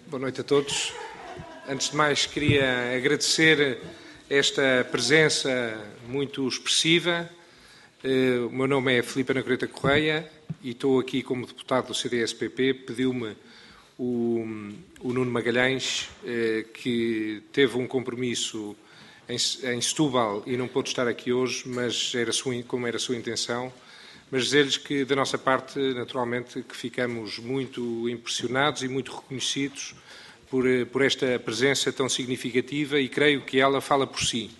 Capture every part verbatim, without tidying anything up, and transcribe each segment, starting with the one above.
Boa noite a todos. Antes de mais, queria agradecer esta presença muito expressiva. O meu nome é Filipe Anacoreta Correia e estou aqui como deputado do C D S P P. Pediu-me o, o Nuno Magalhães, que teve um compromisso em, em Setúbal e não pôde estar aqui hoje, mas era sua, como era a sua intenção. Mas dizer-lhes que, da nossa parte, naturalmente, que ficamos muito impressionados e muito reconhecidos por, por esta presença tão significativa e creio que ela fala por si.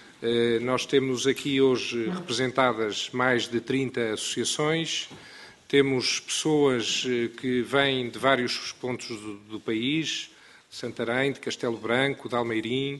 Nós temos aqui hoje representadas mais de trinta associações, temos pessoas que vêm de vários pontos do, do país, de Santarém, de Castelo Branco, de Almeirim,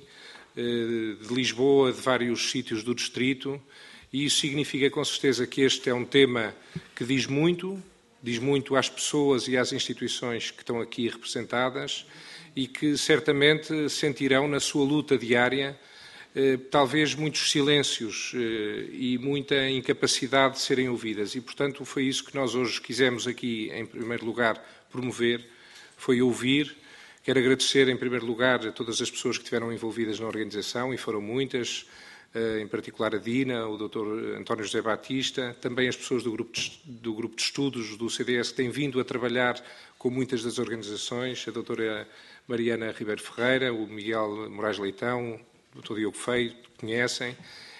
de Lisboa, de vários sítios do distrito. E isso significa, com certeza, que este é um tema que diz muito, diz muito às pessoas e às instituições que estão aqui representadas e que certamente sentirão na sua luta diária eh, talvez muitos silêncios eh, e muita incapacidade de serem ouvidas. E, portanto, foi isso que nós hoje quisemos aqui, em primeiro lugar, promover, foi ouvir. Quero agradecer, em primeiro lugar, a todas as pessoas que estiveram envolvidas na organização, e foram muitas, em particular a Dina, o doutor António José Batista, também as pessoas do grupo, de, do grupo de estudos do C D S que têm vindo a trabalhar com muitas das organizações, a doutora Mariana Ribeiro Ferreira, o Miguel Moraes Leitão, o doutor Diogo Feio, que conhecem,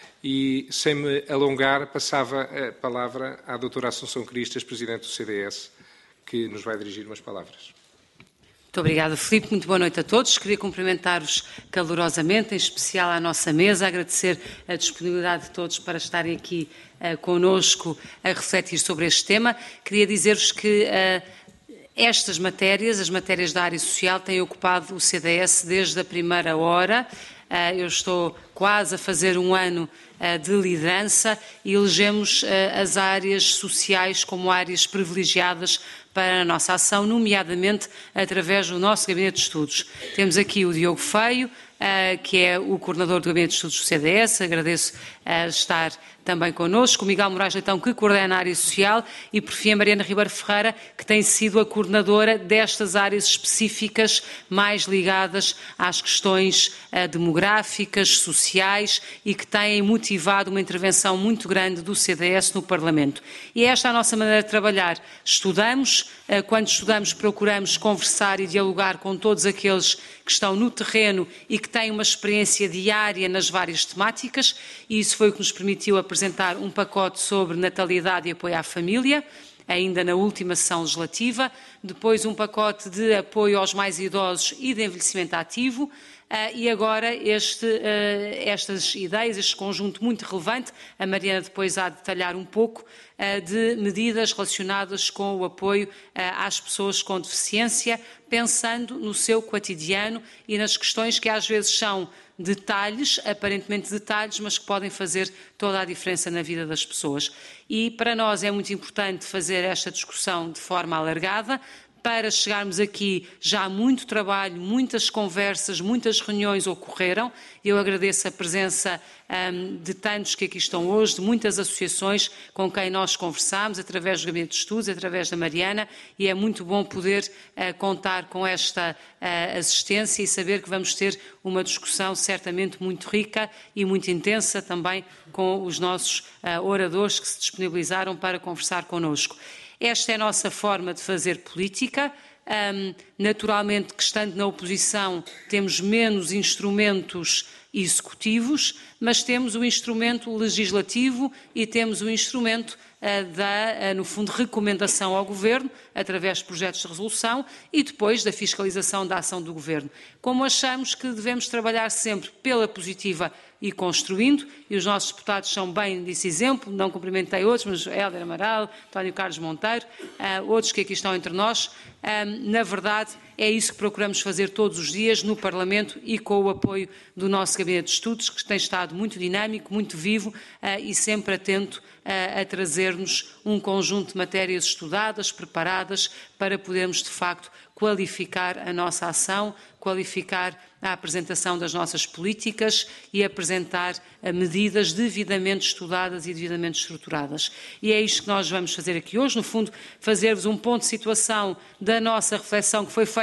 e sem me alongar, passava a palavra à doutora Assunção Cristas, presidente do C D S, que nos vai dirigir umas palavras. Muito obrigada, Filipe. Muito boa noite a todos. Queria cumprimentar-vos calorosamente, em especial à nossa mesa, agradecer a disponibilidade de todos para estarem aqui uh, conosco a refletir sobre este tema. Queria dizer-vos que uh, estas matérias, as matérias da área social, têm ocupado o C D S desde a primeira hora. Uh, eu estou quase a fazer um ano uh, de liderança e elegemos uh, as áreas sociais como áreas privilegiadas para a nossa ação, nomeadamente através do nosso Gabinete de Estudos. Temos aqui o Diogo Feio, uh, que é o coordenador do Gabinete de Estudos do C D S, agradeço uh, estar também connosco, o Miguel Moraes Leitão, que coordena a área social, e por fim a Mariana Ribeiro Ferreira, que tem sido a coordenadora destas áreas específicas mais ligadas às questões uh, demográficas, sociais e que têm motivado uma intervenção muito grande do C D S no Parlamento. E esta é a nossa maneira de trabalhar. Estudamos, uh, quando estudamos procuramos conversar e dialogar com todos aqueles que estão no terreno e que têm uma experiência diária nas várias temáticas, e isso foi o que nos permitiu apresentar um pacote sobre natalidade e apoio à família, ainda na última sessão legislativa, depois um pacote de apoio aos mais idosos e de envelhecimento ativo, uh, e agora este, uh, estas ideias, este conjunto muito relevante, a Mariana depois há de detalhar um pouco, uh, de medidas relacionadas com o apoio uh, às pessoas com deficiência, pensando no seu cotidiano e nas questões que às vezes são detalhes, aparentemente detalhes, mas que podem fazer toda a diferença na vida das pessoas. E para nós é muito importante fazer esta discussão de forma alargada. Para chegarmos aqui, já há muito trabalho, muitas conversas, muitas reuniões ocorreram. Eu agradeço a presença um, de tantos que aqui estão hoje, de muitas associações com quem nós conversámos, através do Gabinete de Estudos, através da Mariana, e é muito bom poder uh, contar com esta uh, assistência e saber que vamos ter uma discussão certamente muito rica e muito intensa também com os nossos uh, oradores que se disponibilizaram para conversar connosco. Esta é a nossa forma de fazer política. Um, naturalmente que, estando na oposição, temos menos instrumentos executivos, mas temos o instrumento legislativo e temos o instrumento uh, da, uh, no fundo, recomendação ao Governo, através de projetos de resolução e depois da fiscalização da ação do Governo. Como achamos que devemos trabalhar sempre pela positiva e construindo, e os nossos deputados são bem desse exemplo, não cumprimentei outros, mas Hélder Amaral, António Carlos Monteiro, uh, outros que aqui estão entre nós, um, na verdade é isso que procuramos fazer todos os dias no Parlamento e com o apoio do nosso Gabinete de Estudos, que tem estado muito dinâmico, muito vivo uh, e sempre atento uh, a trazer-nos um conjunto de matérias estudadas, preparadas, para podermos de facto qualificar a nossa ação, qualificar a apresentação das nossas políticas e apresentar medidas devidamente estudadas e devidamente estruturadas. E é isto que nós vamos fazer aqui hoje, no fundo, fazer-vos um ponto de situação da nossa reflexão que foi feita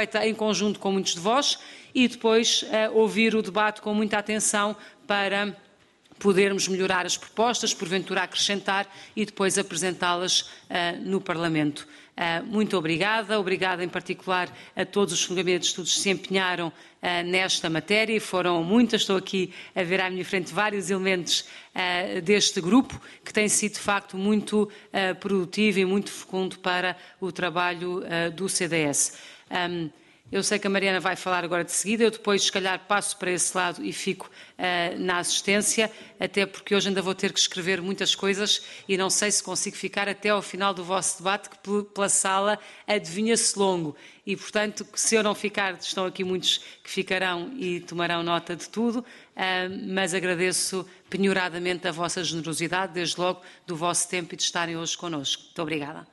feita em conjunto com muitos de vós e depois uh, ouvir o debate com muita atenção para podermos melhorar as propostas, porventura acrescentar e depois apresentá-las uh, no Parlamento. Uh, muito obrigada, obrigada em particular a todos os que no Gabinete de Estudos se empenharam uh, nesta matéria, e foram muitas, estou aqui a ver à minha frente vários elementos uh, deste grupo, que tem sido de facto muito uh, produtivo e muito fecundo para o trabalho uh, do C D S. Um, Eu sei que a Mariana vai falar agora de seguida, eu depois, se calhar, passo para esse lado e fico uh, na assistência, até porque hoje ainda vou ter que escrever muitas coisas e não sei se consigo ficar até ao final do vosso debate, que pela sala adivinha-se longo. E, portanto, se eu não ficar, estão aqui muitos que ficarão e tomarão nota de tudo, uh, mas agradeço penhoradamente a vossa generosidade, desde logo, do vosso tempo e de estarem hoje connosco. Muito obrigada.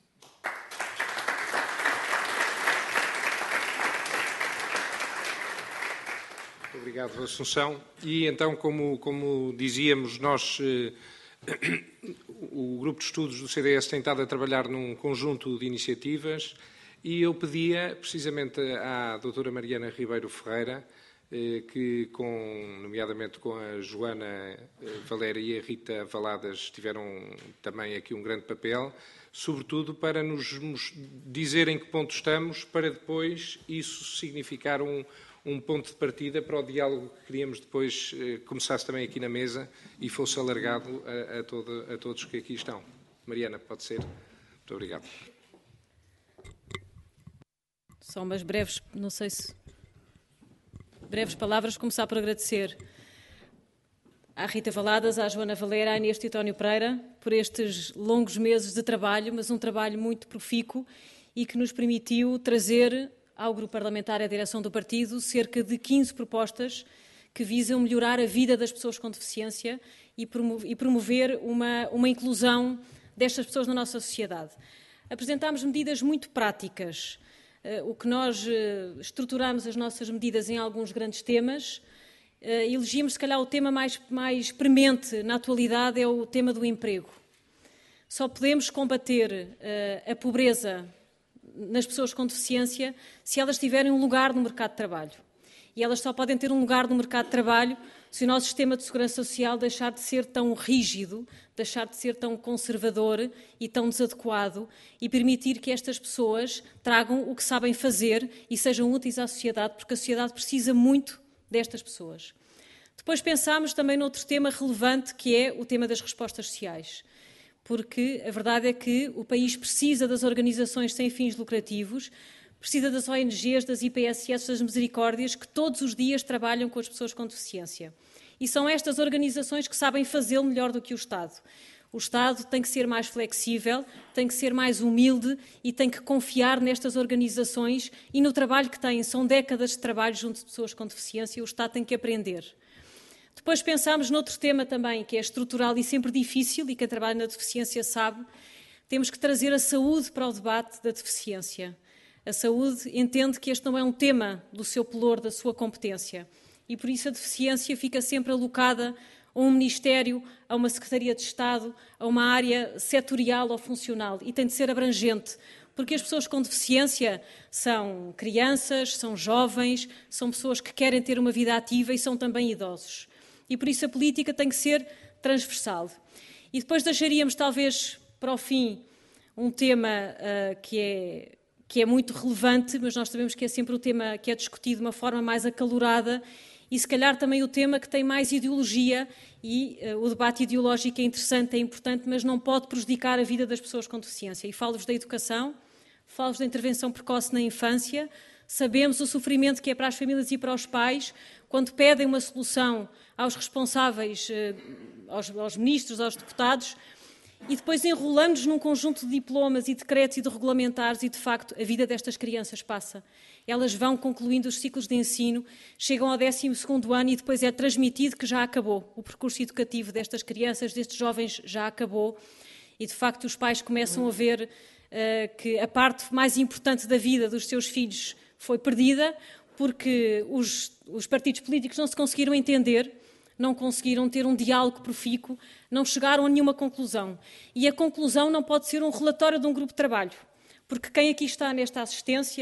Obrigado, Assunção. E então, como, como dizíamos, nós, eh, o Grupo de Estudos do C D S tem estado a trabalhar num conjunto de iniciativas e eu pedia, precisamente, à doutora Mariana Ribeiro Ferreira, eh, que, com, nomeadamente com a Joana eh, Valéria e a Rita Valadas, tiveram também aqui um grande papel, sobretudo para nos dizer em que ponto estamos, para depois isso significar um um ponto de partida para o diálogo que queríamos depois eh, começasse também aqui na mesa e fosse alargado a, a, todo, a todos que aqui estão. Mariana, pode ser. Muito obrigado. Só umas breves, não sei se... breves palavras, começar por agradecer à Rita Valadas, à Joana Valéria, à Inês Titónio Pereira, por estes longos meses de trabalho, mas um trabalho muito profícuo e que nos permitiu trazer ao Grupo Parlamentar e à direção do partido cerca de quinze propostas que visam melhorar a vida das pessoas com deficiência e promover uma, uma inclusão destas pessoas na nossa sociedade. Apresentámos medidas muito práticas. O que nós estruturamos as nossas medidas em alguns grandes temas. Elegimos, se calhar, o tema mais, mais premente na atualidade é o tema do emprego. Só podemos combater a pobreza nas pessoas com deficiência se elas tiverem um lugar no mercado de trabalho. E elas só podem ter um lugar no mercado de trabalho se o nosso sistema de segurança social deixar de ser tão rígido, deixar de ser tão conservador e tão desadequado e permitir que estas pessoas tragam o que sabem fazer e sejam úteis à sociedade, porque a sociedade precisa muito destas pessoas. Depois pensámos também noutro tema relevante, que é o tema das respostas sociais. Porque a verdade é que o país precisa das organizações sem fins lucrativos, precisa das O N Gs, das I P S S, das misericórdias, que todos os dias trabalham com as pessoas com deficiência. E são estas organizações que sabem fazê-lo melhor do que o Estado. O Estado tem que ser mais flexível, tem que ser mais humilde e tem que confiar nestas organizações e no trabalho que têm. São décadas de trabalho junto de pessoas com deficiência e o Estado tem que aprender. Depois pensámos noutro tema também, que é estrutural e sempre difícil, e quem trabalha na deficiência sabe, temos que trazer a saúde para o debate da deficiência. A saúde entende que este não é um tema do seu pelour, da sua competência, e por isso a deficiência fica sempre alocada a um Ministério, a uma Secretaria de Estado, a uma área setorial ou funcional, e tem de ser abrangente, porque as pessoas com deficiência são crianças, são jovens, são pessoas que querem ter uma vida ativa e são também idosos. E por isso a política tem que ser transversal. E depois deixaríamos, talvez, para o fim, um tema uh, que, é, que é muito relevante, mas nós sabemos que é sempre o tema que é discutido de uma forma mais acalorada e, se calhar, também o tema que tem mais ideologia e uh, o debate ideológico é interessante, é importante, mas não pode prejudicar a vida das pessoas com deficiência. E falo-vos da educação, falo-vos da intervenção precoce na infância. Sabemos o sofrimento que é para as famílias e para os pais quando pedem uma solução aos responsáveis, aos, aos ministros, aos deputados, e depois enrolamos num conjunto de diplomas e decretos e de regulamentares e, de facto, a vida destas crianças passa. Elas vão concluindo os ciclos de ensino, chegam ao décimo segundo ano e depois é transmitido que já acabou. O percurso educativo destas crianças, destes jovens, já acabou e, de facto, os pais começam a ver uh, que a parte mais importante da vida dos seus filhos foi perdida porque os, os partidos políticos não se conseguiram entender, não conseguiram ter um diálogo profícuo, não chegaram a nenhuma conclusão. E a conclusão não pode ser um relatório de um grupo de trabalho, porque quem aqui está nesta assistência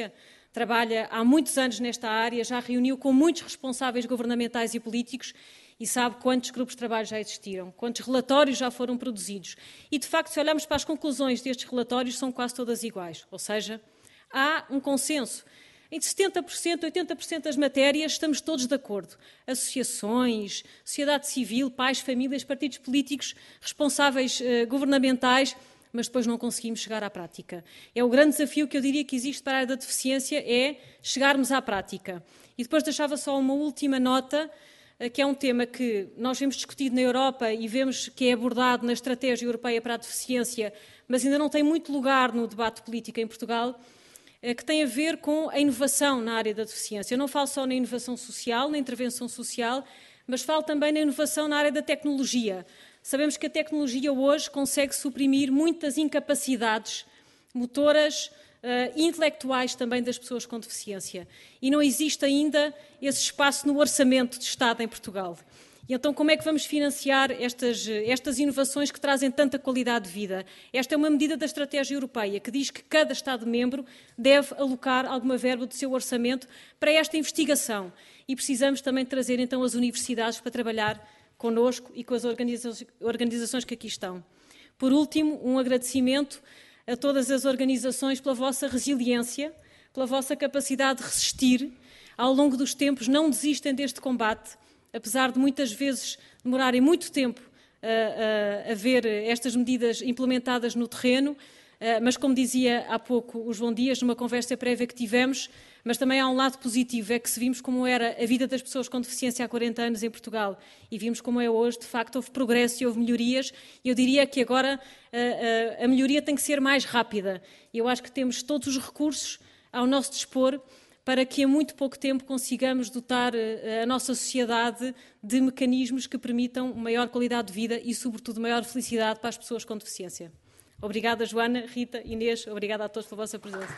trabalha há muitos anos nesta área, já reuniu com muitos responsáveis governamentais e políticos e sabe quantos grupos de trabalho já existiram, quantos relatórios já foram produzidos. E, de facto, se olharmos para as conclusões destes relatórios, são quase todas iguais. Ou seja, há um consenso. Em setenta por cento, oitenta por cento das matérias estamos todos de acordo. Associações, sociedade civil, pais, famílias, partidos políticos, responsáveis eh, governamentais, mas depois não conseguimos chegar à prática. É o grande desafio que eu diria que existe para a área da deficiência, é chegarmos à prática. E depois deixava só uma última nota, que é um tema que nós vemos discutido na Europa e vemos que é abordado na Estratégia Europeia para a Deficiência, mas ainda não tem muito lugar no debate político em Portugal, que tem a ver com a inovação na área da deficiência. Eu não falo só na inovação social, na intervenção social, mas falo também na inovação na área da tecnologia. Sabemos que a tecnologia hoje consegue suprimir muitas incapacidades motoras e uh, intelectuais também das pessoas com deficiência. E não existe ainda esse espaço no orçamento de Estado em Portugal. E então como é que vamos financiar estas, estas inovações que trazem tanta qualidade de vida? Esta é uma medida da Estratégia Europeia que diz que cada Estado-membro deve alocar alguma verba do seu orçamento para esta investigação. E precisamos também trazer então as universidades para trabalhar connosco e com as organizações que aqui estão. Por último, um agradecimento a todas as organizações pela vossa resiliência, pela vossa capacidade de resistir. Ao longo dos tempos não desistem deste combate, apesar de muitas vezes demorarem muito tempo a, a, a ver estas medidas implementadas no terreno, mas como dizia há pouco o João Dias, numa conversa prévia que tivemos, mas também há um lado positivo, é que se vimos como era a vida das pessoas com deficiência há quarenta anos em Portugal e vimos como é hoje, de facto houve progresso e houve melhorias, e eu diria que agora a, a, a melhoria tem que ser mais rápida. E eu acho que temos todos os recursos ao nosso dispor para que em muito pouco tempo consigamos dotar a nossa sociedade de mecanismos que permitam maior qualidade de vida e, sobretudo, maior felicidade para as pessoas com deficiência. Obrigada, Joana, Rita, Inês, obrigada a todos pela vossa presença.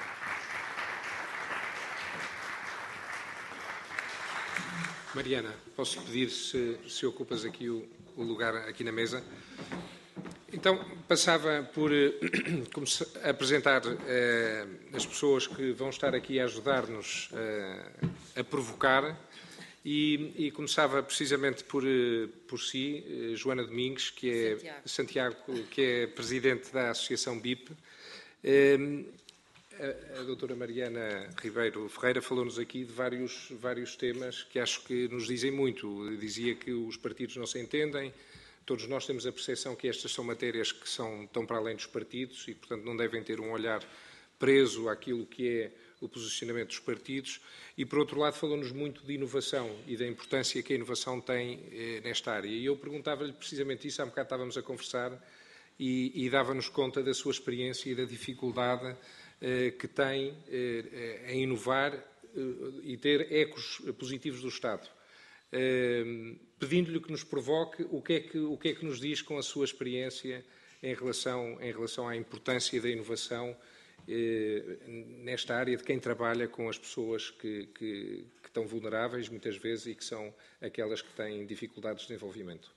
Mariana, posso pedir se, se ocupas aqui o, o lugar aqui na mesa? Então, passava por eh, apresentar eh, as pessoas que vão estar aqui a ajudar-nos eh, a provocar e, e começava precisamente por, por si, eh, Joana Domingues, que é Santiago. Santiago, que é presidente da Associação B I P. Eh, a, a doutora Mariana Ribeiro Ferreira falou-nos aqui de vários, vários temas que acho que nos dizem muito. Dizia que os partidos não se entendem. Todos nós temos a percepção que estas são matérias que são, estão para além dos partidos e, portanto, não devem ter um olhar preso àquilo que é o posicionamento dos partidos. E, por outro lado, falou-nos muito de inovação e da importância que a inovação tem eh, nesta área. E eu perguntava-lhe precisamente isso, há um bocado estávamos a conversar e, e dava-nos conta da sua experiência e da dificuldade eh, que tem eh, em inovar eh, e ter ecos positivos do Estado. Uh, pedindo-lhe que nos provoque o que, é que, o que é que nos diz com a sua experiência em relação, em relação à importância da inovação uh, nesta área de quem trabalha com as pessoas que, que, que estão vulneráveis muitas vezes e que são aquelas que têm dificuldades de desenvolvimento.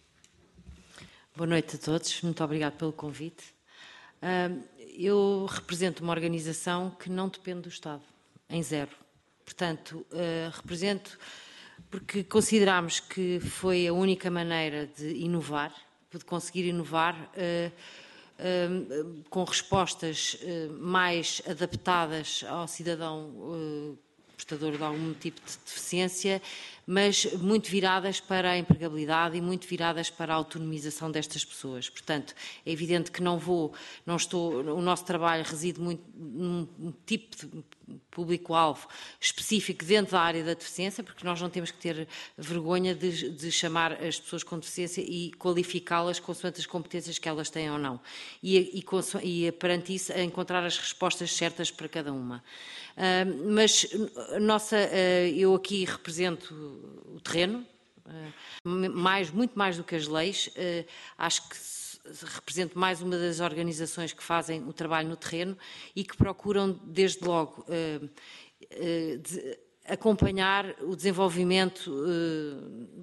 Boa noite a todos, muito obrigado pelo convite. Uh, eu represento uma organização que não depende do Estado, em zero. Portanto, uh, represento porque consideramos que foi a única maneira de inovar, de conseguir inovar uh, uh, com respostas uh, mais adaptadas ao cidadão uh, portador de algum tipo de deficiência, mas muito viradas para a empregabilidade e muito viradas para a autonomização destas pessoas. Portanto, é evidente que não vou, não estou, o nosso trabalho reside muito num tipo de público-alvo específico dentro da área da deficiência, porque nós não temos que ter vergonha de, de chamar as pessoas com deficiência e qualificá-las consoante as competências que elas têm ou não. E, e, e perante isso, encontrar as respostas certas para cada uma. Uh, mas nossa, uh, eu aqui represento o terreno, uh, mais, muito mais do que as leis. Uh, acho que represento mais uma das organizações que fazem o trabalho no terreno e que procuram, desde logo, uh, uh, de, acompanhar o desenvolvimento uh,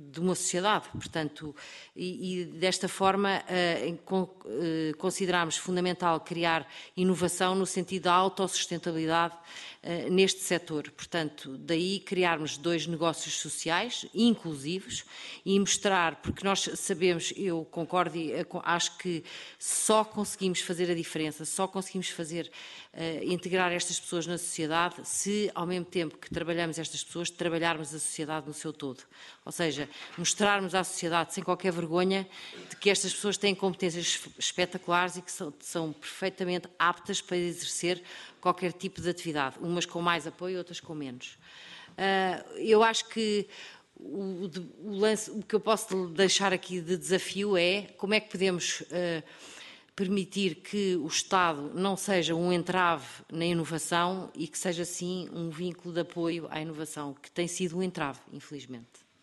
de uma sociedade. Portanto, e, e desta forma consideramos fundamental criar inovação no sentido da autossustentabilidade neste setor. Portanto, daí criarmos dois negócios sociais inclusivos e mostrar, porque nós sabemos, eu concordo e acho que só conseguimos fazer a diferença, só conseguimos fazer, uh, integrar estas pessoas na sociedade se, ao mesmo tempo que trabalhamos estas pessoas, trabalharmos a sociedade no seu todo. Ou seja, mostrarmos à sociedade, sem qualquer vergonha, de que estas pessoas têm competências espetaculares e que são, são perfeitamente aptas para exercer qualquer tipo de atividade, umas com mais apoio, outras com menos. Uh, eu acho que o, o, lance, o que eu posso deixar aqui de desafio é como é que podemos uh, permitir que o Estado não seja um entrave na inovação e que seja, sim, um vínculo de apoio à inovação, que tem sido um entrave, infelizmente.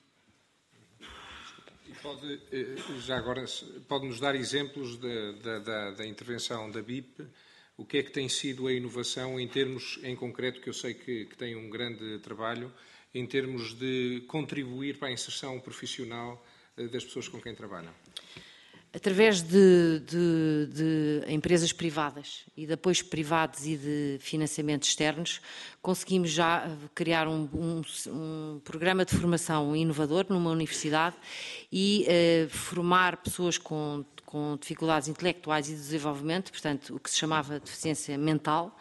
E pode, já agora, pode-nos dar exemplos da, da, da, da intervenção da B I P? O que é que tem sido a inovação em termos, em concreto, que eu sei que, que tem um grande trabalho, em termos de contribuir para a inserção profissional das pessoas com quem trabalham? Através de, de, de empresas privadas e de apoios privados e de financiamentos externos, conseguimos já criar um, um, um programa de formação inovador numa universidade e eh, formar pessoas com, com dificuldades intelectuais e de desenvolvimento, portanto, o que se chamava deficiência mental,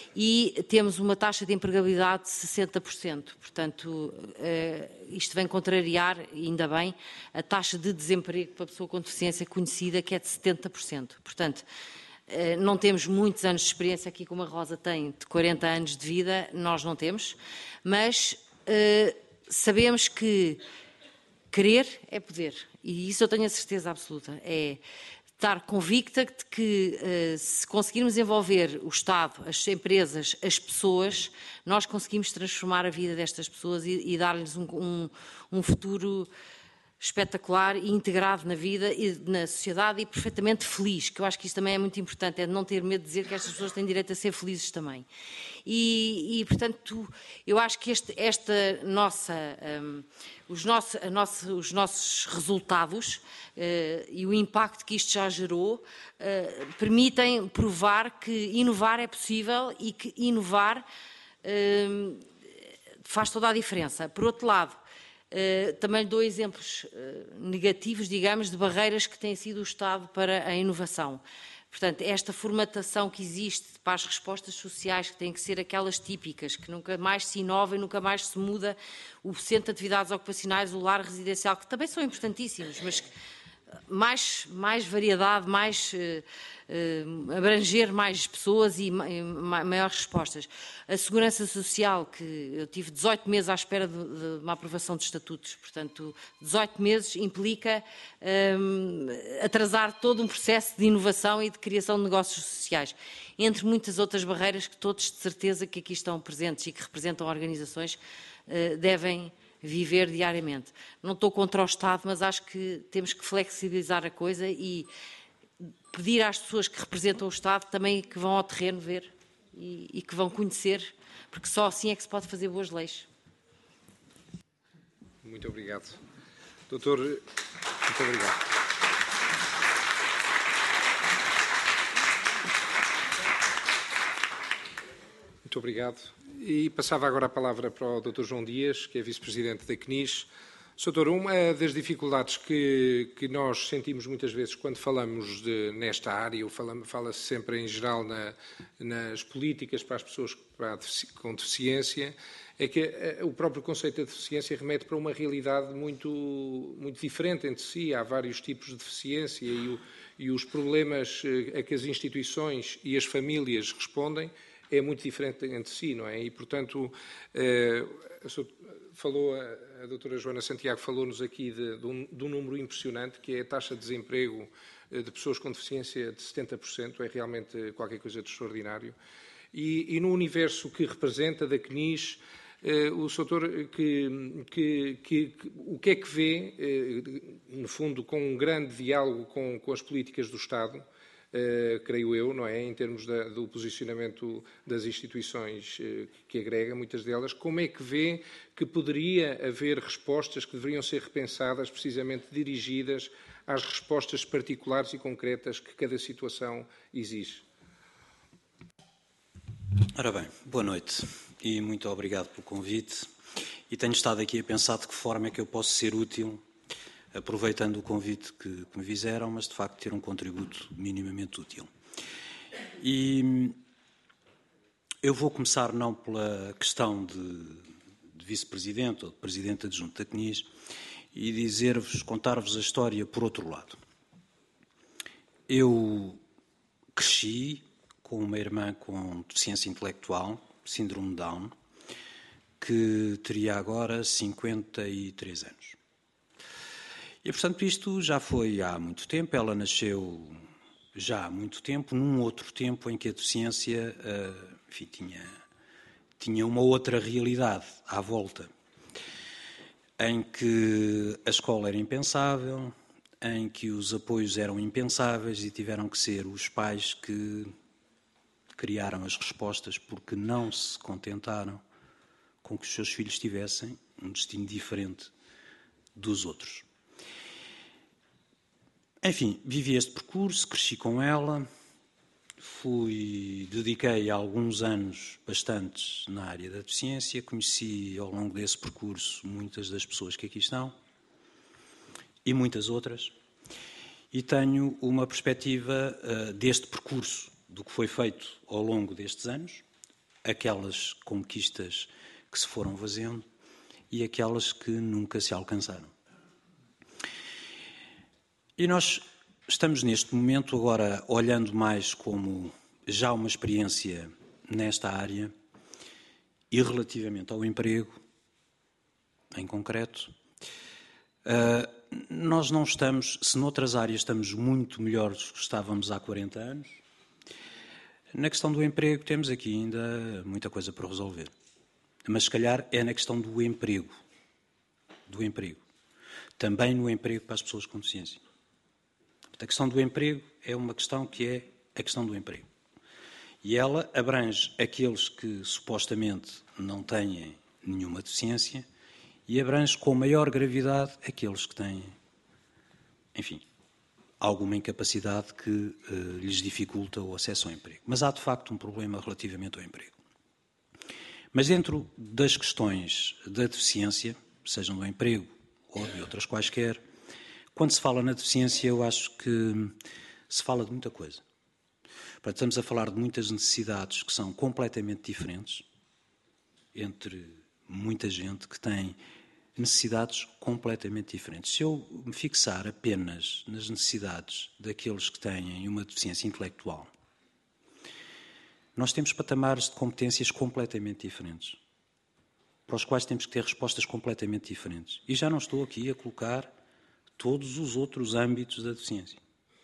e temos uma taxa de empregabilidade de sessenta por cento. Portanto, isto vem contrariar, ainda bem, a taxa de desemprego para a pessoa com deficiência conhecida, que é de setenta por cento. Portanto, não temos muitos anos de experiência aqui, como a Rosa tem, de quarenta anos de vida, nós não temos, mas sabemos que querer é poder. E isso eu tenho a certeza absoluta. É estar convicta de que, se conseguirmos envolver o Estado, as empresas, as pessoas, nós conseguimos transformar a vida destas pessoas e, e dar-lhes um, um, um futuro espetacular e integrado na vida e na sociedade e perfeitamente feliz, que eu acho que isso também é muito importante, é não ter medo de dizer que estas pessoas têm direito a ser felizes também. E, e portanto, eu acho que este, esta nossa, um, os, nosso, a nossa, os nossos resultados uh, e o impacto que isto já gerou uh, permitem provar que inovar é possível e que inovar uh, faz toda a diferença. Por outro lado, Uh, também dou exemplos uh, negativos, digamos, de barreiras que tem sido o Estado para a inovação. Portanto, esta formatação que existe para as respostas sociais, que têm que ser aquelas típicas, que nunca mais se inova e nunca mais se muda, o centro de atividades ocupacionais, o lar residencial, que também são importantíssimos, mas mais, mais variedade, mais uh, uh, abranger mais pessoas e ma maiores respostas. A segurança social, que eu tive dezoito meses à espera de, de uma aprovação de estatutos, portanto, dezoito meses implica um, atrasar todo um processo de inovação e de criação de negócios sociais, entre muitas outras barreiras que todos de certeza que aqui estão presentes e que representam organizações uh, devem viver diariamente. Não estou contra o Estado, mas acho que temos que flexibilizar a coisa e pedir às pessoas que representam o Estado também que vão ao terreno ver e, e que vão conhecer, porque só assim é que se pode fazer boas leis. Muito obrigado. Doutor, muito obrigado. Muito obrigado. E passava agora a palavra para o doutor João Dias, que é vice-presidente da C N I S. doutor, uma das dificuldades que, que nós sentimos muitas vezes quando falamos de, nesta área, ou fala-se sempre em geral na, nas políticas para as pessoas para, com deficiência, é que o próprio conceito da deficiência remete para uma realidade muito, muito diferente entre si. Há vários tipos de deficiência e, o, e os problemas a que as instituições e as famílias respondem é muito diferente entre si, não é? E, portanto, eh, falou, a, a doutora Joana Santiago falou-nos aqui de, de, um, de um número impressionante, que é a taxa de desemprego de pessoas com deficiência de setenta por cento, é realmente qualquer coisa de extraordinário. E, e no universo que representa da C N I S, eh, o doutor, que, que, que, que, o que é que vê, eh, no fundo, com um grande diálogo com, com as políticas do Estado, uh, creio eu, não é? Em termos da, do posicionamento das instituições uh, que agrega, muitas delas, como é que vê que poderia haver respostas que deveriam ser repensadas, precisamente dirigidas às respostas particulares e concretas que cada situação exige? Ora bem, boa noite e muito obrigado pelo convite. E tenho estado aqui a pensar de que forma é que eu posso ser útil, aproveitando o convite que, que me fizeram, mas de facto ter um contributo minimamente útil. E eu vou começar não pela questão de, de vice-presidente ou de presidente adjunto da C N I S e dizer-vos, contar-vos a história por outro lado. Eu cresci com uma irmã com deficiência intelectual, síndrome de Down, que teria agora cinquenta e três anos. E, portanto, isto já foi há muito tempo. Ela nasceu já há muito tempo, num outro tempo em que a deficiência uh, enfim, tinha, tinha uma outra realidade à volta, em que a escola era impensável, em que os apoios eram impensáveis e tiveram que ser os pais que criaram as respostas porque não se contentaram com que os seus filhos tivessem um destino diferente dos outros. Enfim, vivi este percurso, cresci com ela, fui, dediquei alguns anos bastantes na área da deficiência, conheci ao longo desse percurso muitas das pessoas que aqui estão e muitas outras, e tenho uma perspectiva uh, deste percurso, do que foi feito ao longo destes anos, aquelas conquistas que se foram fazendo e aquelas que nunca se alcançaram. E nós estamos neste momento agora olhando mais como já uma experiência nesta área e relativamente ao emprego, em concreto, uh, nós não estamos, se noutras áreas estamos muito melhores do que estávamos há quarenta anos, na questão do emprego temos aqui ainda muita coisa para resolver. Mas, se calhar, é na questão do emprego. Do emprego. Também no emprego para as pessoas com deficiência. A questão do emprego é uma questão que é a questão do emprego. E ela abrange aqueles que supostamente não têm nenhuma deficiência e abrange com maior gravidade aqueles que têm, enfim, alguma incapacidade que uh, lhes dificulta o acesso ao emprego. Mas há, de facto, um problema relativamente ao emprego. Mas dentro das questões da deficiência, sejam do emprego ou de outras quaisquer, quando se fala na deficiência, eu acho que se fala de muita coisa. Portanto, estamos a falar de muitas necessidades que são completamente diferentes, entre muita gente que tem necessidades completamente diferentes. Se eu me fixar apenas nas necessidades daqueles que têm uma deficiência intelectual, nós temos patamares de competências completamente diferentes, para os quais temos que ter respostas completamente diferentes. E já não estou aqui a colocar todos os outros âmbitos da deficiência.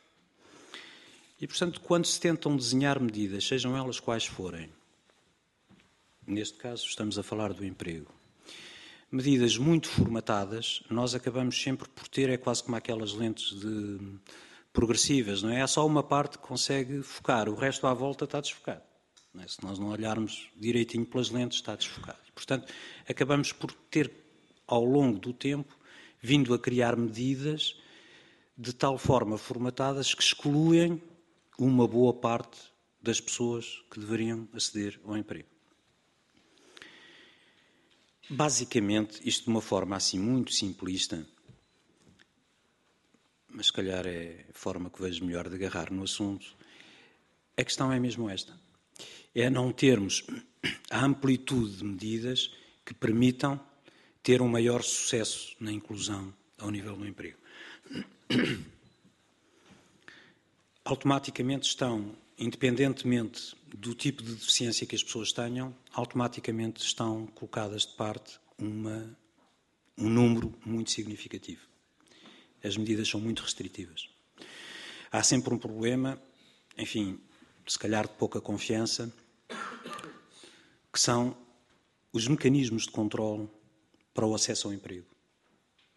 E, portanto, quando se tentam desenhar medidas, sejam elas quais forem, neste caso estamos a falar do emprego, medidas muito formatadas, nós acabamos sempre por ter, é quase como aquelas lentes de progressivas, não é? Há só uma parte que consegue focar, o resto à volta está desfocado. Não é? Se nós não olharmos direitinho pelas lentes, está desfocado. E, portanto, acabamos por ter, ao longo do tempo, vindo a criar medidas de tal forma formatadas que excluem uma boa parte das pessoas que deveriam aceder ao emprego. Basicamente, isto de uma forma assim muito simplista, mas se calhar é a forma que vejo melhor de agarrar no assunto, a questão é mesmo esta. É não termos a amplitude de medidas que permitam ter um maior sucesso na inclusão ao nível do emprego. Automaticamente estão, independentemente do tipo de deficiência que as pessoas tenham, automaticamente estão colocadas de parte uma, um número muito significativo. As medidas são muito restritivas. Há sempre um problema, enfim, se calhar de pouca confiança, que são os mecanismos de controle para o acesso ao emprego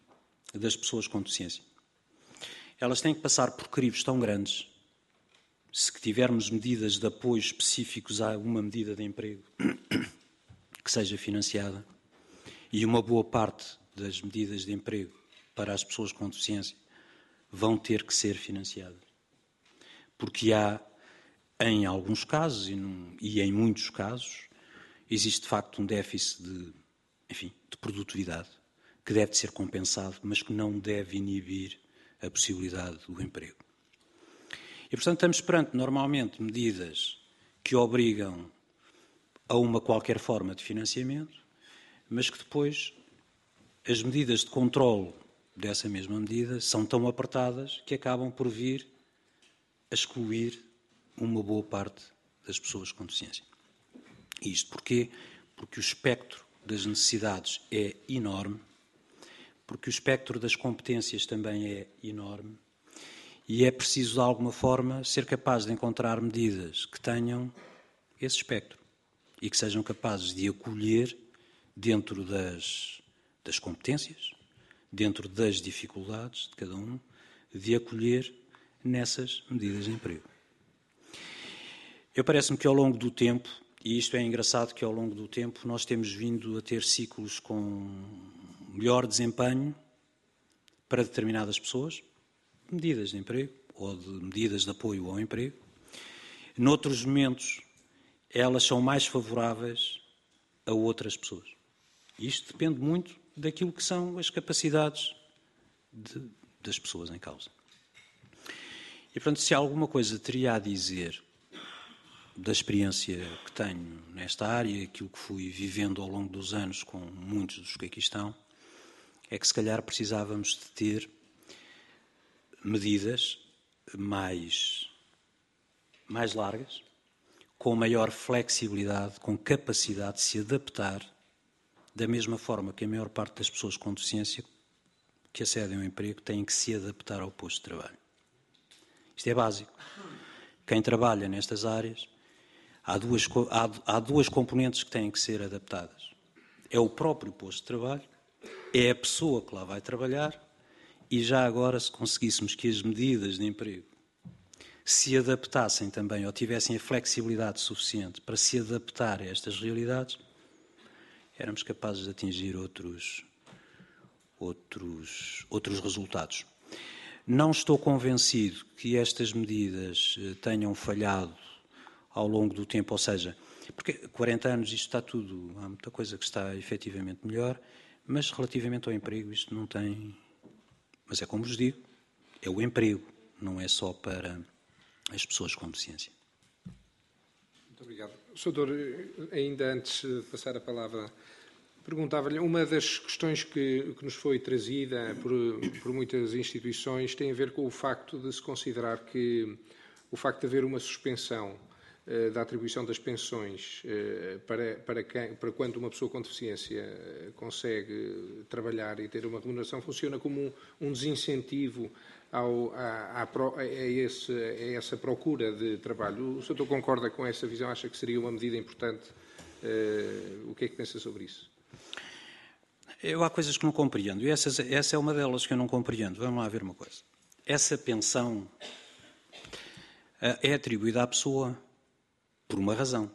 das pessoas com deficiência. Elas têm que passar por crivos tão grandes se tivermos medidas de apoio específicos a uma medida de emprego que seja financiada, e uma boa parte das medidas de emprego para as pessoas com deficiência vão ter que ser financiadas. Porque há, em alguns casos, e, num, e em muitos casos, existe de facto um déficit de, enfim, de produtividade que deve ser compensado, mas que não deve inibir a possibilidade do emprego. E, portanto, estamos perante, normalmente, medidas que obrigam a uma qualquer forma de financiamento, mas que depois as medidas de controle dessa mesma medida são tão apertadas que acabam por vir a excluir uma boa parte das pessoas com deficiência. E isto porquê? Porque o espectro das necessidades é enorme, porque o espectro das competências também é enorme, e é preciso, de alguma forma, ser capaz de encontrar medidas que tenham esse espectro e que sejam capazes de acolher dentro das, das competências, dentro das dificuldades de cada um, de acolher nessas medidas de emprego. Eu parece-me que ao longo do tempo, e isto é engraçado que ao longo do tempo nós temos vindo a ter ciclos com melhor desempenho para determinadas pessoas, medidas de emprego ou de medidas de apoio ao emprego. Noutros momentos, elas são mais favoráveis a outras pessoas. Isto depende muito daquilo que são as capacidades de, das pessoas em causa. E, portanto, se há alguma coisa teria a dizer da experiência que tenho nesta área, aquilo que fui vivendo ao longo dos anos com muitos dos que aqui estão, é que se calhar precisávamos de ter medidas mais, mais largas, com maior flexibilidade, com capacidade de se adaptar, da mesma forma que a maior parte das pessoas com deficiência que acedem ao emprego têm que se adaptar ao posto de trabalho. Isto é básico. Quem trabalha nestas áreas, há duas, há, há duas componentes que têm que ser adaptadas. É o próprio posto de trabalho, é a pessoa que lá vai trabalhar, e já agora, se conseguíssemos que as medidas de emprego se adaptassem também, ou tivessem a flexibilidade suficiente para se adaptar a estas realidades, éramos capazes de atingir outros, outros, outros resultados. Não estou convencido que estas medidas tenham falhado ao longo do tempo, ou seja, porque quarenta anos isto está tudo, há muita coisa que está efetivamente melhor, mas relativamente ao emprego isto não tem... Mas é como vos digo, é o emprego, não é só para as pessoas com deficiência. Muito obrigado. Doutor, ainda antes de passar a palavra, perguntava-lhe, uma das questões que, que nos foi trazida por, por muitas instituições tem a ver com o facto de se considerar que o facto de haver uma suspensão uh, da atribuição das pensões uh, para, para, quem, para quando uma pessoa com deficiência uh, consegue trabalhar e ter uma remuneração funciona como um, um desincentivo ao, a, a, a, esse, a essa procura de trabalho. O senhor concorda com essa visão? Acha que seria uma medida importante? Uh, o que é que pensa sobre isso? Eu há coisas que não compreendo, e essas, essa é uma delas que eu não compreendo. Vamos lá ver uma coisa. Essa pensão uh, é atribuída à pessoa por uma razão.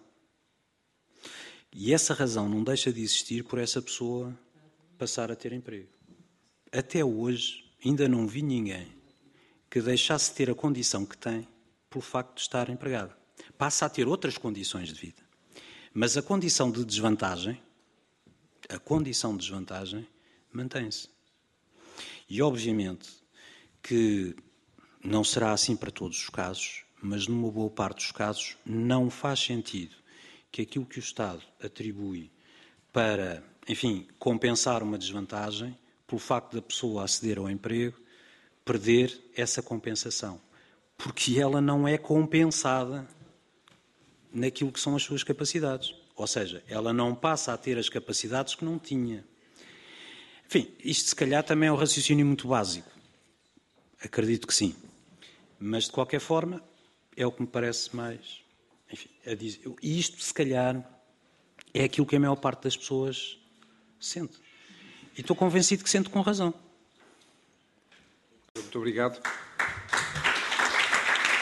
E essa razão não deixa de existir por essa pessoa passar a ter emprego. Até hoje, ainda não vi ninguém que deixasse de ter a condição que tem pelo facto de estar empregado. Passa a ter outras condições de vida. Mas a condição de desvantagem, a condição de desvantagem, mantém-se. E, obviamente, que não será assim para todos os casos, mas numa boa parte dos casos não faz sentido que aquilo que o Estado atribui para, enfim, compensar uma desvantagem, pelo facto da pessoa aceder ao emprego, perder essa compensação. Porque ela não é compensada naquilo que são as suas capacidades. Ou seja, ela não passa a ter as capacidades que não tinha. Enfim, isto se calhar também é um raciocínio muito básico. Acredito que sim. Mas, de qualquer forma, é o que me parece mais... Enfim, a dizer. E isto, se calhar, é aquilo que a maior parte das pessoas sente. E estou convencido que sente com razão. Muito obrigado.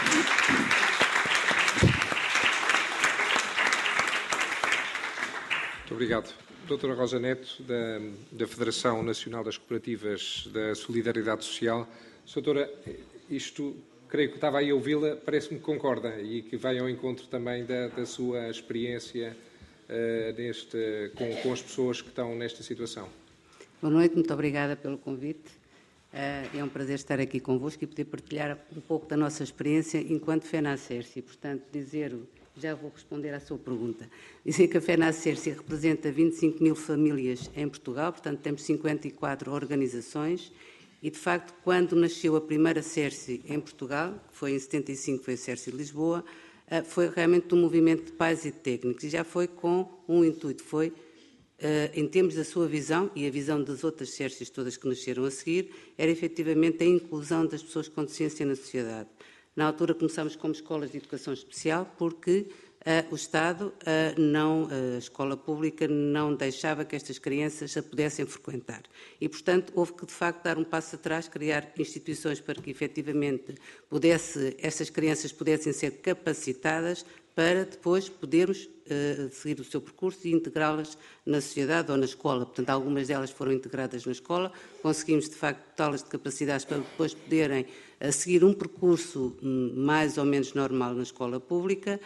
Muito obrigado. Doutora Rosa Neto, da, da Federação Nacional das Cooperativas da Solidariedade Social. Doutora, isto, creio que estava aí a ouvi-la, parece-me que concorda e que vai ao encontro também da, da sua experiência uh, neste, com, com as pessoas que estão nesta situação. Boa noite, muito obrigada pelo convite. Uh, é um prazer estar aqui convosco e poder partilhar um pouco da nossa experiência enquanto FENACERCI. Portanto, dizer, já vou responder à sua pergunta, dizer que a FENACERCI representa vinte e cinco mil famílias em Portugal, portanto temos cinquenta e quatro organizações e, de facto, quando nasceu a primeira CERCI em Portugal, que foi em setenta e cinco, foi a CERCI de Lisboa, uh, foi realmente um movimento de pais e de técnicos e já foi com um intuito, foi Uh, em termos da sua visão e a visão das outras CERCIs todas que nasceram a seguir, era efetivamente a inclusão das pessoas com deficiência na sociedade. Na altura começámos como escolas de educação especial porque uh, o Estado, uh, não, a escola pública não deixava que estas crianças a pudessem frequentar. E, portanto, houve que, de facto, dar um passo atrás, criar instituições para que, efetivamente, pudesse, estas crianças pudessem ser capacitadas para depois podermos uh, seguir o seu percurso e integrá-las na sociedade ou na escola. Portanto, algumas delas foram integradas na escola, conseguimos, de facto, dotá-las de capacidades para depois poderem uh, seguir um percurso um, mais ou menos normal na escola pública,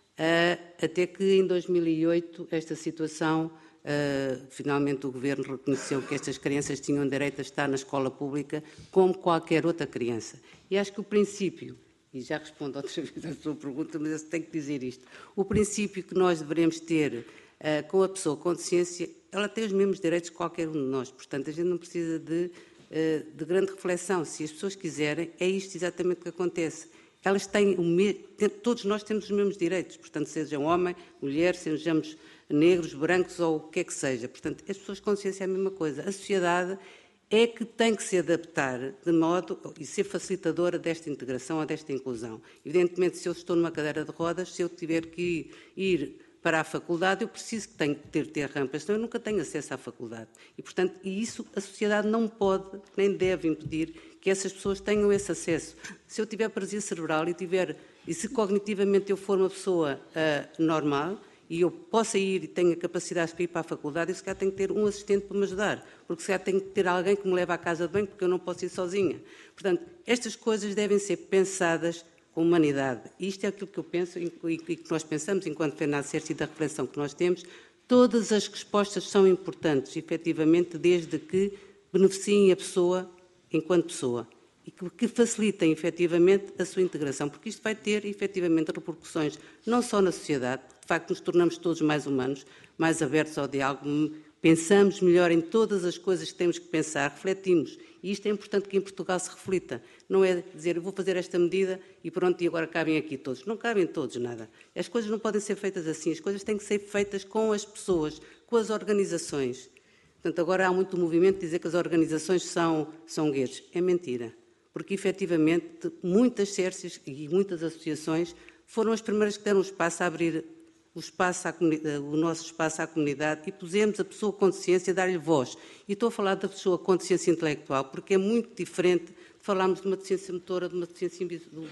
uh, até que em dois mil e oito esta situação, uh, finalmente o Governo reconheceu que estas crianças tinham direito a estar na escola pública como qualquer outra criança. E acho que o princípio, e já respondo outra vez à sua pergunta, mas eu tenho que dizer isto. O princípio que nós devemos ter uh, com a pessoa com deficiência, ela tem os mesmos direitos que qualquer um de nós. Portanto, a gente não precisa de, uh, de grande reflexão. Se as pessoas quiserem, é isto exatamente o que acontece. Elas têm o me... Todos nós temos os mesmos direitos. Portanto, sejam homem, mulher, sejamos negros, brancos ou o que é que seja. Portanto, as pessoas com deficiência é a mesma coisa. A sociedade é que tem que se adaptar de modo e ser facilitadora desta integração ou desta inclusão. Evidentemente, se eu estou numa cadeira de rodas, se eu tiver que ir para a faculdade, eu preciso que tenho que ter, ter rampas, senão eu nunca tenho acesso à faculdade. E, portanto, e isso a sociedade não pode nem deve impedir que essas pessoas tenham esse acesso. Se eu tiver paralisia cerebral e, tiver, e se cognitivamente eu for uma pessoa uh, normal, e eu possa ir e tenho a capacidade de ir para a faculdade, eu se calhar tenho que ter um assistente para me ajudar, porque se calhar tenho que ter alguém que me leve à casa de banho, porque eu não posso ir sozinha. Portanto, estas coisas devem ser pensadas com humanidade. E isto é aquilo que eu penso e que nós pensamos enquanto FENACERCI e da reflexão que nós temos. Todas as respostas são importantes, efetivamente, desde que beneficiem a pessoa enquanto pessoa e que facilitem, efetivamente, a sua integração, porque isto vai ter, efetivamente, repercussões não só na sociedade, de facto nos tornamos todos mais humanos, mais abertos ao diálogo, pensamos melhor em todas as coisas que temos que pensar, refletimos, e isto é importante que em Portugal se reflita, não é dizer, eu vou fazer esta medida e pronto, e agora cabem aqui todos. Não cabem todos nada. As coisas não podem ser feitas assim, as coisas têm que ser feitas com as pessoas, com as organizações. Portanto, agora há muito movimento de dizer que as organizações são, são guetos. É mentira. Porque, efetivamente, muitas CERCIs e muitas associações foram as primeiras que deram o espaço a abrir o, espaço à o nosso espaço à comunidade e pusemos a pessoa com deficiência a dar-lhe voz. E estou a falar da pessoa com deficiência intelectual, porque é muito diferente de falarmos de uma deficiência motora, de uma deficiência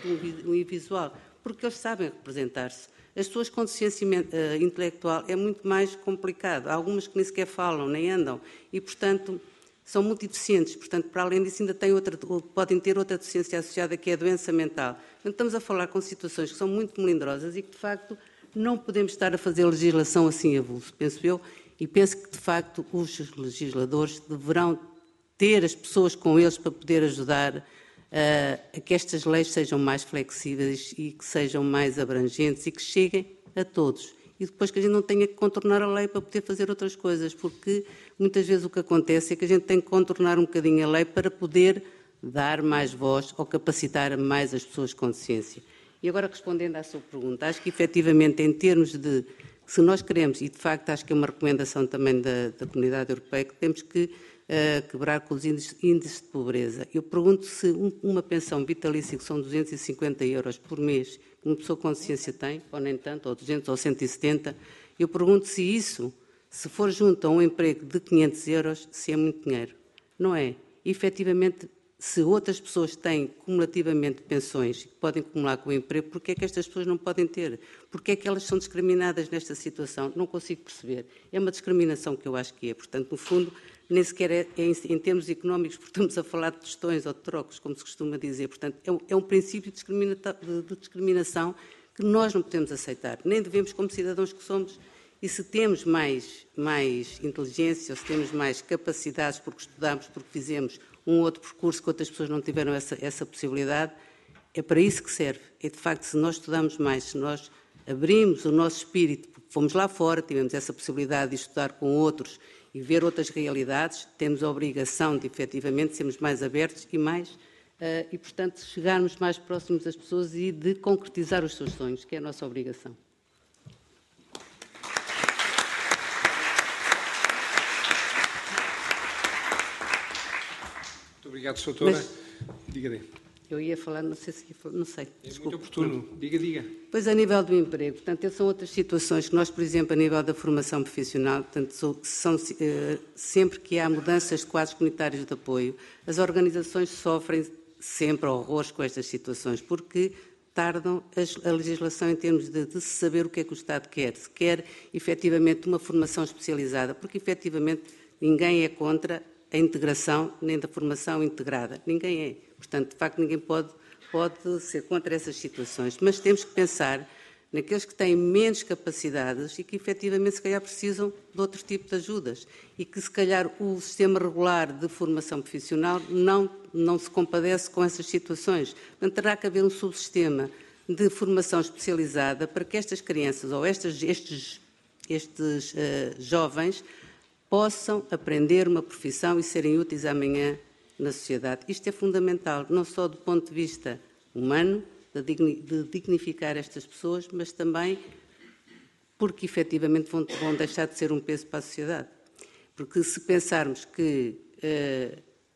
visual, porque eles sabem representar-se. As pessoas com deficiência uh, intelectual é muito mais complicado. Há algumas que nem sequer falam, nem andam. E, portanto, são multideficientes, portanto, para além disso, ainda têm outra, podem ter outra deficiência associada, que é a doença mental. Portanto, estamos a falar com situações que são muito melindrosas e que, de facto, não podemos estar a fazer legislação assim a vulso, penso eu, e penso que, de facto, os legisladores deverão ter as pessoas com eles para poder ajudar uh, a que estas leis sejam mais flexíveis e que sejam mais abrangentes e que cheguem a todos. E depois que a gente não tenha que contornar a lei para poder fazer outras coisas, porque muitas vezes o que acontece é que a gente tem que contornar um bocadinho a lei para poder dar mais voz ou capacitar mais as pessoas com deficiência. E agora, respondendo à sua pergunta, acho que efetivamente em termos de, se nós queremos, e de facto acho que é uma recomendação também da, da Comunidade Europeia, que temos que uh, quebrar com os índices, índices de pobreza. Eu pergunto se um, uma pensão vitalícia, que são duzentos e cinquenta euros por mês, que uma pessoa com deficiência tem, ou nem tanto, ou duzentos ou cento e setenta, eu pergunto se isso, se for junto a um emprego de quinhentos euros, se é muito dinheiro. Não é. E, efetivamente, se outras pessoas têm cumulativamente pensões que podem acumular com o emprego, porquê é que estas pessoas não podem ter? Porquê é que elas são discriminadas nesta situação? Não consigo perceber. É uma discriminação que eu acho que é. Portanto, no fundo, nem sequer é, é em, em termos económicos, porque estamos a falar de tostões ou de trocos, como se costuma dizer. Portanto, é um, é um princípio de, discrimina de, de discriminação que nós não podemos aceitar. Nem devemos, como cidadãos que somos, e se temos mais, mais inteligência, ou se temos mais capacidades porque estudamos, porque fizemos um outro percurso que outras pessoas não tiveram essa, essa possibilidade, é para isso que serve. É, de facto, se nós estudamos mais, se nós abrimos o nosso espírito, porque fomos lá fora, tivemos essa possibilidade de estudar com outros e ver outras realidades, temos a obrigação de, efetivamente, sermos mais abertos e mais, uh, e, portanto, chegarmos mais próximos das pessoas e de concretizar os seus sonhos, que é a nossa obrigação. Obrigado, senhora Doutora. Mas, diga, diga. Eu ia falar, não sei se ia falar, não sei. É desculpe. muito oportuno. Diga, diga. Pois, a nível do emprego, portanto, são outras situações que nós, por exemplo, a nível da formação profissional, portanto, são, eh, sempre que há mudanças de quadros comunitários de apoio, as organizações sofrem sempre horrores com estas situações, porque tardam a, a legislação em termos de, de saber o que é que o Estado quer, se quer efetivamente uma formação especializada, porque efetivamente ninguém é contra a integração nem da formação integrada. Ninguém é. Portanto, de facto, ninguém pode, pode ser contra essas situações. Mas temos que pensar naqueles que têm menos capacidades e que, efetivamente, se calhar precisam de outro tipo de ajudas. E que, se calhar, o sistema regular de formação profissional não, não se compadece com essas situações. Portanto, terá que haver um subsistema de formação especializada para que estas crianças ou estas, estes, estes uh, jovens possam aprender uma profissão e serem úteis amanhã na sociedade. Isto é fundamental, não só do ponto de vista humano, de dignificar estas pessoas, mas também porque, efetivamente, vão, vão deixar de ser um peso para a sociedade. Porque se pensarmos que, eh,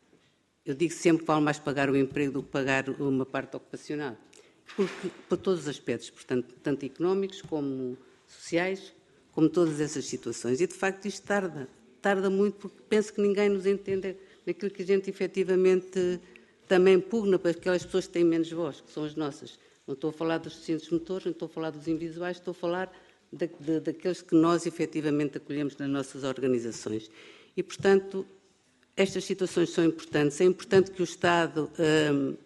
eu digo sempre que vale mais pagar o emprego do que pagar uma parte ocupacional, porque, por todos os aspectos, portanto, tanto económicos como sociais, como todas essas situações. E, de facto, isto tarda. Tarda muito porque penso que ninguém nos entende naquilo que a gente efetivamente também pugna para aquelas pessoas que têm menos voz, que são as nossas. Não estou a falar dos deficientes motores, não estou a falar dos invisuais, estou a falar de, de, daqueles que nós efetivamente acolhemos nas nossas organizações. E, portanto, estas situações são importantes. É importante que o Estado hum,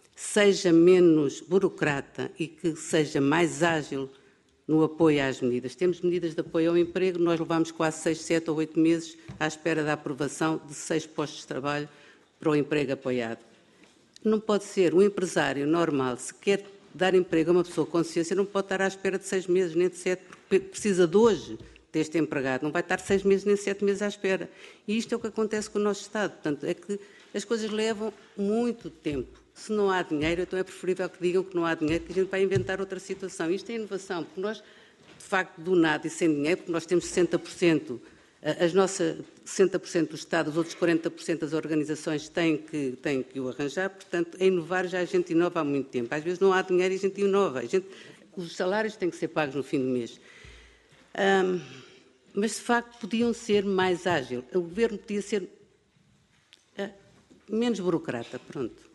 seja menos burocrata e que seja mais ágil no apoio às medidas. Temos medidas de apoio ao emprego, nós levamos quase seis, sete ou oito meses à espera da aprovação de seis postos de trabalho para o emprego apoiado. Não pode ser um empresário normal, se quer dar emprego a uma pessoa com consciência, não pode estar à espera de seis meses, nem de sete, porque precisa de hoje deste empregado, não vai estar seis meses nem sete meses à espera. E isto é o que acontece com o nosso Estado. Portanto, é que as coisas levam muito tempo. Se não há dinheiro, então é preferível que digam que não há dinheiro, que a gente vai inventar outra situação. Isto é inovação, porque nós, de facto, do nada e sem dinheiro, porque nós temos sessenta por cento, as nossas sessenta por cento do Estado, os outros quarenta por cento das organizações têm que, têm que o arranjar, portanto, a inovar já a gente inova há muito tempo. Às vezes não há dinheiro e a gente inova. A gente, os salários têm que ser pagos no fim do mês. Hum, mas, de facto, podiam ser mais ágeis. O Governo podia ser uh, menos burocrata, pronto.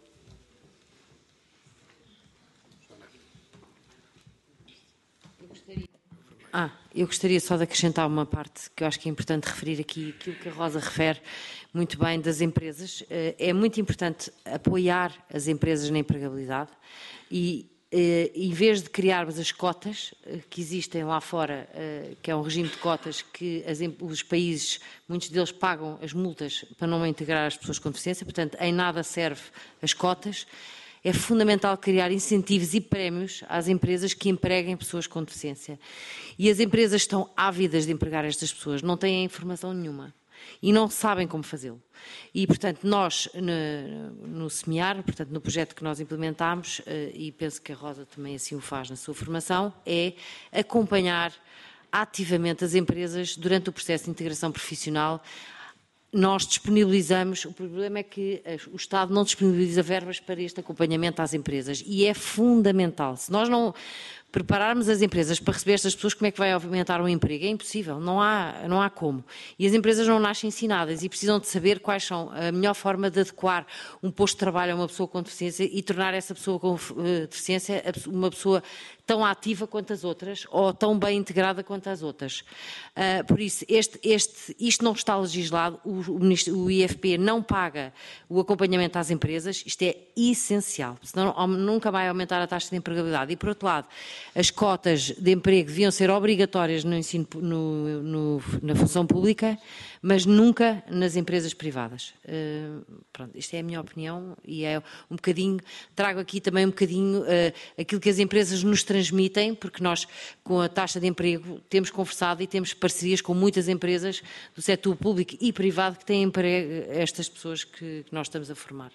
Ah, eu gostaria só de acrescentar uma parte que eu acho que é importante referir aqui, aquilo que a Rosa refere muito bem das empresas. É muito importante apoiar as empresas na empregabilidade e, em vez de criarmos as cotas que existem lá fora, que é um regime de cotas que as, os países, muitos deles pagam as multas para não integrar as pessoas com deficiência, portanto, em nada serve as cotas. É fundamental criar incentivos e prémios às empresas que empreguem pessoas com deficiência. E as empresas estão ávidas de empregar estas pessoas, não têm informação nenhuma e não sabem como fazê-lo. E, portanto, nós, no, no SEMEAR, portanto, no projeto que nós implementámos, e penso que a Rosa também assim o faz na sua formação, é acompanhar ativamente as empresas durante o processo de integração profissional. Nós disponibilizamos, o problema é que o Estado não disponibiliza verbas para este acompanhamento às empresas e é fundamental. Se nós não prepararmos as empresas para receber estas pessoas, como é que vai aumentar o emprego? É impossível, não há, não há como. E as empresas não nascem ensinadas e precisam de saber quais são a melhor forma de adequar um posto de trabalho a uma pessoa com deficiência e tornar essa pessoa com deficiência uma pessoa tão ativa quanto as outras ou tão bem integrada quanto as outras. Uh, por isso, este, este, isto não está legislado, o, o, o I F P não paga o acompanhamento às empresas, isto é essencial, senão nunca vai aumentar a taxa de empregabilidade. E, por outro lado, as cotas de emprego deviam ser obrigatórias no ensino, no, no, na função pública, mas nunca nas empresas privadas. Uh, pronto, isto é a minha opinião e é um bocadinho, trago aqui também um bocadinho uh, aquilo que as empresas nos transmitem, porque nós, com a taxa de emprego, temos conversado e temos parcerias com muitas empresas do setor público e privado que têm emprego estas pessoas que, que nós estamos a formar.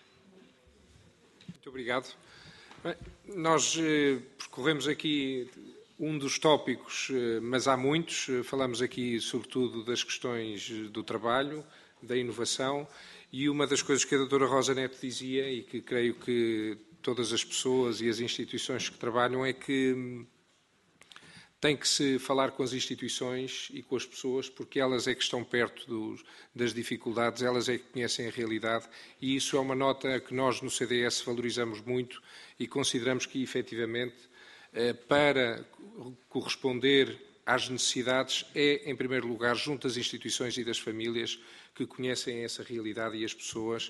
Muito obrigado. Bem, nós eh, percorremos aqui um dos tópicos, eh, mas há muitos. Falamos aqui, sobretudo, das questões do trabalho, da inovação, e uma das coisas que a doutora Rosa Neto dizia, e que creio que todas as pessoas e as instituições que trabalham, é que tem que se falar com as instituições e com as pessoas, porque elas é que estão perto dos, das dificuldades, elas é que conhecem a realidade, e isso é uma nota que nós no C D S valorizamos muito e consideramos que, efetivamente, para corresponder às necessidades é, em primeiro lugar, junto às instituições e das famílias que conhecem essa realidade e as pessoas,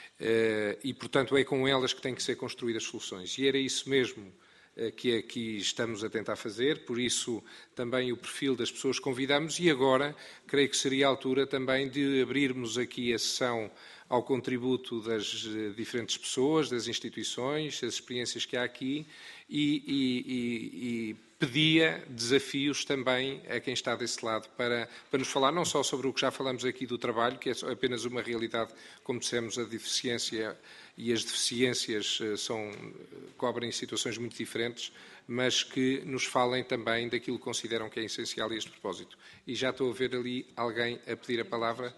e, portanto, é com elas que têm que ser construídas soluções. E era isso mesmo que aqui estamos a tentar fazer, por isso também o perfil das pessoas que convidamos, e agora creio que seria a altura também de abrirmos aqui a sessão ao contributo das diferentes pessoas, das instituições, das experiências que há aqui, e, e, e, e pedia desafios também a quem está desse lado para, para nos falar não só sobre o que já falamos aqui do trabalho, que é apenas uma realidade, como dissemos, a deficiência e as deficiências são, cobrem situações muito diferentes, mas que nos falem também daquilo que consideram que é essencial a este propósito. E já estou a ver ali alguém a pedir a palavra.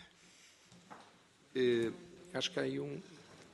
Uh, acho que há aí um...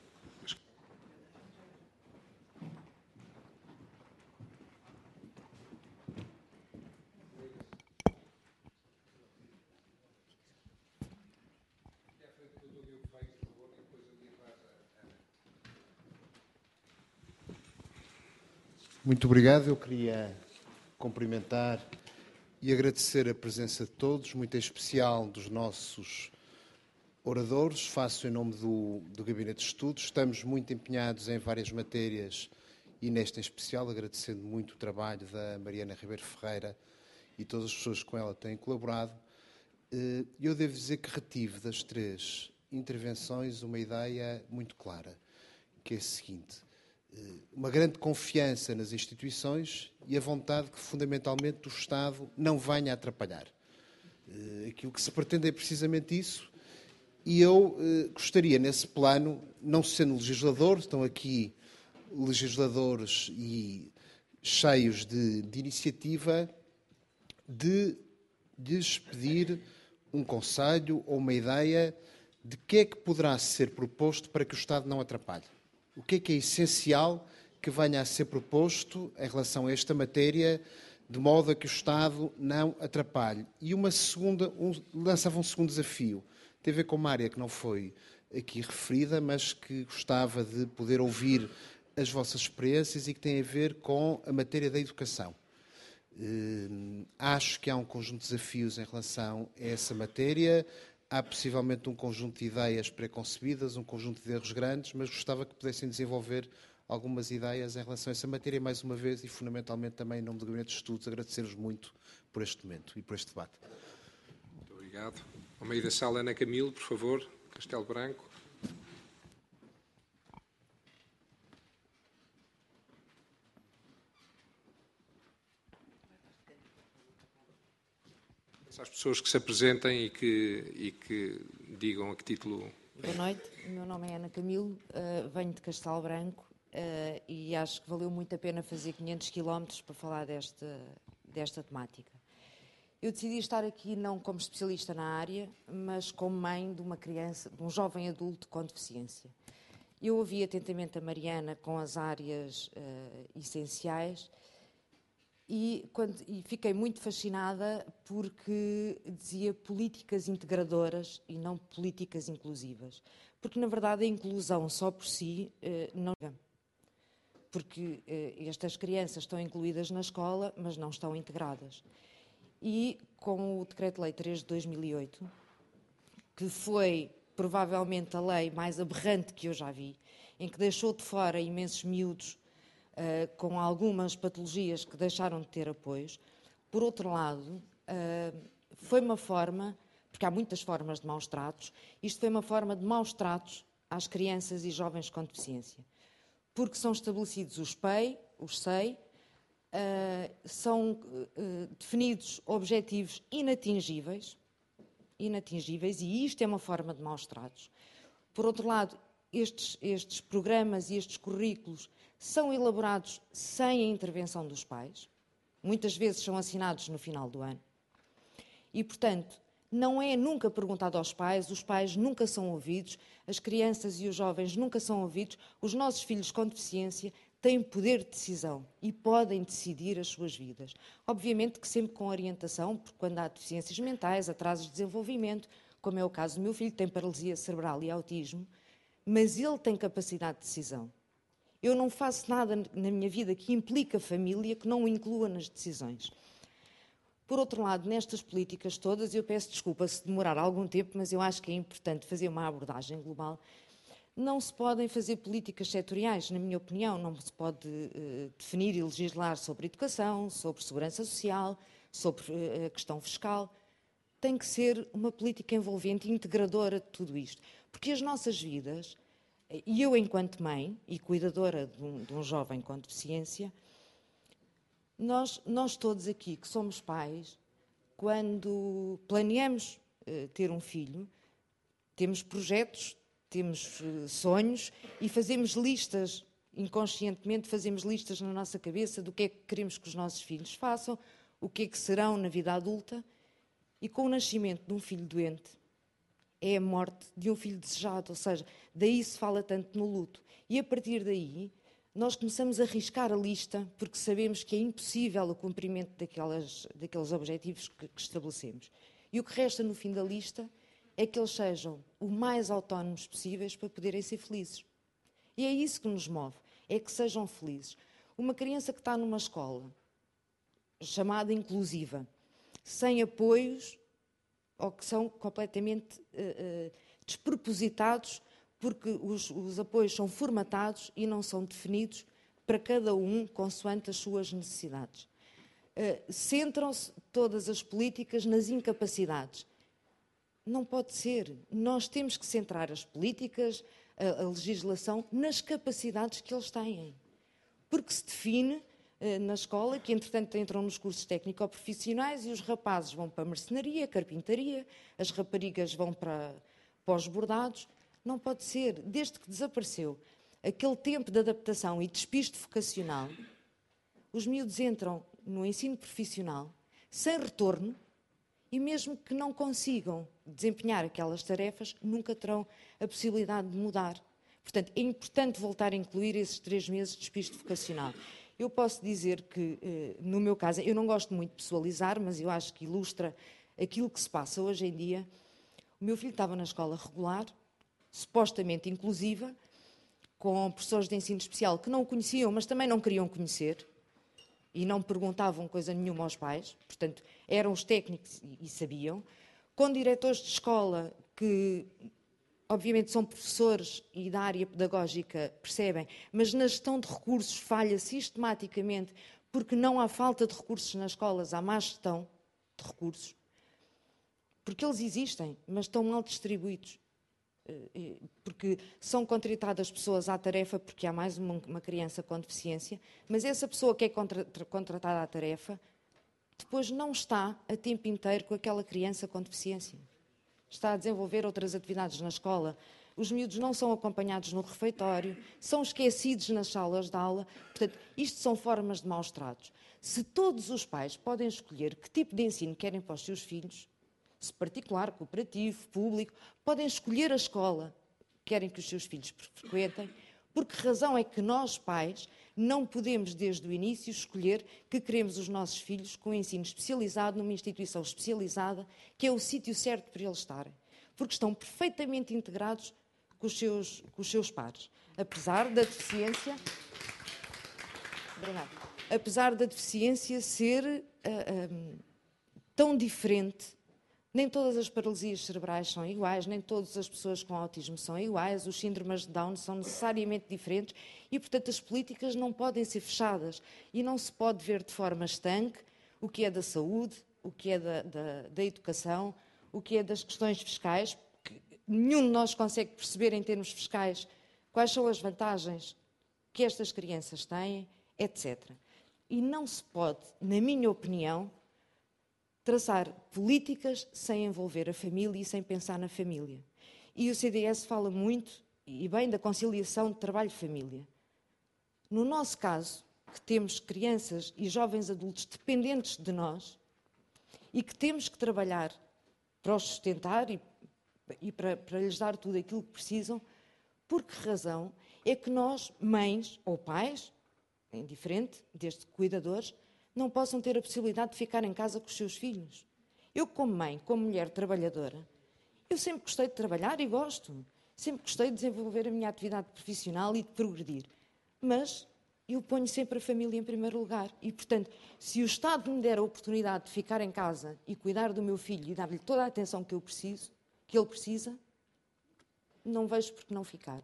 Muito obrigado. Eu queria cumprimentar e agradecer a presença de todos, muito em especial dos nossos oradores. Faço em nome do, do Gabinete de Estudos. Estamos muito empenhados em várias matérias e nesta em especial, agradecendo muito o trabalho da Mariana Ribeiro Ferreira e todas as pessoas que com ela têm colaborado. Eu devo dizer que retive das três intervenções uma ideia muito clara, que é a seguinte: uma grande confiança nas instituições e a vontade que, fundamentalmente, o Estado não venha a atrapalhar. Aquilo que se pretende é precisamente isso, e eu gostaria, nesse plano, não sendo legislador, estão aqui legisladores e cheios de, de iniciativa, de lhes pedir um conselho ou uma ideia de que é que poderá ser proposto para que o Estado não atrapalhe. O que é que é essencial que venha a ser proposto em relação a esta matéria, de modo a que o Estado não atrapalhe? E uma segunda, um, lançava um segundo desafio, tem a ver com uma área que não foi aqui referida, mas que gostava de poder ouvir as vossas experiências e que tem a ver com a matéria da educação. Uh, acho que há um conjunto de desafios em relação a essa matéria. Há possivelmente um conjunto de ideias preconcebidas, um conjunto de erros grandes, mas gostava que pudessem desenvolver algumas ideias em relação a essa matéria. Mais uma vez, e fundamentalmente também em nome do Gabinete de Estudos, agradecer-vos muito por este momento e por este debate. Muito obrigado. Ao meio da sala, Ana Camilo, por favor, Castelo Branco. Às pessoas que se apresentem e que, e que digam a que título... Boa noite, o meu nome é Ana Camilo, uh, venho de Castelo Branco uh, e acho que valeu muito a pena fazer quinhentos quilómetros para falar desta, desta temática. Eu decidi estar aqui não como especialista na área, mas como mãe de uma criança, de um jovem adulto com deficiência. Eu ouvi atentamente a Mariana com as áreas uh, essenciais E, quando, e fiquei muito fascinada porque dizia políticas integradoras e não políticas inclusivas. Porque, na verdade, a inclusão só por si eh, não é. Porque eh, estas crianças estão incluídas na escola, mas não estão integradas. E com o Decreto-Lei três de dois mil e oito, que foi provavelmente a lei mais aberrante que eu já vi, em que deixou de fora imensos miúdos Uh, com algumas patologias que deixaram de ter apoios. Por outro lado, uh, foi uma forma, porque há muitas formas de maus tratos, isto foi uma forma de maus tratos às crianças e jovens com deficiência. Porque são estabelecidos os P E I, os S E I, uh, são uh, definidos objetivos inatingíveis, inatingíveis, e isto é uma forma de maus tratos. Por outro lado, estes, estes programas e estes currículos são elaborados sem a intervenção dos pais, muitas vezes são assinados no final do ano, e, portanto, não é nunca perguntado aos pais, os pais nunca são ouvidos, as crianças e os jovens nunca são ouvidos, os nossos filhos com deficiência têm poder de decisão e podem decidir as suas vidas. Obviamente que sempre com orientação, porque quando há deficiências mentais, atrasos de desenvolvimento, como é o caso do meu filho, que tem paralisia cerebral e autismo, mas ele tem capacidade de decisão. Eu não faço nada na minha vida que implique a família que não o inclua nas decisões. Por outro lado, nestas políticas todas, eu peço desculpa se demorar algum tempo, mas eu acho que é importante fazer uma abordagem global. Não se podem fazer políticas setoriais, na minha opinião. Não se pode uh, definir e legislar sobre educação, sobre segurança social, sobre uh, a questão fiscal. Tem que ser uma política envolvente e integradora de tudo isto. Porque as nossas vidas... E eu, enquanto mãe e cuidadora de um, de um jovem com deficiência, nós, nós todos aqui que somos pais, quando planeamos uh, ter um filho, temos projetos, temos uh, sonhos e fazemos listas, inconscientemente fazemos listas na nossa cabeça do que é que queremos que os nossos filhos façam, o que é que serão na vida adulta, e com o nascimento de um filho doente, é a morte de um filho desejado, ou seja, daí se fala tanto no luto. E a partir daí, nós começamos a arriscar a lista, porque sabemos que é impossível o cumprimento daquelas, daqueles objetivos que, que estabelecemos. E o que resta no fim da lista é que eles sejam o mais autónomos possíveis para poderem ser felizes. E é isso que nos move, é que sejam felizes. Uma criança que está numa escola, chamada inclusiva, sem apoios, ou que são completamente uh, uh, despropositados, porque os, os apoios são formatados e não são definidos para cada um consoante as suas necessidades. Uh, centram-se todas as políticas nas incapacidades. Não pode ser. Nós temos que centrar as políticas, a, a legislação, nas capacidades que eles têm. Porque se define na escola, que entretanto entram nos cursos técnico-profissionais e os rapazes vão para a marcenaria, carpintaria, as raparigas vão para, para os bordados. Não pode ser. Desde que desapareceu aquele tempo de adaptação e despiste vocacional, os miúdos entram no ensino profissional sem retorno e mesmo que não consigam desempenhar aquelas tarefas, nunca terão a possibilidade de mudar. Portanto, é importante voltar a incluir esses três meses de despiste vocacional. Eu posso dizer que, no meu caso, eu não gosto muito de pessoalizar, mas eu acho que ilustra aquilo que se passa hoje em dia. O meu filho estava na escola regular, supostamente inclusiva, com professores de ensino especial que não o conheciam, mas também não queriam conhecer e não perguntavam coisa nenhuma aos pais, portanto, eram os técnicos e sabiam, com diretores de escola que... Obviamente são professores e da área pedagógica percebem, mas na gestão de recursos falha sistematicamente porque não há falta de recursos nas escolas, há má gestão de recursos. Porque eles existem, mas estão mal distribuídos. Porque são contratadas pessoas à tarefa porque há mais uma criança com deficiência, mas essa pessoa que é contratada à tarefa depois não está a tempo inteiro com aquela criança com deficiência. Está a desenvolver outras atividades na escola. Os miúdos não são acompanhados no refeitório, são esquecidos nas salas de aula. Portanto, isto são formas de maus tratos. Se todos os pais podem escolher que tipo de ensino querem para os seus filhos, se particular, cooperativo, público, podem escolher a escola que querem que os seus filhos frequentem, Por que razão é que nós, pais, não podemos, desde o início, escolher que queremos os nossos filhos com ensino especializado, numa instituição especializada, que é o sítio certo para eles estarem? Porque estão perfeitamente integrados com os seus, com os seus pares. Apesar da deficiência... Obrigada. Apesar da deficiência ser uh, um, tão diferente, nem todas as paralisias cerebrais são iguais, nem todas as pessoas com autismo são iguais, os síndromes de Down são necessariamente diferentes e, portanto, as políticas não podem ser fechadas e não se pode ver de forma estanque o que é da saúde, o que é da, da, da educação, o que é das questões fiscais, porque nenhum de nós consegue perceber em termos fiscais quais são as vantagens que estas crianças têm, etcétera. E não se pode, na minha opinião, traçar políticas sem envolver a família e sem pensar na família. E o C D S fala muito, e bem, da conciliação de trabalho-família. No nosso caso, que temos crianças e jovens adultos dependentes de nós e que temos que trabalhar para os sustentar e, e para, para lhes dar tudo aquilo que precisam, por que razão é que nós, mães ou pais, indiferente, desde cuidadores, não possam ter a possibilidade de ficar em casa com os seus filhos? Eu, como mãe, como mulher trabalhadora, eu sempre gostei de trabalhar e gosto. Sempre gostei de desenvolver a minha atividade profissional e de progredir. Mas eu ponho sempre a família em primeiro lugar. E, portanto, se o Estado me der a oportunidade de ficar em casa e cuidar do meu filho e dar-lhe toda a atenção que eu preciso, que ele precisa, não vejo por que não ficar.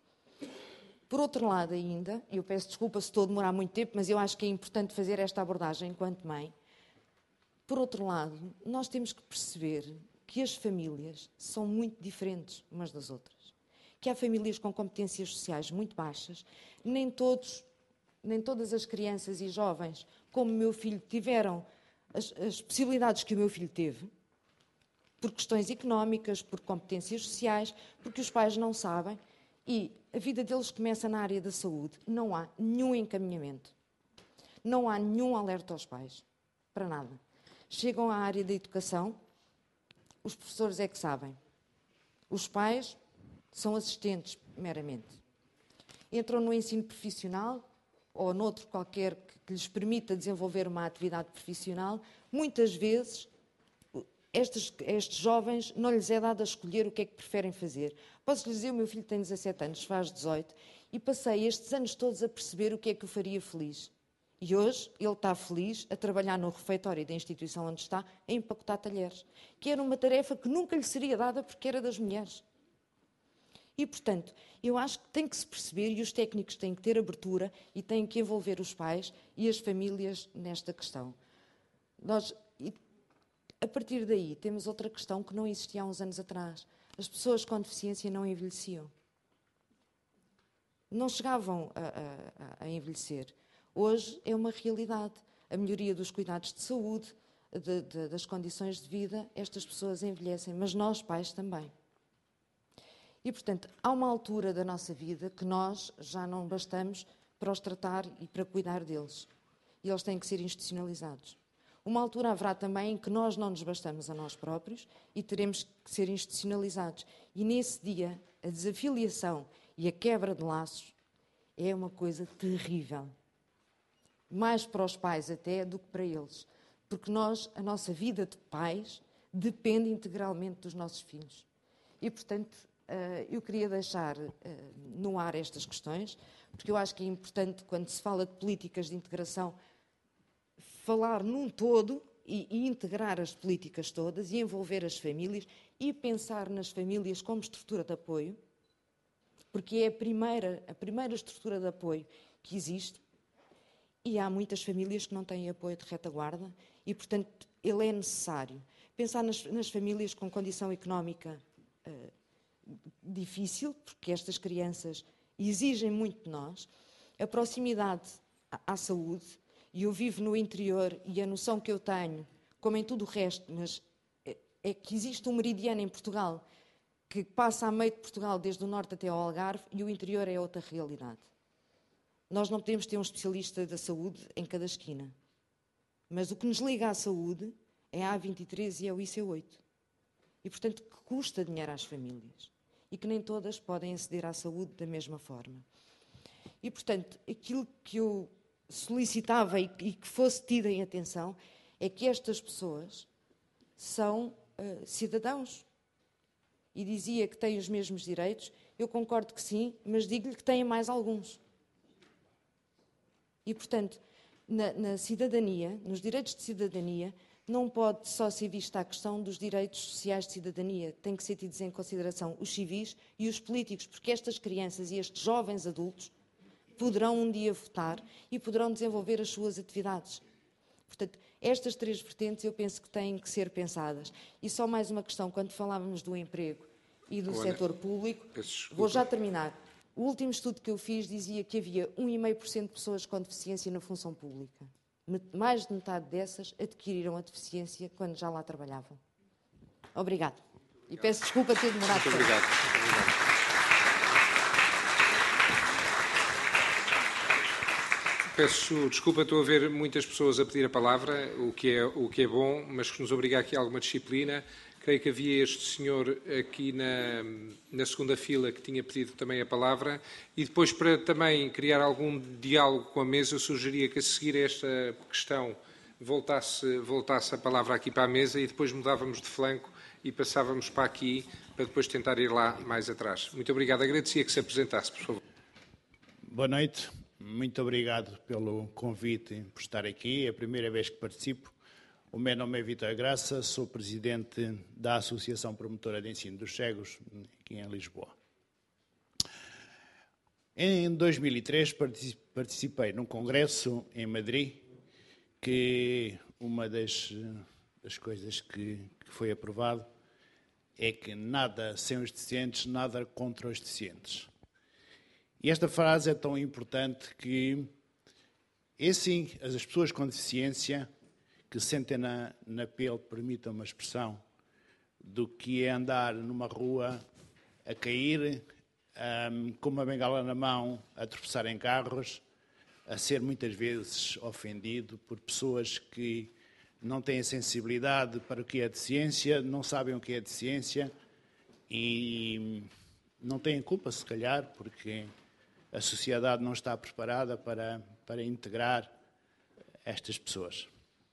Por outro lado ainda, e eu peço desculpa se estou a demorar muito tempo, mas eu acho que é importante fazer esta abordagem enquanto mãe. Por outro lado, nós temos que perceber que as famílias são muito diferentes umas das outras. Que há famílias com competências sociais muito baixas, nem todos, nem todas as crianças e jovens, como o meu filho, tiveram as, as possibilidades que o meu filho teve, por questões económicas, por competências sociais, porque os pais não sabem. E a vida deles começa na área da saúde. Não há nenhum encaminhamento. Não há nenhum alerta aos pais. Para nada. Chegam à área da educação, os professores é que sabem. Os pais são assistentes, meramente. Entram no ensino profissional, ou noutro qualquer que lhes permita desenvolver uma atividade profissional. Muitas vezes, estes, estes jovens não lhes é dado a escolher o que é que preferem fazer. Posso lhes dizer, o meu filho tem dezassete anos, faz dezoito, e passei estes anos todos a perceber o que é que o faria feliz. E hoje ele está feliz a trabalhar no refeitório da instituição onde está, a empacotar talheres, que era uma tarefa que nunca lhe seria dada porque era das mulheres. E, portanto, eu acho que tem que se perceber, e os técnicos têm que ter abertura e têm que envolver os pais e as famílias nesta questão. Nós, a partir daí, temos outra questão que não existia há uns anos atrás. As pessoas com deficiência não envelheciam. Não chegavam a, a, a envelhecer. Hoje é uma realidade. A melhoria dos cuidados de saúde, de, de, das condições de vida, estas pessoas envelhecem, mas nós, pais, também. E, portanto, há uma altura da nossa vida que nós já não bastamos para os tratar e para cuidar deles. E eles têm que ser institucionalizados. Uma altura haverá também em que nós não nos bastamos a nós próprios e teremos que ser institucionalizados. E nesse dia, a desafiliação e a quebra de laços é uma coisa terrível. Mais para os pais até do que para eles. Porque nós, a nossa vida de pais, depende integralmente dos nossos filhos. E, portanto, eu queria deixar no ar estas questões, porque eu acho que é importante, quando se fala de políticas de integração, falar num todo e, e integrar as políticas todas e envolver as famílias e pensar nas famílias como estrutura de apoio, porque é a primeira, a primeira estrutura de apoio que existe e há muitas famílias que não têm apoio de retaguarda e, portanto, ele é necessário. Pensar nas, nas famílias com condição económica uh, difícil, porque estas crianças exigem muito de nós, a proximidade à, à saúde. E eu vivo no interior e a noção que eu tenho, como em tudo o resto, mas é que existe um meridiano em Portugal que passa a meio de Portugal, desde o norte até ao Algarve, e o interior é outra realidade. Nós não podemos ter um especialista da saúde em cada esquina. Mas o que nos liga à saúde é a A vinte e três e é o I C oito. E, portanto, que custa dinheiro às famílias. E que nem todas podem aceder à saúde da mesma forma. E, portanto, aquilo que eu solicitava e que fosse tido em atenção é que estas pessoas são uh, cidadãos. E dizia que têm os mesmos direitos. Eu concordo que sim, mas digo-lhe que têm mais alguns. E, portanto, na, na cidadania, nos direitos de cidadania, não pode só ser vista a questão dos direitos sociais de cidadania. Tem que ser tidos em consideração os civis e os políticos, porque estas crianças e estes jovens adultos poderão um dia votar e poderão desenvolver as suas atividades. Portanto, estas três vertentes eu penso que têm que ser pensadas. E só mais uma questão, quando falávamos do emprego e do Olha, setor público, vou já terminar. O último estudo que eu fiz dizia que havia um vírgula cinco por cento de pessoas com deficiência na função pública. Mais de metade dessas adquiriram a deficiência quando já lá trabalhavam. Obrigado. E peço desculpa ter demorado tanto. Muito obrigado. Muito obrigado. Peço desculpa, estou a ver muitas pessoas a pedir a palavra, o que é, o que é bom, mas que nos obriga aqui a alguma disciplina. Creio que havia este senhor aqui na, na segunda fila que tinha pedido também a palavra e depois, para também criar algum diálogo com a mesa, eu sugeria que a seguir esta questão voltasse, voltasse a palavra aqui para a mesa e depois mudávamos de flanco e passávamos para aqui para depois tentar ir lá mais atrás. Muito obrigado. Agradecia que se apresentasse, por favor. Boa noite. Muito obrigado pelo convite por estar aqui. É a primeira vez que participo. O meu nome é Vítor Graça, sou presidente da Associação Promotora de Ensino dos Cegos, aqui em Lisboa. Em dois mil e três participei num congresso em Madrid, que uma das, das coisas que, que foi aprovado é que nada sem os deficientes, nada contra os deficientes. E esta frase é tão importante que, é sim, as pessoas com deficiência que sentem na, na pele, permitam uma expressão, do que é andar numa rua a cair, um, com uma bengala na mão, a tropeçar em carros, a ser muitas vezes ofendido por pessoas que não têm sensibilidade para o que é deficiência, não sabem o que é deficiência e não têm culpa, se calhar, porque a sociedade não está preparada para, para integrar estas pessoas.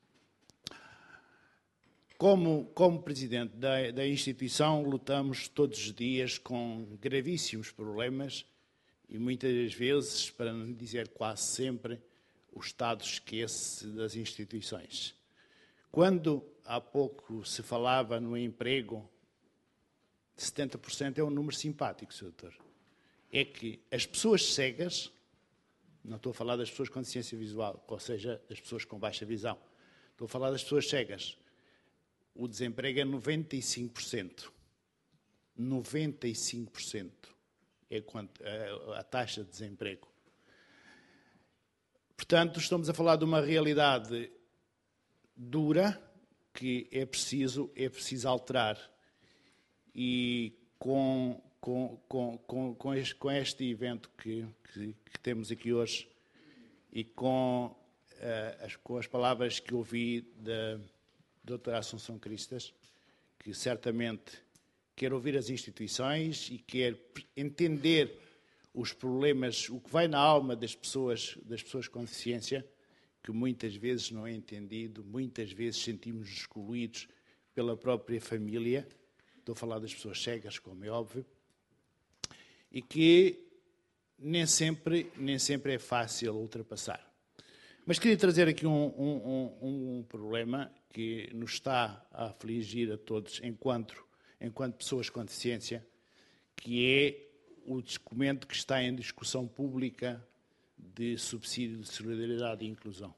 Como, como presidente da, da instituição, lutamos todos os dias com gravíssimos problemas e muitas vezes, para não dizer quase sempre, o Estado esquece das instituições. Quando há pouco se falava no emprego, setenta por cento é um número simpático, senhor doutor. É que as pessoas cegas, não estou a falar das pessoas com deficiência visual, ou seja, das pessoas com baixa visão, estou a falar das pessoas cegas. O desemprego é noventa e cinco por cento. noventa e cinco por cento é a taxa de desemprego. Portanto, estamos a falar de uma realidade dura que é preciso, é preciso alterar. E com, com, com, com, com, este, com este evento que, que, que temos aqui hoje e com, uh, as, com as palavras que ouvi da doutora Assunção Cristas, que certamente quer ouvir as instituições e quer entender os problemas, o que vai na alma das pessoas, das pessoas com deficiência, que muitas vezes não é entendido, muitas vezes sentimos excluídos pela própria família, estou a falar das pessoas cegas, como é óbvio, e que nem sempre, nem sempre é fácil ultrapassar. Mas queria trazer aqui um, um, um, um problema que nos está a afligir a todos enquanto, enquanto pessoas com deficiência, que é o documento que está em discussão pública de subsídio de solidariedade e inclusão.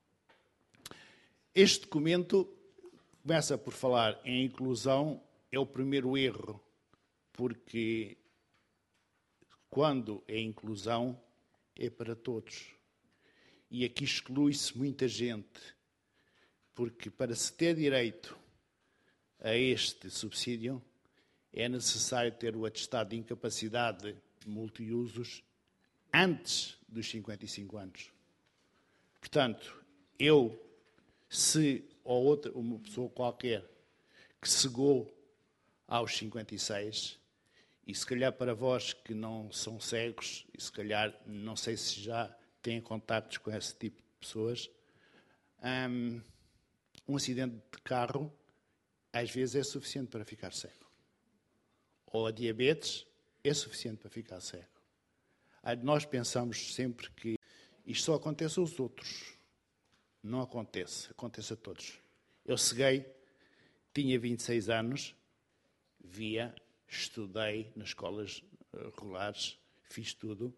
Este documento começa por falar em inclusão, é o primeiro erro, porque quando é inclusão é para todos. E aqui exclui-se muita gente, porque para se ter direito a este subsídio é necessário ter o atestado de incapacidade multiusos antes dos cinquenta e cinco anos. Portanto, eu, se ou outra, uma pessoa qualquer que chegou aos cinquenta e seis, E se calhar para vós que não são cegos, e se calhar não sei se já têm contactos com esse tipo de pessoas, um, um acidente de carro às vezes é suficiente para ficar cego. Ou a diabetes é suficiente para ficar cego. Nós pensamos sempre que isto só acontece aos outros. Não acontece, acontece a todos. Eu ceguei, tinha vinte e seis anos, via, estudei nas escolas regulares, fiz tudo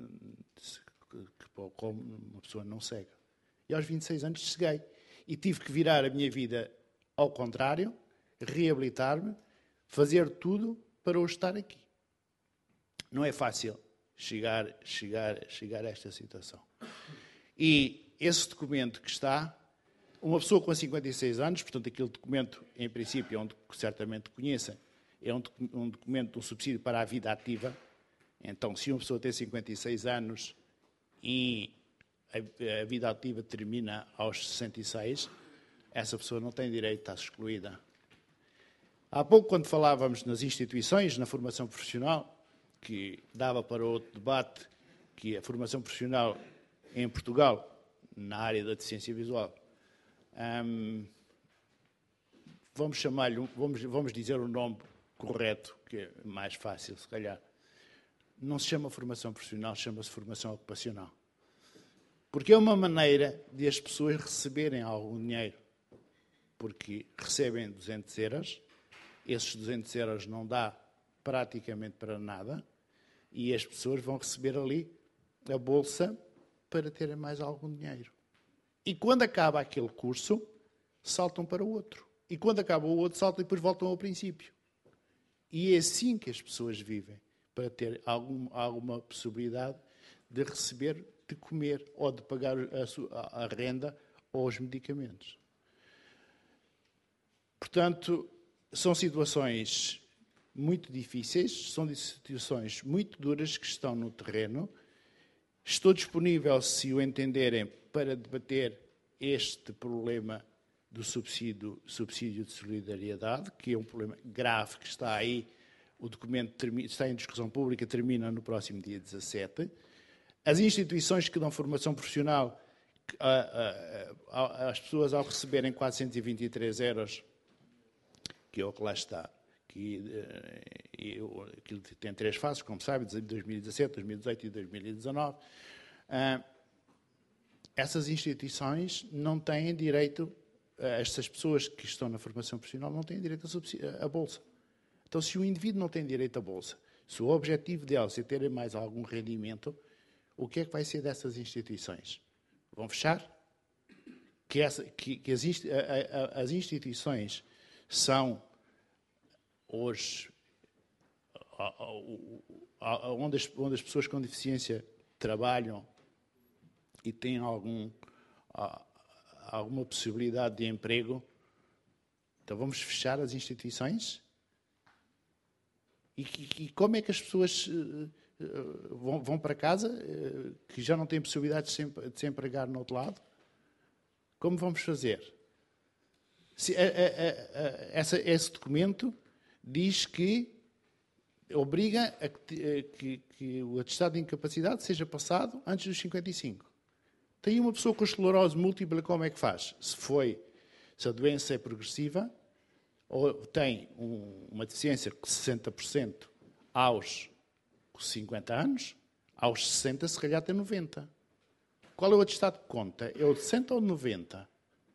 como uma pessoa não cega. E aos vinte e seis anos ceguei. E tive que virar a minha vida ao contrário, reabilitar-me, fazer tudo para hoje estar aqui. Não é fácil chegar, chegar, chegar a esta situação. E esse documento que está, uma pessoa com cinquenta e seis anos, portanto, aquele documento, em princípio, é um, certamente conhecem, é um, um documento, um subsídio para a vida ativa. Então, se uma pessoa tem cinquenta e seis anos e a, a vida ativa termina aos sessenta e seis, essa pessoa não tem direito, está excluída. Há pouco, quando falávamos nas instituições, na formação profissional, que dava para outro debate, que a formação profissional em Portugal, na área da deficiência visual, hum, vamos chamar-lhe, vamos, vamos dizer o nome correto, que é mais fácil, se calhar. Não se chama formação profissional, chama-se formação ocupacional. Porque é uma maneira de as pessoas receberem algum dinheiro. Porque recebem duzentos euros, esses duzentos euros não dá praticamente para nada, e as pessoas vão receber ali a bolsa para terem mais algum dinheiro. E quando acaba aquele curso, saltam para o outro. E quando acaba o outro, saltam e depois voltam ao princípio. E é assim que as pessoas vivem, para ter algum, alguma possibilidade de receber, de comer, ou de pagar a, sua, a renda ou os medicamentos. Portanto, são situações muito difíceis, são situações muito duras que estão no terreno. Estou disponível, se o entenderem, para debater este problema do subsídio, subsídio de solidariedade, que é um problema grave que está aí. O documento termina, está em discussão pública, termina no próximo dia dezassete. As instituições que dão formação profissional, as pessoas ao receberem quatrocentos e vinte e três euros, que é o que lá está, que, que tem três fases, como sabem, de dois mil e dezassete, dois mil e dezoito e dois mil e dezanove. Essas instituições não têm direito, estas pessoas que estão na formação profissional não têm direito a, a bolsa. Então, se o indivíduo não tem direito à bolsa, se o objetivo delas é terem mais algum rendimento, o que é que vai ser dessas instituições? Vão fechar? Que, essa, que, que as, a, a, as instituições são hoje onde as, onde as pessoas com deficiência trabalham e têm algum, alguma possibilidade de emprego. Então vamos fechar as instituições? E, e como é que as pessoas uh, uh, vão, vão para casa, uh, que já não têm possibilidade de se, de se empregar no outro lado? Como vamos fazer? Se, a, a, a, essa, esse documento diz que obriga a que, a, que, que o atestado de incapacidade seja passado antes dos cinquenta e cinco. Tem uma pessoa com esclerose múltipla, como é que faz? Se foi, se a doença é progressiva, ou tem um, uma deficiência de sessenta por cento aos cinquenta anos, aos sessenta se calhar tem noventa. Qual é o atestado que conta? É o de sessenta ou de noventa?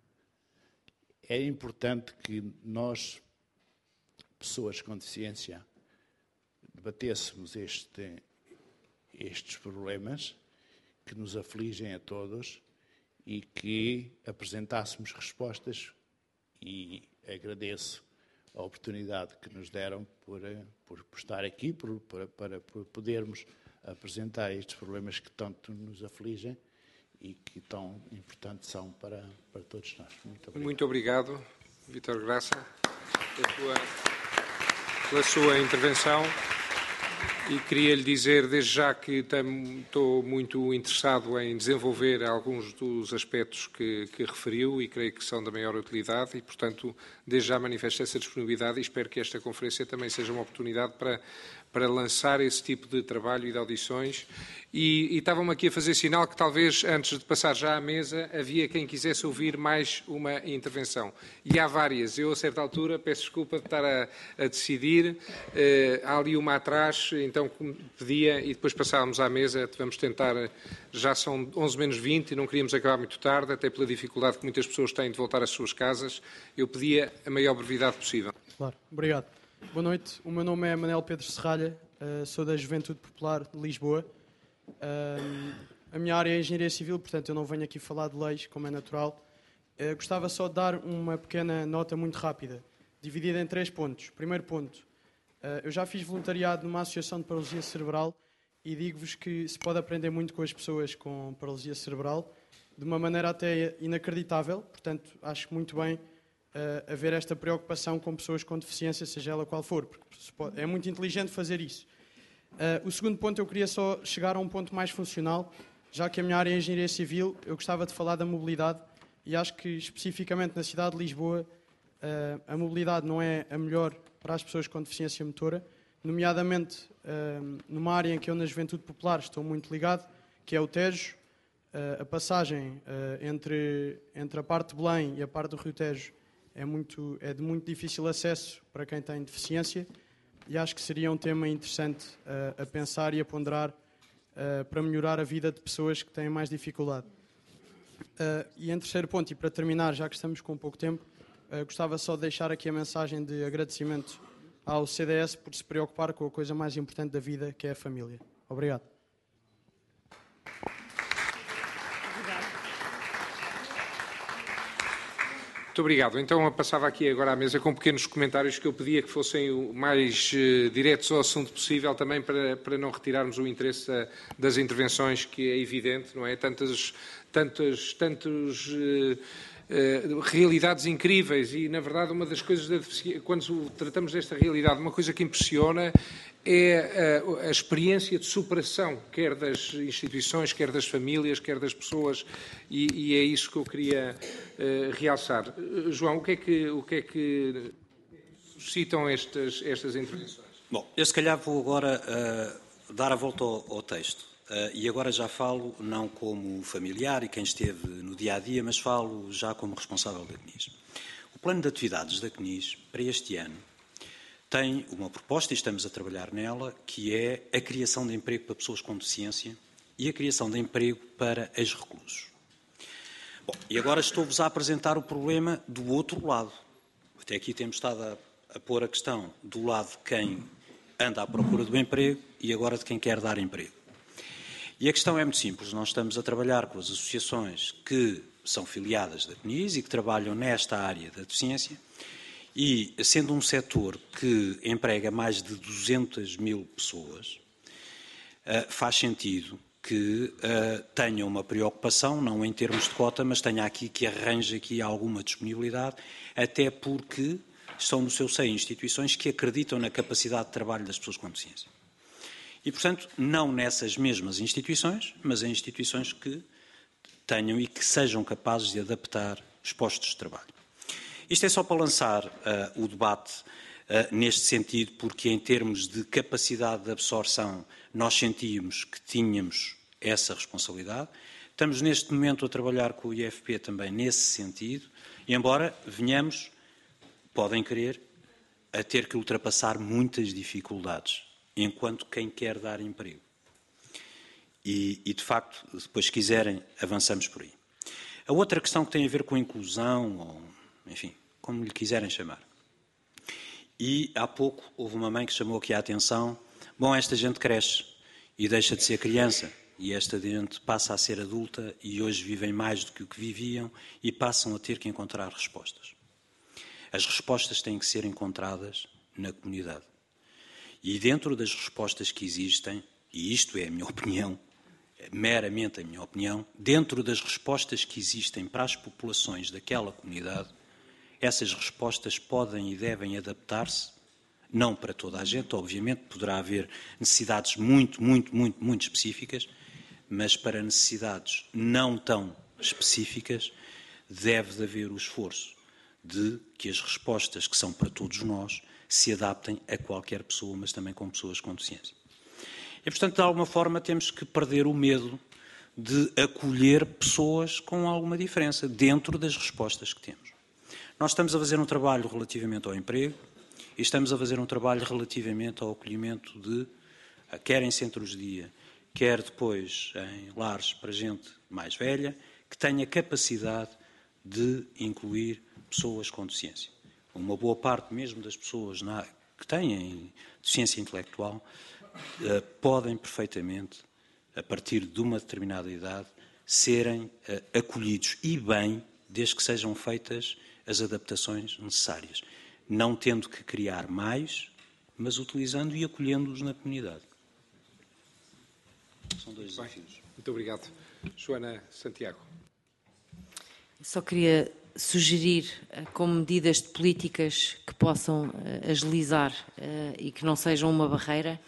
É importante que nós, pessoas com deficiência, debatêssemos este, estes problemas que nos afligem a todos e que apresentássemos respostas, e agradeço a oportunidade que nos deram por, por, por estar aqui, por, por, para por podermos apresentar estes problemas que tanto nos afligem e que tão importantes são para, para todos nós. Muito obrigado. Muito obrigado, Vítor Graça, pela sua, pela sua intervenção. E queria-lhe dizer, desde já, que estou muito interessado em desenvolver alguns dos aspectos que, que referiu e creio que são da maior utilidade e, portanto, desde já manifesto essa disponibilidade e espero que esta conferência também seja uma oportunidade para, para lançar esse tipo de trabalho e de audições. E, e estavam-me aqui a fazer sinal que talvez, antes de passar já à mesa, havia quem quisesse ouvir mais uma intervenção. E há várias. Eu, a certa altura, peço desculpa de estar a, a decidir. Uh, há ali uma atrás, então pedia, e depois passávamos à mesa. Vamos tentar, já são onze menos vinte e não queríamos acabar muito tarde, até pela dificuldade que muitas pessoas têm de voltar às suas casas. Eu pedia a maior brevidade possível. Claro, obrigado. Boa noite, o meu nome é Manel Pedro Serralha, uh, sou da Juventude Popular de Lisboa. Uh, a minha área é Engenharia Civil, portanto eu não venho aqui falar de leis, como é natural. Uh, gostava só de dar uma pequena nota muito rápida, dividida em três pontos. Primeiro ponto, uh, eu já fiz voluntariado numa associação de paralisia cerebral e digo-vos que se pode aprender muito com as pessoas com paralisia cerebral, de uma maneira até inacreditável, portanto acho muito bem uh, haver esta preocupação com pessoas com deficiência, seja ela qual for, porque é muito inteligente fazer isso. Uh, o segundo ponto, eu queria só chegar a um ponto mais funcional, já que a minha área é Engenharia Civil, eu gostava de falar da mobilidade e acho que especificamente na cidade de Lisboa uh, a mobilidade não é a melhor para as pessoas com deficiência motora, nomeadamente uh, numa área em que eu na Juventude Popular estou muito ligado, que é o Tejo. Uh, a passagem uh, entre, entre a parte de Belém e a parte do Rio Tejo é, muito, é de muito difícil acesso para quem tem deficiência. E acho que seria um tema interessante uh, a pensar e a ponderar uh, para melhorar a vida de pessoas que têm mais dificuldade. Uh, e em terceiro ponto, e para terminar, já que estamos com pouco tempo, uh, gostava só de deixar aqui a mensagem de agradecimento ao C D S por se preocupar com a coisa mais importante da vida, que é a família. Obrigado. Muito obrigado. Então eu passava aqui agora à mesa com pequenos comentários que eu pedia que fossem o mais uh, diretos ao assunto possível, também para, para não retirarmos o interesse uh, das intervenções, que é evidente, não é? Tantas, tantas, tantos uh, uh, realidades incríveis e, na verdade, uma das coisas, da quando tratamos desta realidade, uma coisa que impressiona é a, a experiência de superação, quer das instituições, quer das famílias, quer das pessoas, e, e é isso que eu queria uh, realçar. Uh, João, o que é que, o que, é que suscitam estas, estas intervenções? Bom, eu se calhar vou agora uh, dar a volta ao, ao texto, uh, e agora já falo não como familiar e quem esteve no dia-a-dia, mas falo já como responsável da C N I S. O plano de atividades da C N I S para este ano tem uma proposta, e estamos a trabalhar nela, que é a criação de emprego para pessoas com deficiência e a criação de emprego para ex-reclusos. Bom, e agora estou-vos a apresentar o problema do outro lado. Até aqui temos estado a, a pôr a questão do lado de quem anda à procura do emprego e agora de quem quer dar emprego. E a questão é muito simples. Nós estamos a trabalhar com as associações que são filiadas da C N I S e que trabalham nesta área da deficiência. E, sendo um setor que emprega mais de duzentas mil pessoas, faz sentido que tenha uma preocupação, não em termos de cota, mas tenha aqui que arranje aqui alguma disponibilidade, até porque estão no seu seio instituições que acreditam na capacidade de trabalho das pessoas com deficiência. E, portanto, não nessas mesmas instituições, mas em instituições que tenham e que sejam capazes de adaptar os postos de trabalho. Isto é só para lançar uh, o debate uh, neste sentido, porque em termos de capacidade de absorção nós sentíamos que tínhamos essa responsabilidade. Estamos neste momento a trabalhar com o I F P também nesse sentido, e embora venhamos, podem querer, a ter que ultrapassar muitas dificuldades, enquanto quem quer dar emprego. E, e de facto, depois se quiserem, avançamos por aí. A outra questão que tem a ver com a inclusão, ou, enfim, como lhe quiserem chamar. E há pouco houve uma mãe que chamou aqui a atenção, bom, esta gente cresce e deixa de ser criança, e esta gente passa a ser adulta e hoje vivem mais do que o que viviam e passam a ter que encontrar respostas. As respostas têm que ser encontradas na comunidade. E dentro das respostas que existem, e isto é a minha opinião, é meramente a minha opinião, dentro das respostas que existem para as populações daquela comunidade, essas respostas podem e devem adaptar-se, não para toda a gente, obviamente, poderá haver necessidades muito, muito, muito, muito específicas, mas para necessidades não tão específicas, deve de haver o esforço de que as respostas que são para todos nós se adaptem a qualquer pessoa, mas também com pessoas com deficiência. E, portanto, de alguma forma, temos que perder o medo de acolher pessoas com alguma diferença dentro das respostas que temos. Nós estamos a fazer um trabalho relativamente ao emprego e estamos a fazer um trabalho relativamente ao acolhimento de, quer em centros de dia, quer depois em lares para gente mais velha, que tenha capacidade de incluir pessoas com deficiência. Uma boa parte mesmo das pessoas na, que têm deficiência intelectual uh, podem perfeitamente, a partir de uma determinada idade, serem uh, acolhidos e bem, desde que sejam feitas as adaptações necessárias, não tendo que criar mais, mas utilizando e acolhendo-os na comunidade. São dois desafios. Muito obrigado. Joana Santiago. Só queria sugerir, como medidas de políticas que possam agilizar e que não sejam uma barreira,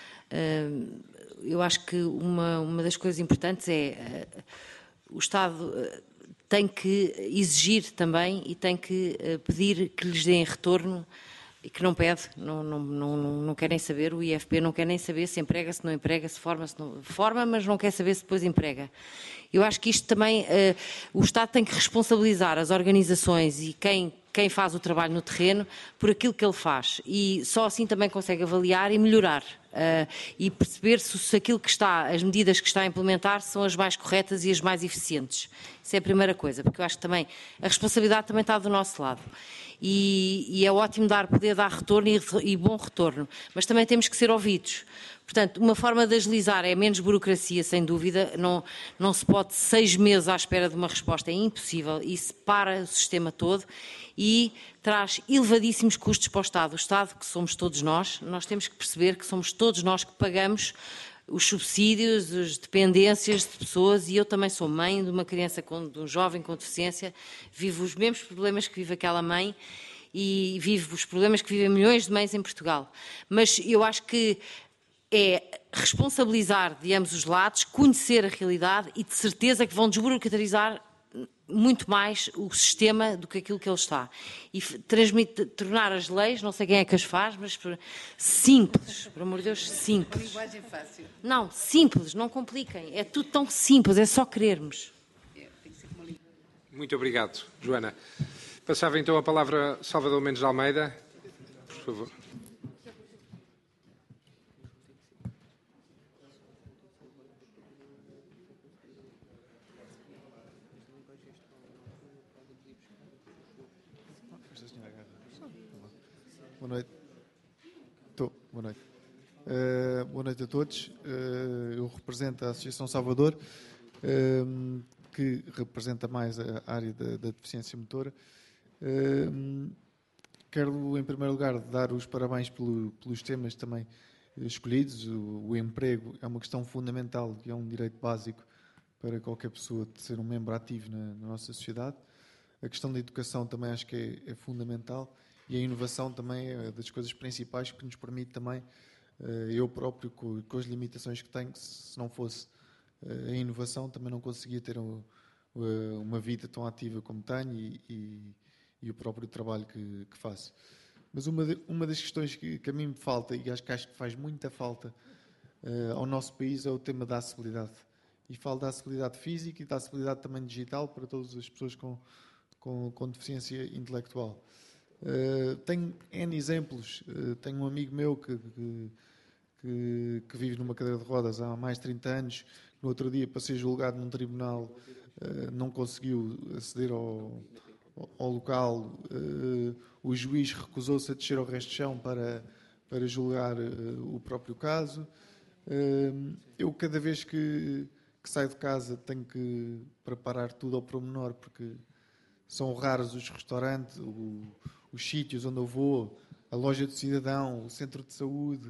eu acho que uma, uma das coisas importantes é o Estado tem que exigir também e tem que pedir que lhes deem retorno e que não pede, não, não, não, não querem saber, o I F P não quer nem saber se emprega, se não emprega, se forma, se não forma, mas não quer saber se depois emprega. Eu acho que isto também, uh, o Estado tem que responsabilizar as organizações e quem, quem faz o trabalho no terreno por aquilo que ele faz e só assim também consegue avaliar e melhorar uh, e perceber se, se aquilo que está, as medidas que está a implementar são as mais corretas e as mais eficientes. Isso é a primeira coisa, porque eu acho que também a responsabilidade também está do nosso lado. E, e é ótimo dar, poder dar retorno e, e bom retorno, mas também temos que ser ouvidos. Portanto, uma forma de agilizar é menos burocracia, sem dúvida, não, não se pode seis meses à espera de uma resposta, é impossível, isso para o sistema todo e traz elevadíssimos custos para o Estado. O Estado, que somos todos nós, nós temos que perceber que somos todos nós que pagamos os subsídios, as dependências de pessoas, e eu também sou mãe de uma criança, com, de um jovem com deficiência, vivo os mesmos problemas que vive aquela mãe e vivo os problemas que vivem milhões de mães em Portugal. Mas eu acho que é responsabilizar de ambos os lados, conhecer a realidade e de certeza que vão desburocratizar muito mais o sistema do que aquilo que ele está. E transmitir, tornar as leis, não sei quem é que as faz, mas simples, por amor de Deus, simples. A linguagem fácil. Não, simples, não compliquem. É tudo tão simples, é só querermos. Muito obrigado, Joana. Passava então a palavra a Salvador Mendes de Almeida, por favor. Boa noite. Estou. Boa noite. Uh, boa noite a todos. Uh, eu represento a Associação Salvador, uh, que representa mais a área da, da deficiência motora. Uh, quero, em primeiro lugar, dar os parabéns pelo, pelos temas também escolhidos. O, o emprego é uma questão fundamental e é um direito básico para qualquer pessoa de ser um membro ativo na, na nossa sociedade. A questão da educação também acho que é, é fundamental. E a inovação também é das coisas principais que nos permite também, eu próprio, com as limitações que tenho, se não fosse a inovação, também não conseguia ter uma vida tão ativa como tenho e, e, e o próprio trabalho que, que faço. Mas uma, de, uma das questões que, que a mim me falta, e acho que, acho que faz muita falta uh, ao nosso país, é o tema da acessibilidade. E falo da acessibilidade física e da acessibilidade também digital para todas as pessoas com, com, com deficiência intelectual. Uh, tenho N exemplos. Uh, tenho um amigo meu que, que, que, que vive numa cadeira de rodas há mais de trinta anos. No outro dia, para ser julgado num tribunal, uh, não conseguiu aceder ao, ao local. Uh, o juiz recusou-se a descer ao resto de chão para, para julgar uh, o próprio caso. Uh, eu, cada vez que, que saio de casa, tenho que preparar tudo ao pormenor, porque são raros os restaurantes, o, os sítios onde eu vou, a loja do cidadão, o centro de saúde,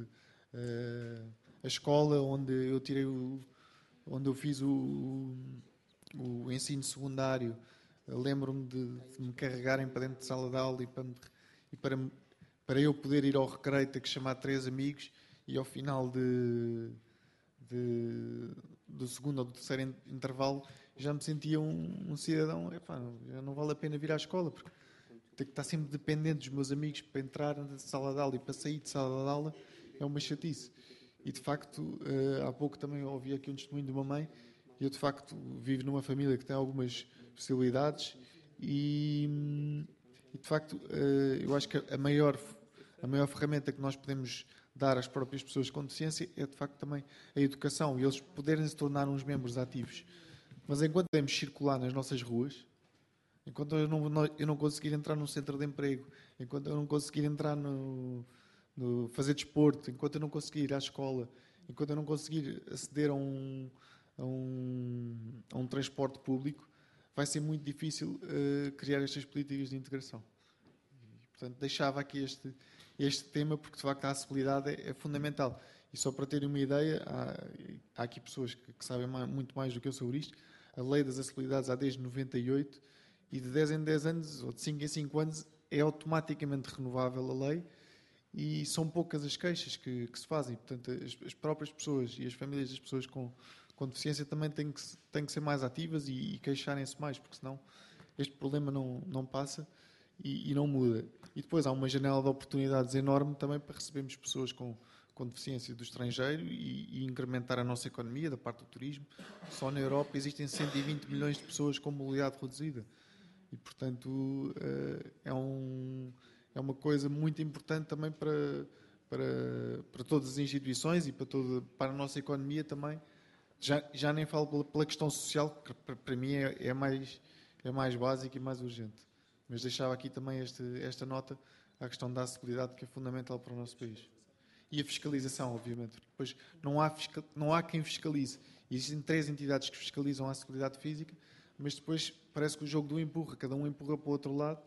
a escola onde eu tirei o, onde eu fiz o, o ensino secundário. Lembro-me de, de me carregarem para dentro de sala de aula e para, e para, para eu poder ir ao recreio, ter que chamar três amigos e ao final de, de, do segundo ou do terceiro intervalo já me sentia um, um cidadão. Epá, já não vale a pena vir à escola, porque ter que estar sempre dependente dos meus amigos para entrar na sala de aula e para sair de sala de aula é uma chatice. E, de facto, há pouco também ouvi aqui um testemunho de uma mãe, e eu, de facto, vivo numa família que tem algumas possibilidades e, e de facto, eu acho que a maior, a maior ferramenta que nós podemos dar às próprias pessoas com deficiência é, de facto, também a educação e eles poderem se tornar uns membros ativos. Mas enquanto podemos circular nas nossas ruas, enquanto eu não, eu não conseguir entrar num centro de emprego, enquanto eu não conseguir entrar no, no fazer desporto, enquanto eu não conseguir ir à escola, enquanto eu não conseguir aceder a um, a um, a um transporte público, vai ser muito difícil uh, criar estas políticas de integração. E, portanto, deixava aqui este, este tema, porque de facto a acessibilidade é, é fundamental. E só para terem uma ideia, há, há aqui pessoas que, que sabem mais, muito mais do que eu sobre isto. A lei das acessibilidades há desde noventa e oito e de dez em dez anos, ou de cinco em cinco anos, é automaticamente renovável a lei e são poucas as queixas que, que se fazem. Portanto, as, as próprias pessoas e as famílias das pessoas com, com deficiência também têm que, têm que ser mais ativas e, e queixarem-se mais, porque senão este problema não, não passa e, e não muda. E depois há uma janela de oportunidades enorme também para recebermos pessoas com, com deficiência do estrangeiro e, e incrementar a nossa economia da parte do turismo. Só na Europa existem cento e vinte milhões de pessoas com mobilidade reduzida. E, portanto, é, um, é uma coisa muito importante também para, para, para todas as instituições e para, toda, para a nossa economia também. Já, já nem falo pela, pela questão social, que para, para mim é, é, mais, é mais básica e mais urgente. Mas deixava aqui também este, esta nota à questão da acessibilidade, que é fundamental para o nosso país. E a fiscalização, obviamente. Depois, não há, fiscal, não há quem fiscalize. Existem três entidades que fiscalizam a acessibilidade física, mas depois parece que o jogo do empurra, cada um empurra para o outro lado.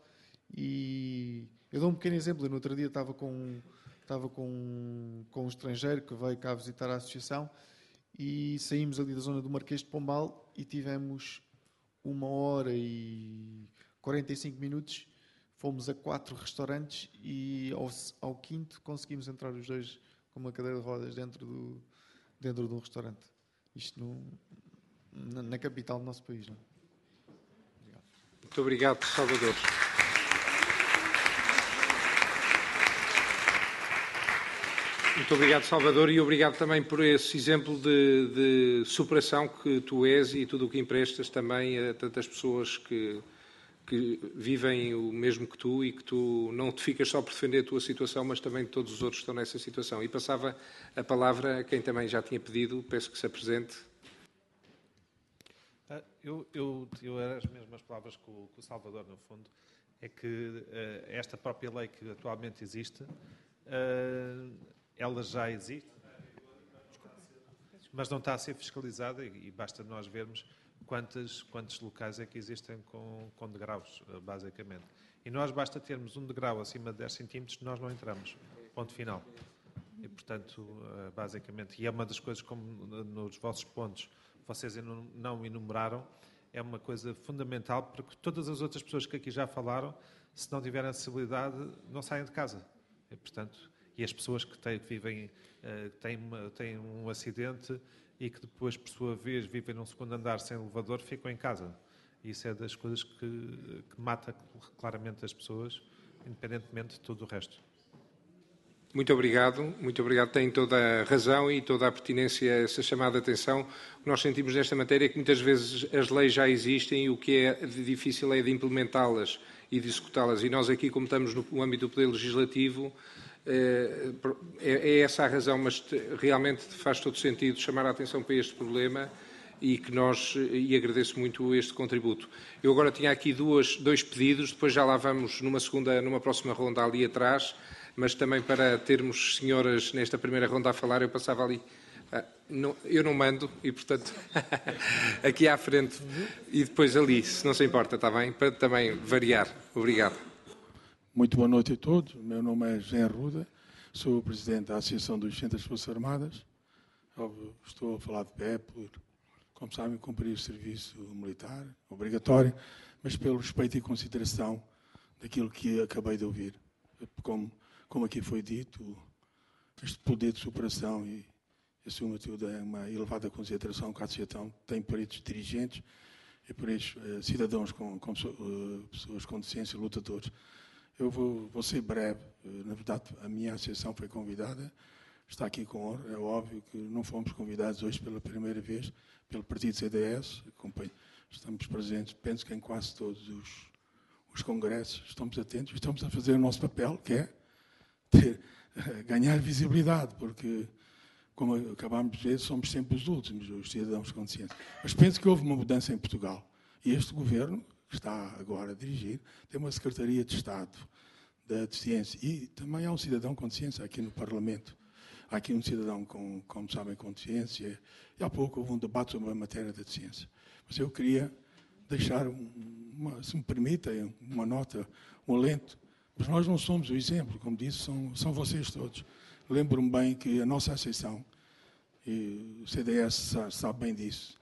E eu dou um pequeno exemplo. Eu, no outro dia estava com, estava com, com um estrangeiro que veio cá visitar a associação e saímos ali da zona do Marquês de Pombal e tivemos uma hora e quarenta e cinco minutos. Fomos a quatro restaurantes e ao, ao quinto conseguimos entrar os dois com uma cadeira de rodas dentro, do, dentro de um restaurante. Isto no, na, na capital do nosso país, não é? Muito obrigado, Salvador. Muito obrigado, Salvador, e obrigado também por esse exemplo de, de superação que tu és e tudo o que emprestas também a tantas pessoas que, que vivem o mesmo que tu e que tu não te ficas só por defender a tua situação, mas também de todos os outros que estão nessa situação. E passava a palavra a quem também já tinha pedido, peço que se apresente. Eu, eu, eu era as mesmas palavras que o, que o Salvador, no fundo, é que uh, esta própria lei que atualmente existe, uh, ela já existe, mas não está a ser fiscalizada e, e basta nós vermos quantos, quantos locais é que existem com, com degraus, uh, basicamente. E nós basta termos um degrau acima de dez centímetros que nós não entramos, ponto final. E, portanto, uh, basicamente, e é uma das coisas como nos vossos pontos, vocês não enumeraram, é uma coisa fundamental, porque todas as outras pessoas que aqui já falaram, se não tiverem acessibilidade, não saem de casa. E, portanto, e as pessoas que, têm, que vivem, uh, têm, uma, têm um acidente e que depois, por sua vez, vivem num segundo andar sem elevador, ficam em casa. E isso é das coisas que, que mata claramente as pessoas, independentemente de tudo o resto. Muito obrigado, muito obrigado. Tem toda a razão e toda a pertinência a essa chamada de atenção. O que nós sentimos nesta matéria é que muitas vezes as leis já existem e o que é difícil é de implementá-las e de executá-las. E nós aqui, como estamos no âmbito do Poder Legislativo, é, é essa a razão, mas realmente faz todo sentido chamar a atenção para este problema e que nós, e agradeço muito este contributo. Eu agora tinha aqui duas, dois pedidos, depois já lá vamos numa segunda, numa próxima ronda ali atrás, mas também para termos senhoras nesta primeira ronda a falar, eu passava ali. Ah, não, eu não mando e, portanto, aqui à frente e depois ali, se não se importa, está bem? Para também variar. Obrigado. Muito boa noite a todos. O meu nome é José Arruda, sou o presidente da Associação dos Centros das Forças Armadas. Estou a falar de pé por, como sabem, cumprir o serviço militar obrigatório, mas pelo respeito e consideração daquilo que acabei de ouvir. Como Como aqui foi dito, este poder de superação e, acima de tudo, é uma elevada concentração que a associação tem peritos dirigentes. e por estes uh, cidadãos com, com uh, pessoas com deficiência, lutadores. Eu vou, vou ser breve. Uh, na verdade, a minha associação foi convidada, está aqui com honra. É óbvio que não fomos convidados hoje pela primeira vez pelo partido C D S. Estamos presentes, penso que em quase todos os, os congressos. Estamos atentos, estamos a fazer o nosso papel, que é ter, uh, ganhar visibilidade, porque, como acabámos de ver, somos sempre os últimos, os cidadãos com deficiência. Mas penso que houve uma mudança em Portugal. E este governo, que está agora a dirigir, tem uma Secretaria de Estado da Deficiência. E também há um cidadão com deficiência aqui no Parlamento. Há aqui um cidadão, com, como sabem, com deficiência. E há pouco houve um debate sobre a matéria da deficiência. Mas eu queria deixar, uma, se me permitem, uma nota, um alento. Mas nós não somos o exemplo, como disse, são, são vocês todos. Lembro-me bem que a nossa associação, e o C D S sabe bem disso,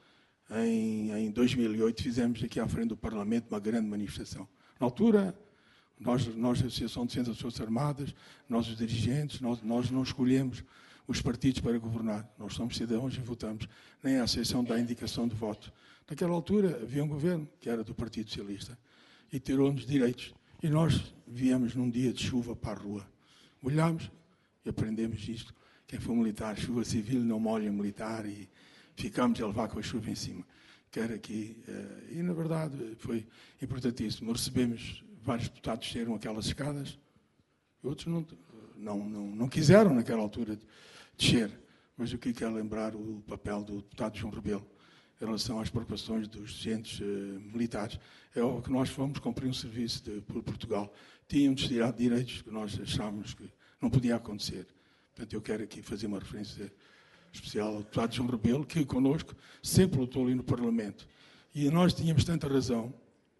em, em dois mil e oito fizemos aqui à frente do Parlamento uma grande manifestação. Na altura, nós, nós a Associação de Defesa das Forças Armadas, nós os dirigentes, nós, nós não escolhemos os partidos para governar. Nós somos cidadãos e votamos. Nem a Associação dá indicação de voto. Naquela altura havia um governo, que era do Partido Socialista, e tirou-nos direitos. E nós viemos num dia de chuva para a rua. Olhámos e aprendemos isto. Quem for militar, chuva civil, não molha militar, e ficámos a levar com a chuva em cima. Quer aqui, e na verdade foi importantíssimo. Recebemos, vários deputados desceram aquelas escadas, outros não, não, não, não quiseram naquela altura descer. Mas eu quero lembrar o papel do deputado João Rebelo em relação às preocupações dos agentes uh, militares. É óbvio que nós fomos cumprir um serviço de, por Portugal. Tínhamos tirado direitos que nós achávamos que não podia acontecer. Portanto, eu quero aqui fazer uma referência especial ao deputado João Rebelo, que connosco sempre lutou ali no Parlamento. E nós tínhamos tanta razão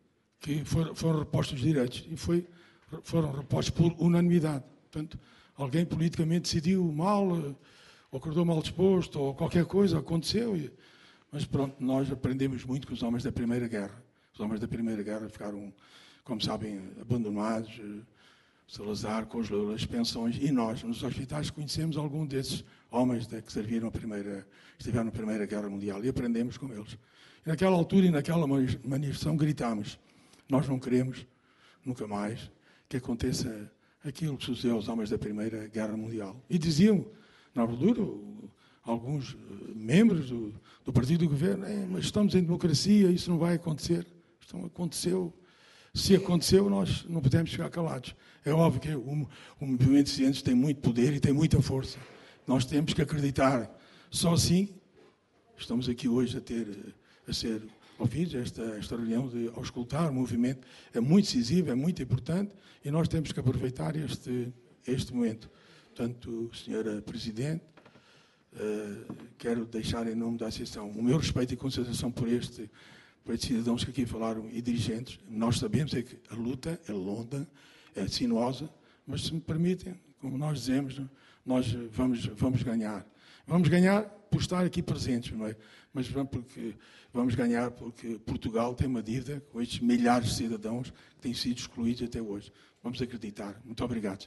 que foram, foram repostos os direitos. E foi, foram repostos por unanimidade. Portanto, alguém politicamente decidiu mal, ou acordou mal disposto, ou qualquer coisa aconteceu. E, mas pronto, nós aprendemos muito com os homens da Primeira Guerra. Os homens da Primeira Guerra ficaram, como sabem, abandonados. Salazar congelou as pensões, e nós, nos hospitais, conhecemos algum desses homens que serviram a primeira, estiveram na Primeira Guerra Mundial, e aprendemos com eles. E naquela altura e naquela manifestação gritámos: nós não queremos, nunca mais, que aconteça aquilo que sucedeu aos homens da Primeira Guerra Mundial. E diziam, na altura, alguns membros do, do partido do governo: é, mas estamos em democracia, isso não vai acontecer. Isto aconteceu. Se aconteceu, nós não podemos ficar calados. É óbvio que o, o movimento de ciências tem muito poder e tem muita força. Nós temos que acreditar. Só assim estamos aqui hoje a, ter, a ser ouvidos. Esta, esta reunião, de auscultar o movimento, é muito decisiva, é muito importante, e nós temos que aproveitar este, este momento. Portanto, senhora Presidente, uh, quero deixar em nome da Associação o meu respeito e consideração por este para os cidadãos que aqui falaram e dirigentes. Nós sabemos é que a luta é longa, é sinuosa, mas, se me permitem, como nós dizemos, nós vamos, vamos ganhar. Vamos ganhar por estar aqui presentes, não é? Mas vamos, porque, vamos ganhar porque Portugal tem uma dívida com estes milhares de cidadãos que têm sido excluídos até hoje. Vamos acreditar. Muito obrigado.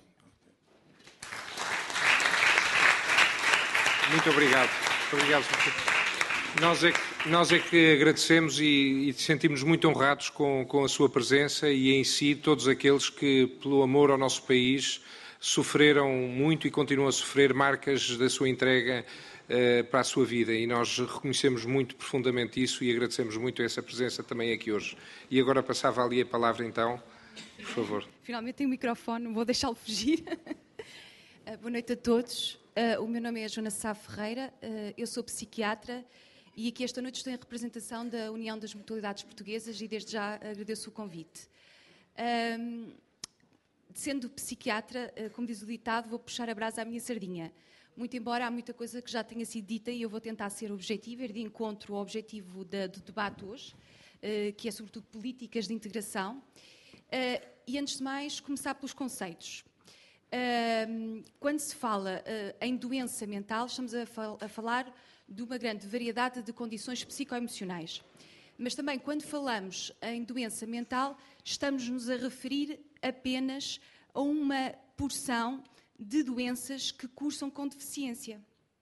Muito obrigado. Muito obrigado. Nós é que, nós é que agradecemos e, e sentimos muito honrados com, com a sua presença, e em si todos aqueles que, pelo amor ao nosso país, sofreram muito e continuam a sofrer marcas da sua entrega uh, para a sua vida. E nós reconhecemos muito profundamente isso e agradecemos muito essa presença também aqui hoje. E agora passava ali a palavra então, por favor. Finalmente tenho o microfone, não vou deixá-lo fugir. uh, boa noite a todos. Uh, o meu nome é Joana Sá Ferreira, uh, eu sou psiquiatra. E aqui esta noite estou em representação da União das Mutualidades Portuguesas e desde já agradeço o convite. Um, sendo psiquiatra, como diz o ditado, vou puxar a brasa à minha sardinha. Muito embora há muita coisa que já tenha sido dita, e eu vou tentar ser objetiva, ir de encontro ao objetivo da, do debate hoje, uh, que é sobretudo políticas de integração. Uh, e antes de mais, começar pelos conceitos. Uh, quando se fala uh, em doença mental, estamos a, fal a falar de uma grande variedade de condições psicoemocionais. Mas também, quando falamos em doença mental, estamos-nos a referir apenas a uma porção de doenças que cursam com deficiência.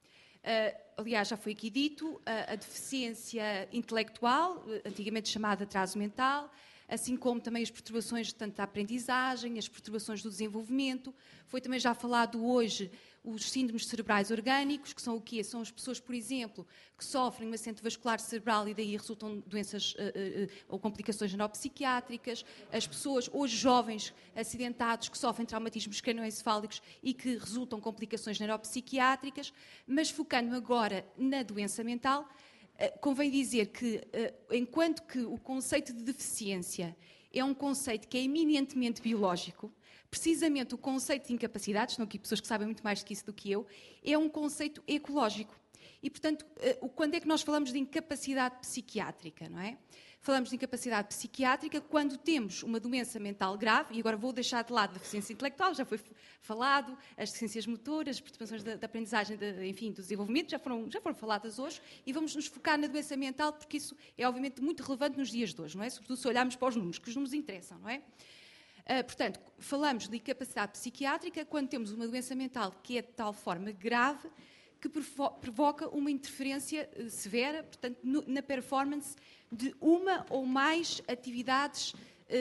aliás, já foi aqui dito, a, a deficiência intelectual, antigamente chamada atraso mental, assim como também as perturbações tanto da aprendizagem, as perturbações do desenvolvimento. Foi também já falado hoje os síndromes cerebrais orgânicos, que são o quê? São as pessoas, por exemplo, que sofrem um acidente vascular cerebral e daí resultam doenças uh, uh, ou complicações neuropsiquiátricas, as pessoas, hoje jovens acidentados, que sofrem traumatismos crânioencefálicos e que resultam complicações neuropsiquiátricas, mas focando agora na doença mental, uh, convém dizer que, uh, enquanto que o conceito de deficiência é um conceito que é eminentemente biológico, precisamente o conceito de incapacidade, estão aqui pessoas que sabem muito mais do que isso do que eu, é um conceito ecológico. E, portanto, quando é que nós falamos de incapacidade psiquiátrica, não é? Falamos de incapacidade psiquiátrica quando temos uma doença mental grave, e agora vou deixar de lado a deficiência intelectual, já foi falado, as deficiências motoras, as perturbações da, da aprendizagem, de, enfim, do desenvolvimento, já foram, já foram faladas hoje, e vamos nos focar na doença mental, porque isso é, obviamente, muito relevante nos dias de hoje, não é? Sobretudo se olharmos para os números, que os números interessam, não é? Uh, portanto, falamos de incapacidade psiquiátrica quando temos uma doença mental que é de tal forma grave que provoca uma interferência uh, severa, portanto, no, na performance de uma ou mais atividades uh,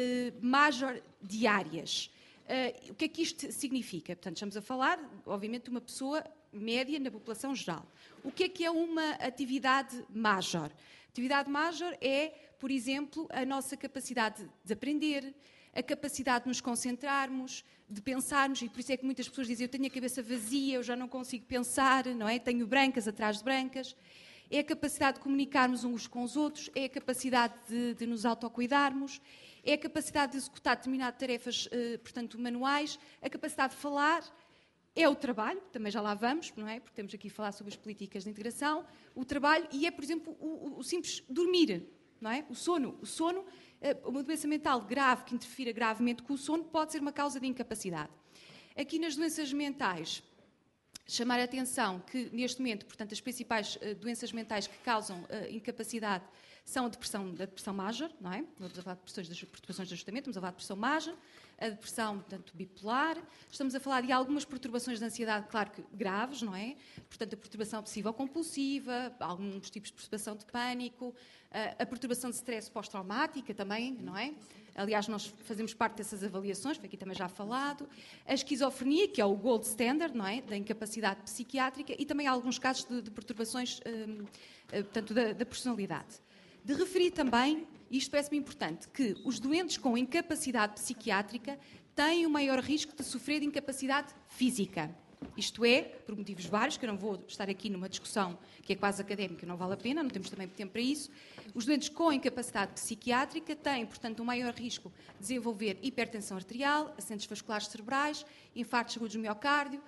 major diárias. Uh, o que é que isto significa? Portanto, estamos a falar, obviamente, de uma pessoa média na população geral. O que é que é uma atividade major? Atividade major é, por exemplo, a nossa capacidade de aprender, a capacidade de nos concentrarmos, de pensarmos, e por isso é que muitas pessoas dizem eu tenho a cabeça vazia, eu já não consigo pensar, não é? Tenho brancas atrás de brancas. É a capacidade de comunicarmos uns com os outros, é a capacidade de, de nos autocuidarmos, é a capacidade de executar determinadas tarefas, eh, portanto, manuais, a capacidade de falar, é o trabalho, também já lá vamos, não é? Porque temos aqui a falar sobre as políticas de integração, o trabalho, e é, por exemplo, o, o, o simples dormir, não é? O sono. O sono, uma doença mental grave que interfira gravemente com o sono pode ser uma causa de incapacidade. Aqui nas doenças mentais, chamar a atenção que neste momento, portanto, as principais uh, doenças mentais que causam uh, incapacidade são a depressão, a depressão major, não é? Não estamos a falar de depressões das perturbações de ajustamento, estamos a falar de depressão major, a depressão, portanto, bipolar, estamos a falar de algumas perturbações de ansiedade, claro que graves, não é? Portanto, a perturbação obsessiva-compulsiva, alguns tipos de perturbação de pânico, a perturbação de stress pós-traumática também, não é? Aliás, nós fazemos parte dessas avaliações, foi aqui também já falado. A esquizofrenia, que é o gold standard, não é? Da incapacidade psiquiátrica, e também há alguns casos de, de perturbações, hum, portanto, da, da personalidade. De referir também, e isto parece-me importante, que os doentes com incapacidade psiquiátrica têm o maior risco de sofrer de incapacidade física. Isto é, por motivos vários, que eu não vou estar aqui numa discussão que é quase académica, não vale a pena, não temos também tempo para isso. Os doentes com incapacidade psiquiátrica têm, portanto, um maior risco de desenvolver hipertensão arterial, acidentes vasculares cerebrais, infartos agudos do miocárdio,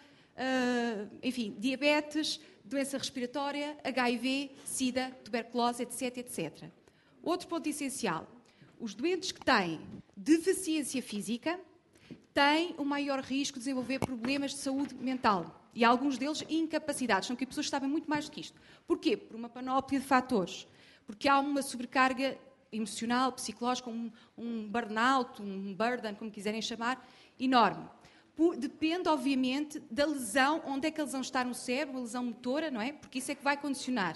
uh, enfim, diabetes, doença respiratória, H I V, SIDA, tuberculose, etc, etcétera. Outro ponto essencial, os doentes que têm deficiência física têm o maior risco de desenvolver problemas de saúde mental. E alguns deles incapacidades. São que pessoas que sabem muito mais do que isto. Porquê? Por uma panóplia de fatores. Porque há uma sobrecarga emocional, psicológica, um, um burnout, um burden, como quiserem chamar, enorme. Por, depende, obviamente, da lesão, onde é que a lesão está no cérebro, a lesão motora, não é? Porque isso é que vai condicionar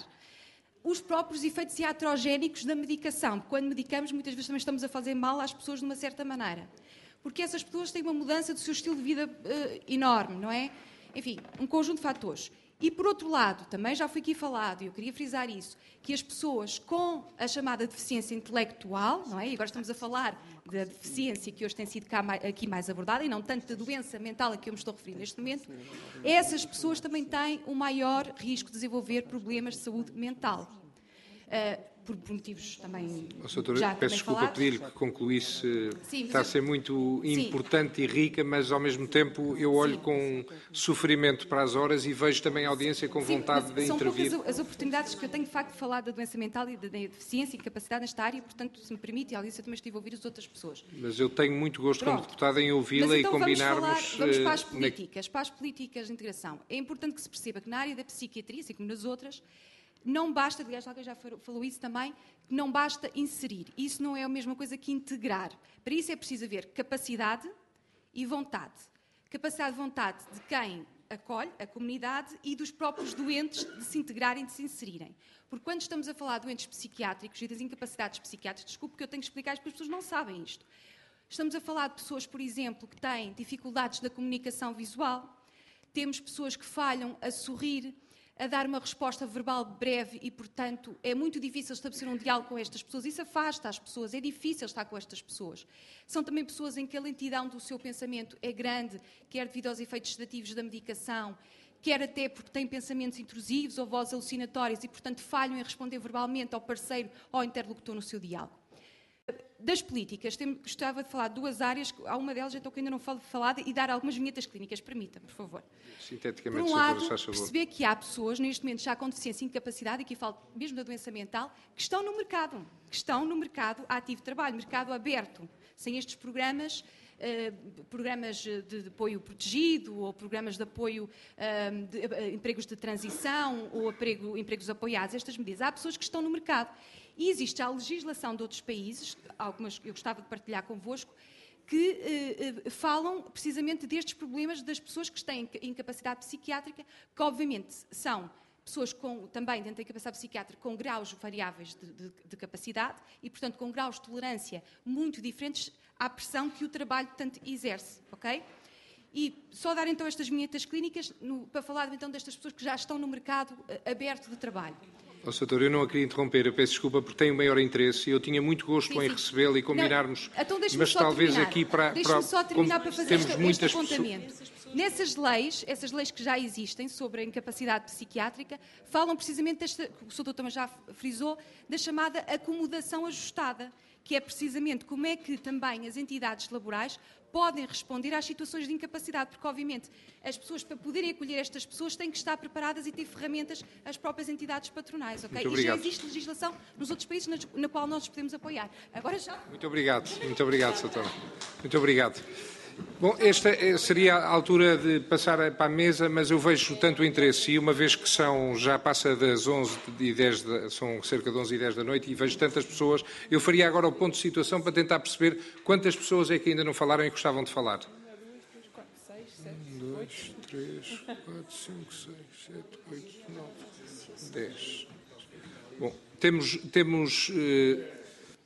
os próprios efeitos iatrogénicos da medicação. Quando medicamos, muitas vezes também estamos a fazer mal às pessoas de uma certa maneira. Porque essas pessoas têm uma mudança do seu estilo de vida uh, enorme, não é? Enfim, um conjunto de fatores. E, por outro lado, também já foi aqui falado, e eu queria frisar isso, que as pessoas com a chamada deficiência intelectual, não é? E agora estamos a falar da deficiência que hoje tem sido cá, aqui mais abordada, e não tanto da doença mental a que eu me estou referindo neste momento, essas pessoas também têm um maior risco de desenvolver problemas de saúde mental. Uh, por, por motivos também oh, doutora, já peço desculpa falados. pedir que concluísse. Sim, está eu... a ser muito Sim. importante e rica, mas ao mesmo tempo eu olho Sim. com sofrimento para as horas e vejo também a audiência com Sim, vontade de são intervir. São poucas as oportunidades que eu tenho de facto de falar da doença mental e da deficiência e capacidade nesta área, portanto, se me permite, e a Alice, eu também estive a ouvir as outras pessoas. Mas eu tenho muito gosto Pronto. como deputada em ouvi-la então e combinarmos... Vamos, falar, vamos para as uh, políticas, na... para as políticas de integração. É importante que se perceba que na área da psiquiatria, assim como nas outras, não basta, aliás, alguém já falou isso também, que não basta inserir. Isso não é a mesma coisa que integrar. Para isso é preciso haver capacidade e vontade. Capacidade e vontade de quem acolhe a comunidade e dos próprios doentes de se integrarem, de se inserirem. Porque quando estamos a falar de doentes psiquiátricos e das incapacidades psiquiátricas, desculpe que eu tenho que explicar, porque as pessoas não sabem isto. Estamos a falar de pessoas, por exemplo, que têm dificuldades da comunicação visual, temos pessoas que falham a sorrir, a dar uma resposta verbal breve e, portanto, é muito difícil estabelecer um diálogo com estas pessoas. Isso afasta as pessoas, é difícil estar com estas pessoas. São também pessoas em que a lentidão do seu pensamento é grande, quer devido aos efeitos sedativos da medicação, quer até porque têm pensamentos intrusivos ou vozes alucinatórias e, portanto, falham em responder verbalmente ao parceiro ou ao interlocutor no seu diálogo. Das políticas, tenho, gostava de falar de duas áreas, há uma delas então que ainda não falo falada, e dar algumas vinhetas clínicas, permita-me, por favor. Sinteticamente, por um lado, se faz favor. perceber que há pessoas, neste momento já com deficiência e incapacidade, e aqui falo mesmo da doença mental, que estão no mercado, que estão no mercado ativo de trabalho, mercado aberto, sem estes programas, eh, programas de, de apoio protegido, ou programas de apoio, eh, de, eh, empregos de transição, ou emprego, empregos apoiados, estas medidas. Há pessoas que estão no mercado. E existe a legislação de outros países, algumas eu gostava de partilhar convosco, que eh, eh, falam precisamente destes problemas das pessoas que têm incapacidade psiquiátrica, que obviamente são pessoas com, também dentro da incapacidade psiquiátrica com graus variáveis de, de, de capacidade e, portanto, com graus de tolerância muito diferentes à pressão que o trabalho tanto exerce, ok? E só dar então estas vinhetas clínicas no, para falar então destas pessoas que já estão no mercado uh, aberto de trabalho. Oh, doutor, eu não a queria interromper, eu peço desculpa porque tenho maior interesse e eu tinha muito gosto sim, em recebê-la e combinarmos, não, então mas talvez terminar. aqui para... Deixe-me só terminar para fazer este, este apontamento. Nessas leis, essas leis que já existem sobre a incapacidade psiquiátrica, falam precisamente desta, o senhor doutor já frisou, da chamada acomodação ajustada, que é precisamente como é que também as entidades laborais podem responder às situações de incapacidade, porque, obviamente, as pessoas, para poderem acolher estas pessoas, têm que estar preparadas e ter ferramentas as próprias entidades patronais, ok? Muito e já obrigado. existe legislação nos outros países na, na qual nós nos podemos apoiar. Agora já... Muito obrigado, muito obrigado, doutora. Muito obrigado. Bom, esta seria a altura de passar para a mesa, mas eu vejo tanto interesse, e uma vez que são, já passa das onze e dez, são cerca de onze e dez da noite, e vejo tantas pessoas, eu faria agora o ponto de situação para tentar perceber quantas pessoas é que ainda não falaram e gostavam de falar. um, dois, três, quatro, cinco, seis, sete, oito, nove, dez. Bom, temos... temos eh,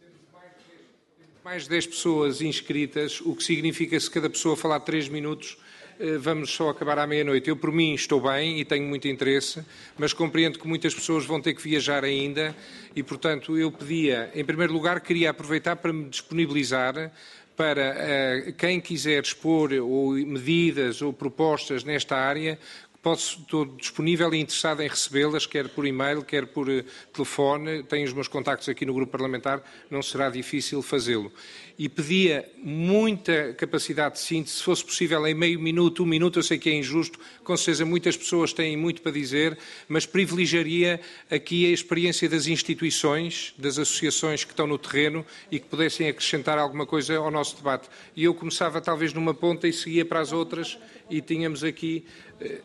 mais de dez pessoas inscritas, o que significa que se cada pessoa falar três minutos, vamos só acabar à meia-noite. Eu, por mim, estou bem e tenho muito interesse, mas compreendo que muitas pessoas vão ter que viajar ainda e, portanto, eu pedia, em primeiro lugar, queria aproveitar para me disponibilizar para uh, quem quiser expor ou medidas ou propostas nesta área. Posso, estou disponível e interessado em recebê-las, quer por e-mail, quer por uh, telefone. Tenho os meus contactos aqui no grupo parlamentar, não será difícil fazê-lo. E pedia muita capacidade de síntese, se fosse possível em meio minuto, um minuto, eu sei que é injusto, com certeza muitas pessoas têm muito para dizer, mas privilegiaria aqui a experiência das instituições, das associações que estão no terreno e que pudessem acrescentar alguma coisa ao nosso debate. E eu começava talvez numa ponta e seguia para as outras e tínhamos aqui... Uh,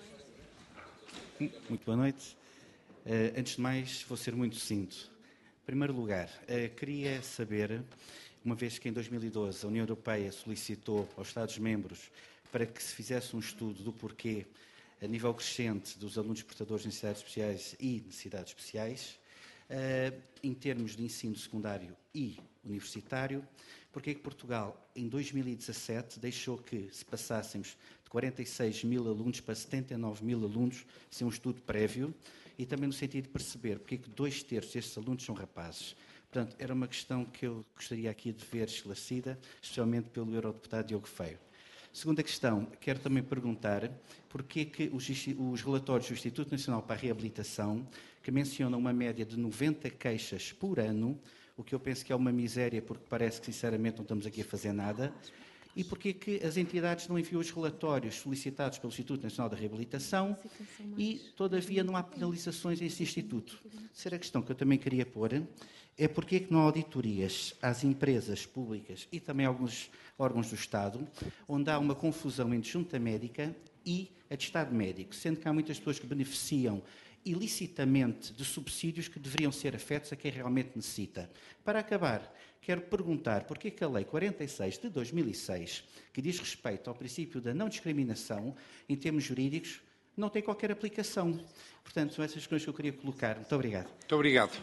Muito boa noite. Uh, antes de mais, vou ser muito sucinto. Em primeiro lugar, uh, queria saber, uma vez que em dois mil e doze a União Europeia solicitou aos Estados-membros para que se fizesse um estudo do porquê, a nível crescente, dos alunos portadores de necessidades especiais e necessidades especiais, uh, em termos de ensino secundário e universitário, porque é que Portugal, em dois mil e dezassete, deixou que se passássemos de quarenta e seis mil alunos para setenta e nove mil alunos, sem um estudo prévio, e também no sentido de perceber porque é que dois terços destes alunos são rapazes. Portanto, era uma questão que eu gostaria aqui de ver esclarecida, especialmente pelo eurodeputado Diogo Feio. Segunda questão, quero também perguntar porque é que os, os relatórios do Instituto Nacional para a Reabilitação, que mencionam uma média de noventa queixas por ano, o que eu penso que é uma miséria, porque parece que, sinceramente, não estamos aqui a fazer nada. E porque é que as entidades não enviam os relatórios solicitados pelo Instituto Nacional da Reabilitação e, todavia, não há penalizações a esse Instituto? Terceira questão que eu também queria pôr é porque é que não há auditorias às empresas públicas e também a alguns órgãos do Estado, onde há uma confusão entre junta médica e atestado médico, sendo que há muitas pessoas que beneficiam ilicitamente de subsídios que deveriam ser afetos a quem realmente necessita. Para acabar, quero perguntar porque é que a Lei quarenta e seis de dois mil e seis, que diz respeito ao princípio da não discriminação em termos jurídicos, não tem qualquer aplicação. Portanto, são essas questões que eu queria colocar. Muito obrigado. Muito obrigado.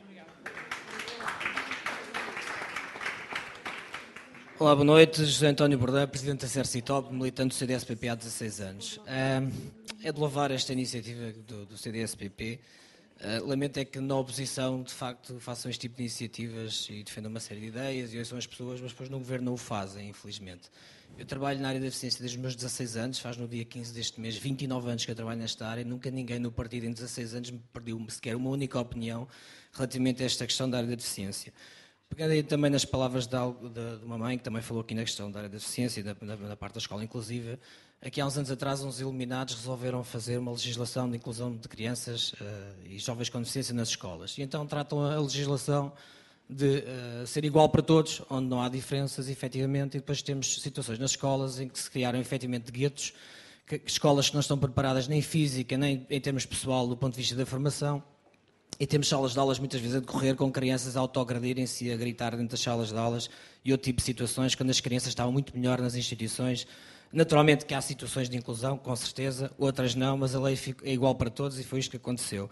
Olá, boa noite. José António Bordão, Presidente da Cercitop, militante do C D S P P há dezasseis anos. É de louvar esta iniciativa do, do C D S P P. Lamento é que na oposição, de facto, façam este tipo de iniciativas e defendam uma série de ideias e ouçam as pessoas, mas depois no Governo não o fazem, infelizmente. Eu trabalho na área da deficiência desde os meus dezasseis anos, faz no dia quinze deste mês vinte e nove anos que eu trabalho nesta área, nunca ninguém no partido em dezasseis anos me perdeu sequer uma única opinião relativamente a esta questão da área da deficiência. Pegando aí também nas palavras de, de, de uma mãe que também falou aqui na questão da área da deficiência e da, da, da parte da escola inclusiva, aqui há uns anos atrás uns iluminados resolveram fazer uma legislação de inclusão de crianças uh, e jovens com deficiência nas escolas. E então tratam a legislação de uh, ser igual para todos, onde não há diferenças, efetivamente, e depois temos situações nas escolas em que se criaram efetivamente guetos, que, que escolas que não estão preparadas nem física, nem em termos pessoal do ponto de vista da formação, e temos salas de aulas muitas vezes a decorrer com crianças a autoagredirem-se e a gritar dentro das salas de aulas e outro tipo de situações, quando as crianças estavam muito melhor nas instituições. Naturalmente que há situações de inclusão, com certeza, outras não, mas a lei é igual para todos e foi isto que aconteceu.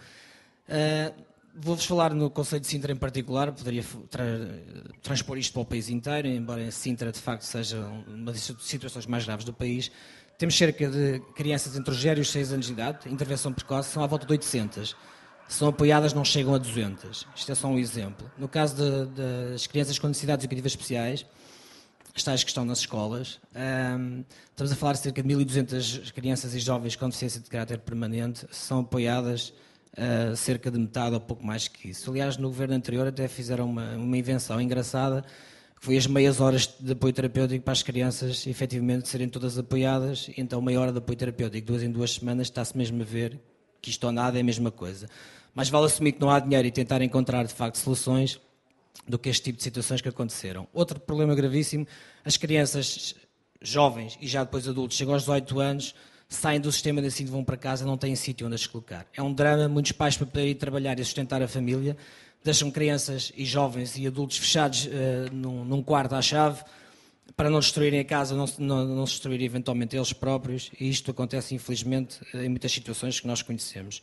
Uh, Vou-vos falar no Conselho de Sintra em particular, poderia tra transpor isto para o país inteiro, embora Sintra de facto seja uma das situações mais graves do país. Temos cerca de crianças entre os zero e os seis anos de idade, intervenção precoce, são à volta de oitocentas. São apoiadas, não chegam a duzentas. Isto é só um exemplo. No caso de, de, das crianças com necessidades educativas especiais, as tais que estão nas escolas, um, estamos a falar de cerca de mil e duzentas crianças e jovens com deficiência de caráter permanente, são apoiadas uh, cerca de metade ou pouco mais que isso. Aliás, no governo anterior até fizeram uma, uma invenção engraçada, que foi as meias horas de apoio terapêutico para as crianças, efetivamente, serem todas apoiadas, então meia hora de apoio terapêutico, duas em duas semanas, está-se mesmo a ver que isto ou nada é a mesma coisa. Mas vale assumir que não há dinheiro e tentar encontrar, de facto, soluções do que este tipo de situações que aconteceram. Outro problema gravíssimo, as crianças jovens e já depois adultos, chegam aos dezoito anos, saem do sistema de ensino, vão para casa, não têm sítio onde as colocar. É um drama, muitos pais para poder ir trabalhar e sustentar a família, deixam crianças e jovens e adultos fechados uh, num, num quarto à chave, para não destruírem a casa, não, não, não se destruírem eventualmente eles próprios, e isto acontece, infelizmente, em muitas situações que nós conhecemos.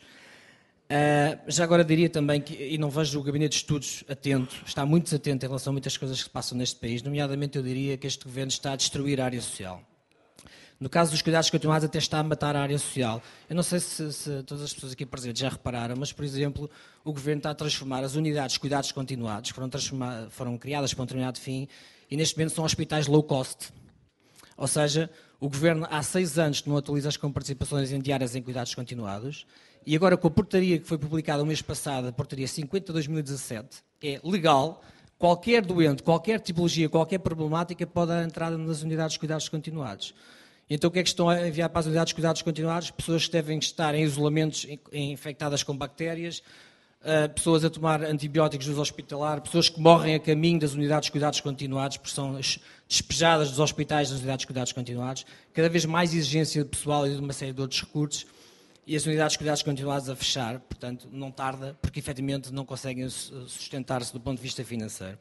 Uh, já agora diria também que, e não vejo o Gabinete de Estudos atento, está muito desatento em relação a muitas coisas que se passam neste país, nomeadamente eu diria que este Governo está a destruir a área social. No caso dos cuidados continuados até está a matar a área social. Eu não sei se, se todas as pessoas aqui presentes já repararam, mas, por exemplo, o Governo está a transformar as unidades de cuidados continuados, foram, foram criadas para um determinado fim, e neste momento são hospitais low cost. Ou seja, o Governo há seis anos que não atualiza as comparticipações em diárias em cuidados continuados, e agora com a portaria que foi publicada o mês passado, a portaria cinquenta de dois mil e dezassete, é legal, qualquer doente, qualquer tipologia, qualquer problemática pode dar entrada nas unidades de cuidados continuados. Então o que é que estão a enviar para as unidades de cuidados continuados? Pessoas que devem estar em isolamentos infectadas com bactérias, pessoas a tomar antibióticos de uso hospitalar, pessoas que morrem a caminho das unidades de cuidados continuados, porque são despejadas dos hospitais das unidades de cuidados continuados, cada vez mais exigência de pessoal e de uma série de outros recursos, e as unidades de cuidados continuados a fechar, portanto, não tarda, porque efetivamente não conseguem sustentar-se do ponto de vista financeiro.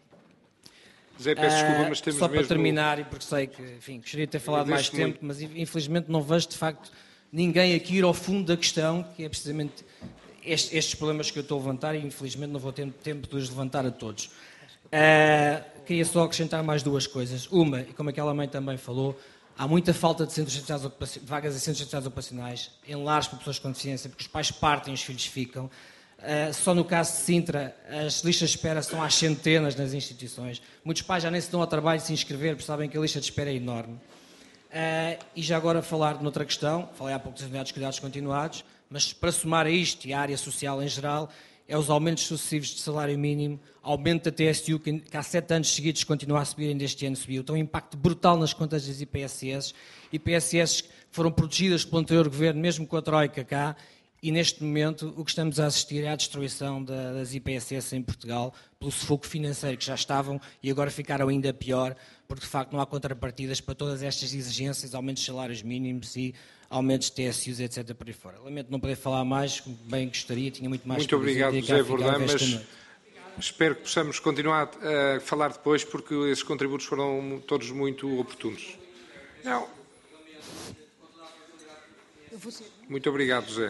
Zé, peço desculpa, mas temos Só mesmo... para terminar, e porque sei que, enfim, gostaria de ter falado mais tempo, muito. Mas infelizmente não vejo, de facto, ninguém aqui ir ao fundo da questão, que é precisamente estes, estes problemas que eu estou a levantar, e infelizmente não vou ter tempo de os levantar a todos. Uh, queria só acrescentar mais duas coisas. Uma, e como aquela mãe também falou, há muita falta de, centros de vagas em centros de atividades ocupacionais, em lares para pessoas com deficiência, porque os pais partem e os filhos ficam. Uh, só no caso de Sintra, as listas de espera são às centenas nas instituições. Muitos pais já nem se dão ao trabalho de se inscrever, porque sabem que a lista de espera é enorme. Uh, e já agora falar de outra questão, falei há pouco das unidades de cuidados continuados, mas para somar a isto e a área social em geral, é os aumentos sucessivos de salário mínimo, aumento da T S U, que, que há sete anos seguidos continua a subir, ainda este ano subiu. Tem um impacto brutal nas contas das I P S S, I P S S que foram protegidas pelo anterior governo, mesmo com a Troika cá, e neste momento o que estamos a assistir é à destruição da, das I P S S em Portugal, pelo sufoco financeiro que já estavam e agora ficaram ainda pior, porque de facto não há contrapartidas para todas estas exigências, aumentos de salários mínimos e aumentos de T S Us, etcétera por aí fora. Lamento não poder falar mais, como bem gostaria, tinha muito mais Muito para dizer, obrigado, tinha José cá ficado Bordão, esta mas noite. espero que possamos continuar a falar depois, porque esses contributos foram todos muito oportunos. Não. Muito obrigado, José.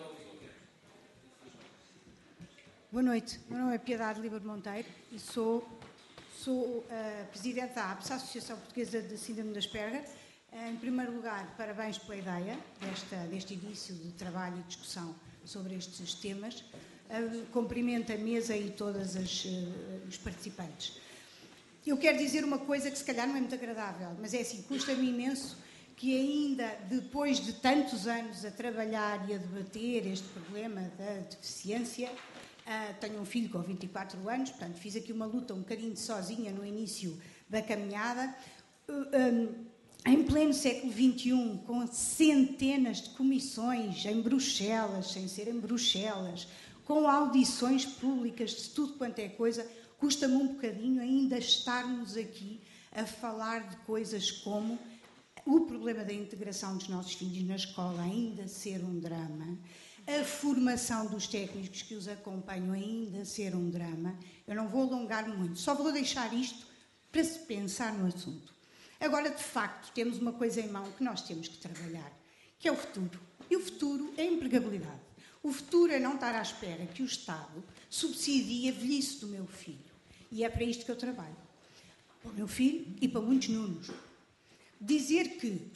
Boa noite. Meu nome é Piedade Liber Monteiro e sou, sou uh, Presidente da A P S, a Associação Portuguesa de Síndrome de Asperger. Uh, em primeiro lugar, parabéns pela ideia desta, deste início de trabalho e discussão sobre estes temas. Uh, cumprimento a mesa e todos as, uh, os participantes. Eu quero dizer uma coisa que se calhar não é muito agradável, mas é assim, custa-me imenso que ainda, depois de tantos anos a trabalhar e a debater este problema da deficiência, Uh, tenho um filho com vinte e quatro anos, portanto, fiz aqui uma luta um bocadinho sozinha no início da caminhada. Uh, um, em pleno século vinte e um, com centenas de comissões em Bruxelas, sem ser em Bruxelas, com audições públicas de tudo quanto é coisa, custa-me um bocadinho ainda estarmos aqui a falar de coisas como o problema da integração dos nossos filhos na escola ainda ser um drama, a formação dos técnicos que os acompanham ainda ser um drama. Eu não vou alongar muito, só vou deixar isto para se pensar no assunto. Agora, de facto, temos uma coisa em mão que nós temos que trabalhar, que é o futuro. E o futuro é a empregabilidade. O futuro é não estar à espera que o Estado subsidie a velhice do meu filho. E é para isto que eu trabalho. Para o meu filho e para muitos nunos. Dizer que...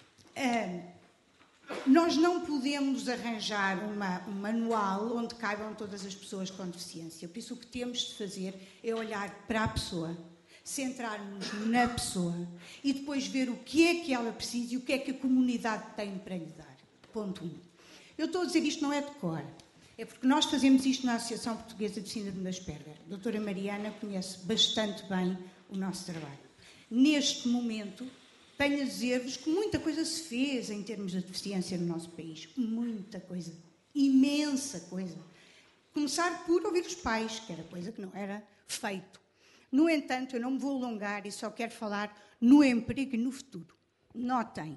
Ah, nós não podemos arranjar uma, um manual onde caibam todas as pessoas com deficiência. Por isso, o que temos de fazer é olhar para a pessoa, centrar-nos na pessoa e depois ver o que é que ela precisa e o que é que a comunidade tem para lhe dar. Ponto um. Eu estou a dizer isto não é de cor. É porque nós fazemos isto na Associação Portuguesa de Síndrome de Asperger. A doutora Mariana conhece bastante bem o nosso trabalho. Neste momento... tenho a dizer-vos que muita coisa se fez em termos de deficiência no nosso país. Muita coisa. Imensa coisa. Começar por ouvir os pais, que era coisa que não era feito. No entanto, eu não me vou alongar e só quero falar no emprego e no futuro. Notem.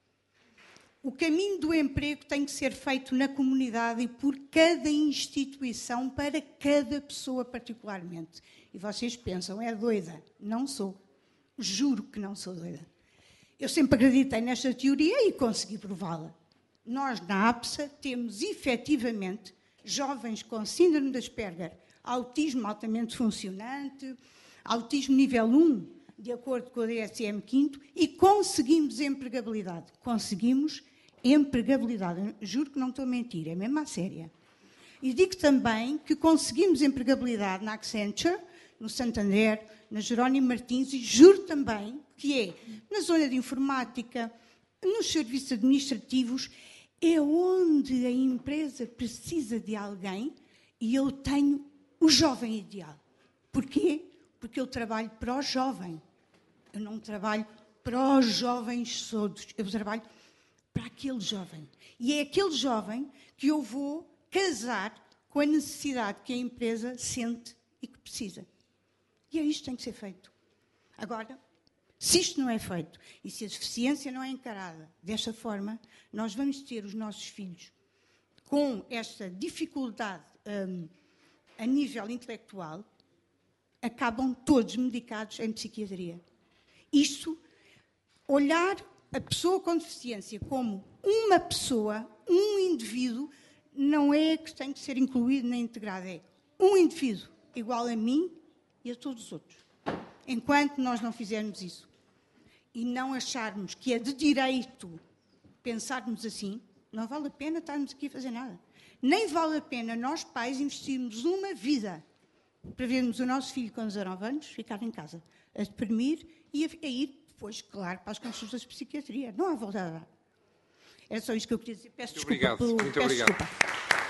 O caminho do emprego tem que ser feito na comunidade e por cada instituição para cada pessoa particularmente. E vocês pensam, é doida? Não sou. Juro que não sou doida. Eu sempre acreditei nesta teoria e consegui prová-la. Nós, na A P S A, temos efetivamente jovens com síndrome de Asperger, autismo altamente funcionante, autismo nível um, de acordo com o D S M cinco, e conseguimos empregabilidade. Conseguimos empregabilidade. Eu juro que não estou a mentir, é mesmo à séria. E digo também que conseguimos empregabilidade na Accenture, no Santander, na Jerónimo Martins, e juro também que é na zona de informática, nos serviços administrativos, é onde a empresa precisa de alguém e eu tenho o jovem ideal. Porquê? Porque eu trabalho para o jovem. Eu não trabalho para os jovens todos, eu trabalho para aquele jovem. E é aquele jovem que eu vou casar com a necessidade que a empresa sente e que precisa. E é isto que tem que ser feito. Agora, se isto não é feito e se a deficiência não é encarada desta forma, nós vamos ter os nossos filhos com esta dificuldade um, a nível intelectual, acabam todos medicados em psiquiatria. Isto, olhar a pessoa com deficiência como uma pessoa, um indivíduo, não é que tem que ser incluído nem integrado, é um indivíduo igual a mim e a todos os outros. Enquanto nós não fizermos isso e não acharmos que é de direito pensarmos assim, não vale a pena estarmos aqui a fazer nada. Nem vale a pena nós, pais, investirmos uma vida para vermos o nosso filho com dezenove anos ficar em casa, a deprimir e a, a ir depois, claro, para as consultas de psiquiatria. Não há volta a dar. Era só isso que eu queria dizer. Peço Muito desculpa. obrigado. Pelo, Muito peço obrigado. Desculpa.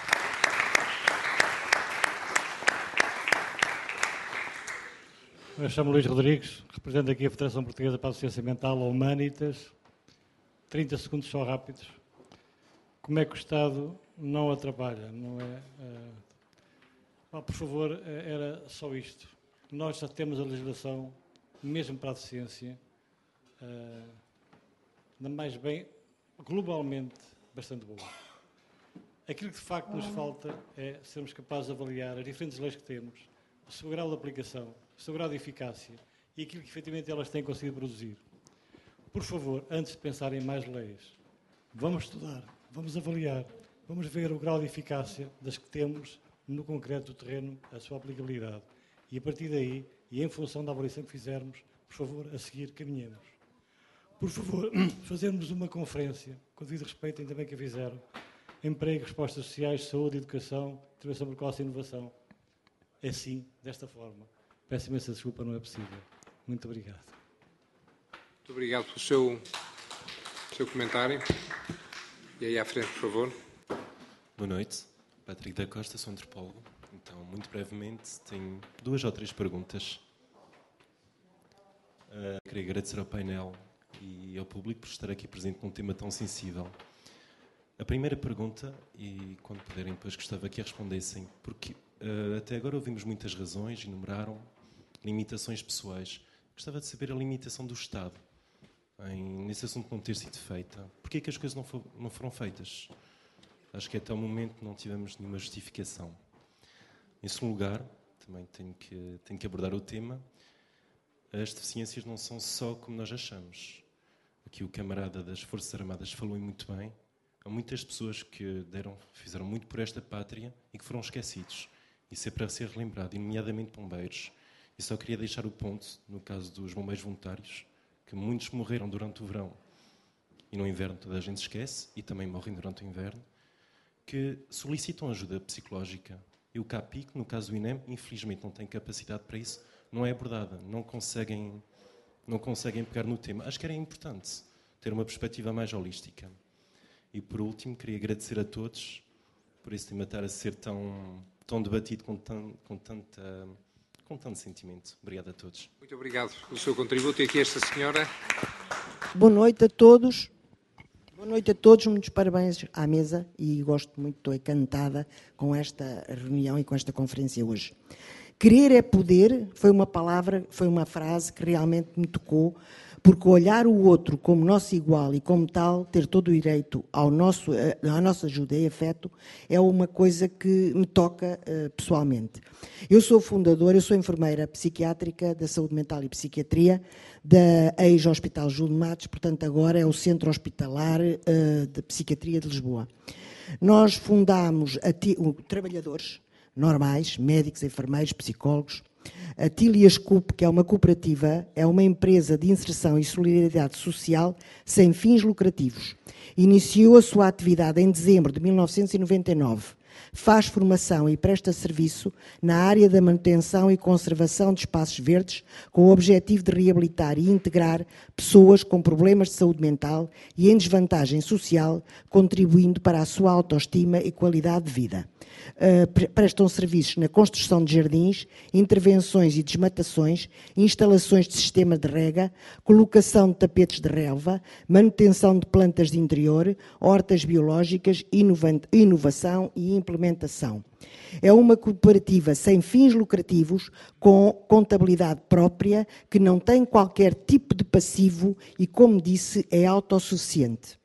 Eu chamo Luís Rodrigues, represento aqui a Federação Portuguesa para a Associação Mental Humanitas. trinta segundos só rápidos. Como é que o Estado não atrapalha? Não é, uh... oh, por favor, era só isto. Nós já temos a legislação, mesmo para a deficiência, uh... ainda mais bem globalmente bastante boa. Aquilo que de facto nos falta é sermos capazes de avaliar as diferentes leis que temos, o seu grau de aplicação, o seu grau de eficácia e aquilo que efetivamente elas têm conseguido produzir. Por favor, antes de pensar em mais leis, vamos estudar, vamos avaliar, vamos ver o grau de eficácia das que temos no concreto do terreno, a sua aplicabilidade. E a partir daí, e em função da avaliação que fizermos, por favor, a seguir caminhemos. Por favor, fazermos uma conferência, com o devido respeito ainda bem que a fizeram, emprego, respostas sociais, saúde, educação, intervenção precoce e inovação. É assim, desta forma. Peço imensa desculpa, não é possível. Muito obrigado. Muito obrigado pelo seu, seu comentário. E aí à frente, por favor. Boa noite. Patrick da Costa, sou antropólogo. Então, muito brevemente, tenho duas ou três perguntas. Uh, queria agradecer ao painel e ao público por estar aqui presente num tema tão sensível. A primeira pergunta, e quando puderem depois gostava que a respondessem, porque uh, até agora ouvimos muitas razões, enumeraram limitações pessoais. Gostava de saber a limitação do Estado em, nesse assunto não ter sido feita. Porquê é que as coisas não, for, não foram feitas? Acho que até o momento não tivemos nenhuma justificação. Em segundo lugar, também tenho que, tenho que abordar o tema. As deficiências não são só como nós achamos. Aqui o camarada das Forças Armadas falou muito bem. Há muitas pessoas que deram, fizeram muito por esta pátria e que foram esquecidos. Isso é para ser relembrado, e nomeadamente bombeiros. E só queria deixar o ponto, no caso dos bombeiros voluntários, que muitos morreram durante o verão e no inverno toda a gente esquece, e também morrem durante o inverno, que solicitam ajuda psicológica. E o CAPIC, no caso do INEM, infelizmente não tem capacidade para isso, não é abordada, não conseguem, não conseguem pegar no tema. Acho que era importante ter uma perspectiva mais holística. E por último, queria agradecer a todos por esse tema estar a ser tão, tão debatido com, tan, com, tanta, com tanto sentimento. Obrigado a todos. Muito obrigado pelo seu contributo. E aqui esta senhora. Boa noite a todos. Boa noite a todos, muitos parabéns à mesa e gosto muito, estou encantada com esta reunião e com esta conferência hoje. Querer é poder foi uma palavra, foi uma frase que realmente me tocou, porque olhar o outro como nosso igual e como tal, ter todo o direito ao nosso, à nossa ajuda e afeto, é uma coisa que me toca uh, pessoalmente. Eu sou fundadora, eu sou enfermeira psiquiátrica da saúde mental e psiquiatria da ex-Hospital Júlio de Matos, portanto agora é o Centro Hospitalar uh, de Psiquiatria de Lisboa. Nós fundámos a ti, uh, trabalhadores normais, médicos, enfermeiros, psicólogos. A Tiliascup, que é uma cooperativa, é uma empresa de inserção e solidariedade social sem fins lucrativos. Iniciou a sua atividade em dezembro de mil novecentos e noventa e nove. Faz formação e presta serviço na área da manutenção e conservação de espaços verdes, com o objetivo de reabilitar e integrar pessoas com problemas de saúde mental e em desvantagem social, contribuindo para a sua autoestima e qualidade de vida. Uh, prestam serviços na construção de jardins, intervenções e desmatações, instalações de sistema de rega, colocação de tapetes de relva, manutenção de plantas de interior, hortas biológicas, inovação e implementação. É uma cooperativa sem fins lucrativos, com contabilidade própria, que não tem qualquer tipo de passivo e, como disse, é autossuficiente.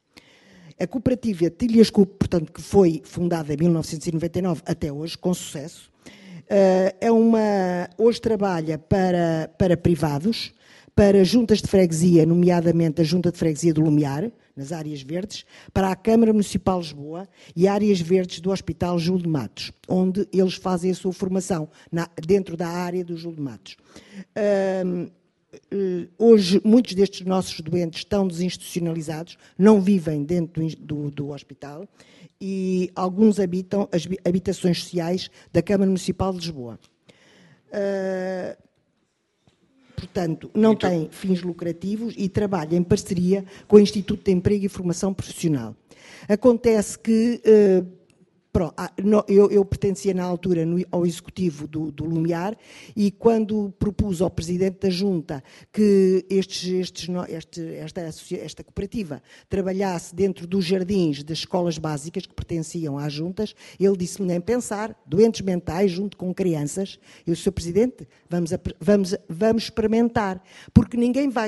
A cooperativa Tiliascup, portanto, que foi fundada em mil novecentos e noventa e nove até hoje, com sucesso, é uma, hoje trabalha para, para privados, para juntas de freguesia, nomeadamente a Junta de Freguesia do Lumiar, nas áreas verdes, para a Câmara Municipal de Lisboa e áreas verdes do Hospital Júlio de Matos, onde eles fazem a sua formação, na, dentro da área do Júlio de Matos. Um, Hoje, muitos destes nossos doentes estão desinstitucionalizados, não vivem dentro do, do hospital e alguns habitam as habitações sociais da Câmara Municipal de Lisboa. Uh, portanto, não Muito... tem fins lucrativos e trabalha em parceria com o Instituto de Emprego e Formação Profissional. Acontece que... Uh, Pronto, eu, eu pertencia na altura no, ao executivo do, do Lumiar e quando propus ao Presidente da Junta que estes, estes, este, esta, esta cooperativa trabalhasse dentro dos jardins das escolas básicas que pertenciam às juntas, ele disse-me nem pensar, doentes mentais junto com crianças. Eu, senhor Presidente, vamos, vamos, vamos experimentar, porque ninguém vai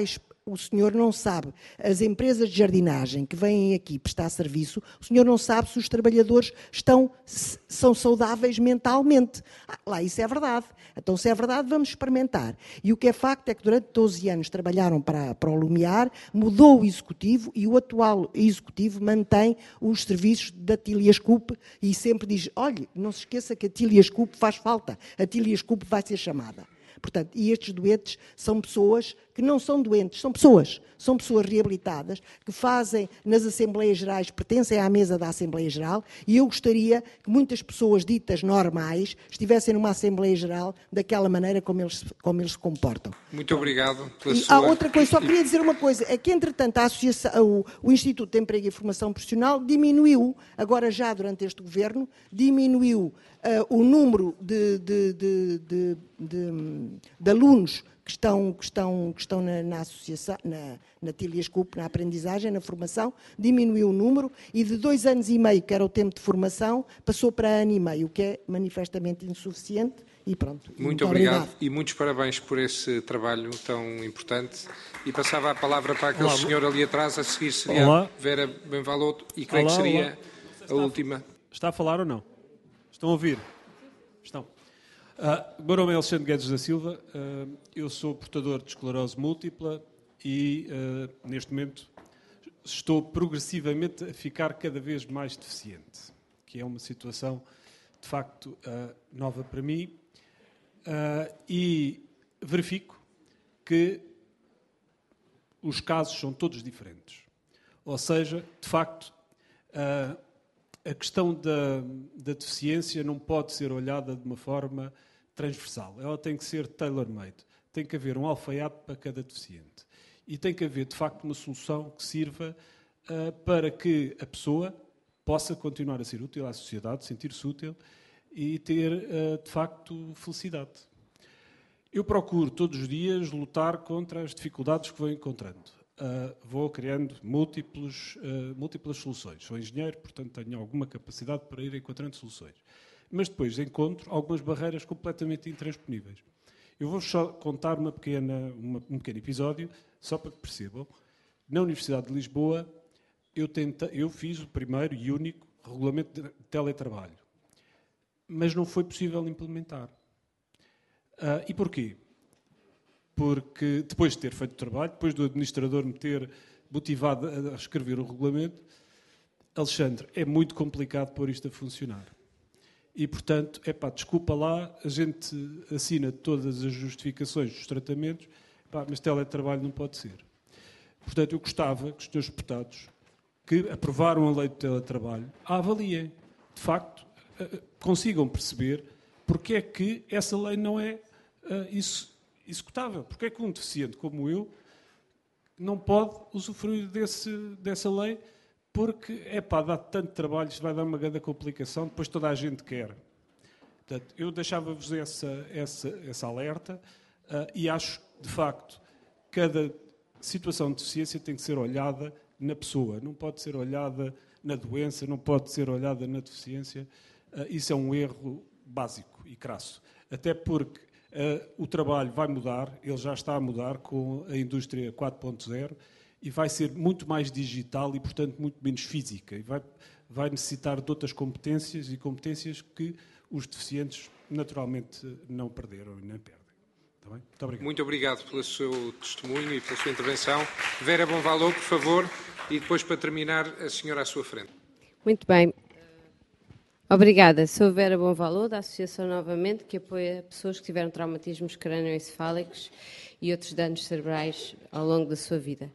o senhor não sabe, as empresas de jardinagem que vêm aqui prestar serviço, o senhor não sabe se os trabalhadores estão, são saudáveis mentalmente. Ah, lá isso é verdade. Então, se é verdade, vamos experimentar. E o que é facto é que durante doze anos trabalharam para, para o Lumiar, mudou o executivo e o atual executivo mantém os serviços da Tiliascoop e sempre diz, olhe, não se esqueça que a Tiliascoop faz falta, a Tiliascoop vai ser chamada. Portanto, e estes doentes são pessoas que não são doentes, são pessoas, são pessoas reabilitadas, que fazem nas Assembleias Gerais, pertencem à mesa da Assembleia Geral, e eu gostaria que muitas pessoas ditas normais estivessem numa Assembleia Geral daquela maneira como eles, como eles se comportam. Muito obrigado pela e sua... há outra coisa, só queria dizer uma coisa, é que, entretanto, a associação, o, o Instituto de Emprego e Formação Profissional diminuiu, agora já durante este governo, diminuiu uh, o número de, de, de, de, de, de alunos que estão, que estão, que estão na, na associação, na, na Tiliascoop, na aprendizagem, na formação, diminuiu o número e de dois anos e meio, que era o tempo de formação, passou para ano e meio, o que é manifestamente insuficiente e pronto. Muito, muito obrigado. obrigado E muitos parabéns por esse trabalho tão importante. E passava a palavra para aquele Olá. senhor ali atrás, a seguir seria Olá. Vera Benvaloto e creio Olá, que seria olá. a Está última. A, está a falar ou não? Estão a ouvir? Estão. Uh, meu nome é Alexandre Guedes da Silva, uh, eu sou portador de esclerose múltipla e, uh, neste momento, estou progressivamente a ficar cada vez mais deficiente, que é uma situação, de facto, uh, nova para mim, uh, e verifico que os casos são todos diferentes. Ou seja, de facto, uh, a questão da, da deficiência não pode ser olhada de uma forma transversal. Ela tem que ser tailor-made. Tem que haver um alfaiate para cada deficiente. E tem que haver, de facto, uma solução que sirva uh, para que a pessoa possa continuar a ser útil à sociedade, sentir-se útil e ter, uh, de facto, felicidade. Eu procuro, todos os dias, lutar contra as dificuldades que vou encontrando. Uh, vou criando múltiplos, uh, múltiplas soluções. Sou engenheiro, portanto tenho alguma capacidade para ir encontrando soluções. Mas depois encontro algumas barreiras completamente intransponíveis. Eu vou só contar uma pequena, uma, um pequeno episódio, só para que percebam. Na Universidade de Lisboa, eu, tenta, eu fiz o primeiro e único regulamento de teletrabalho. Mas não foi possível implementar. Uh, e porquê? Porque depois de ter feito o trabalho, depois do administrador me ter motivado a escrever o regulamento, Alexandre, é muito complicado pôr isto a funcionar. E, portanto, é pá, desculpa lá, a gente assina todas as justificações dos tratamentos, pá, mas teletrabalho não pode ser. Portanto, eu gostava que os senhores deputados que aprovaram a lei de teletrabalho a avaliem. De facto, consigam perceber porque é que essa lei não é uh, isso executável. Porque é que um deficiente como eu não pode usufruir desse, dessa lei porque, é pá, dá tanto trabalho, isto vai dar uma grande complicação, depois toda a gente quer. Portanto, eu deixava-vos essa, essa, essa alerta uh, e acho, de facto, cada situação de deficiência tem que ser olhada na pessoa, não pode ser olhada na doença, não pode ser olhada na deficiência. Uh, isso é um erro básico e crasso. Até porque Uh, o trabalho vai mudar, ele já está a mudar com a indústria quatro ponto zero e vai ser muito mais digital e, portanto, muito menos física. E vai, vai necessitar de outras competências e competências que os deficientes naturalmente não perderam e nem perdem. Está bem? Muito obrigado. Muito obrigado pelo seu testemunho e pela sua intervenção. Vera Bonvalot, por favor, e depois, para terminar, a senhora à sua frente. Muito bem. Obrigada. Sou Vera Bonvalot, da Associação Novamente, que apoia pessoas que tiveram traumatismos crânioencefálicos e outros danos cerebrais ao longo da sua vida.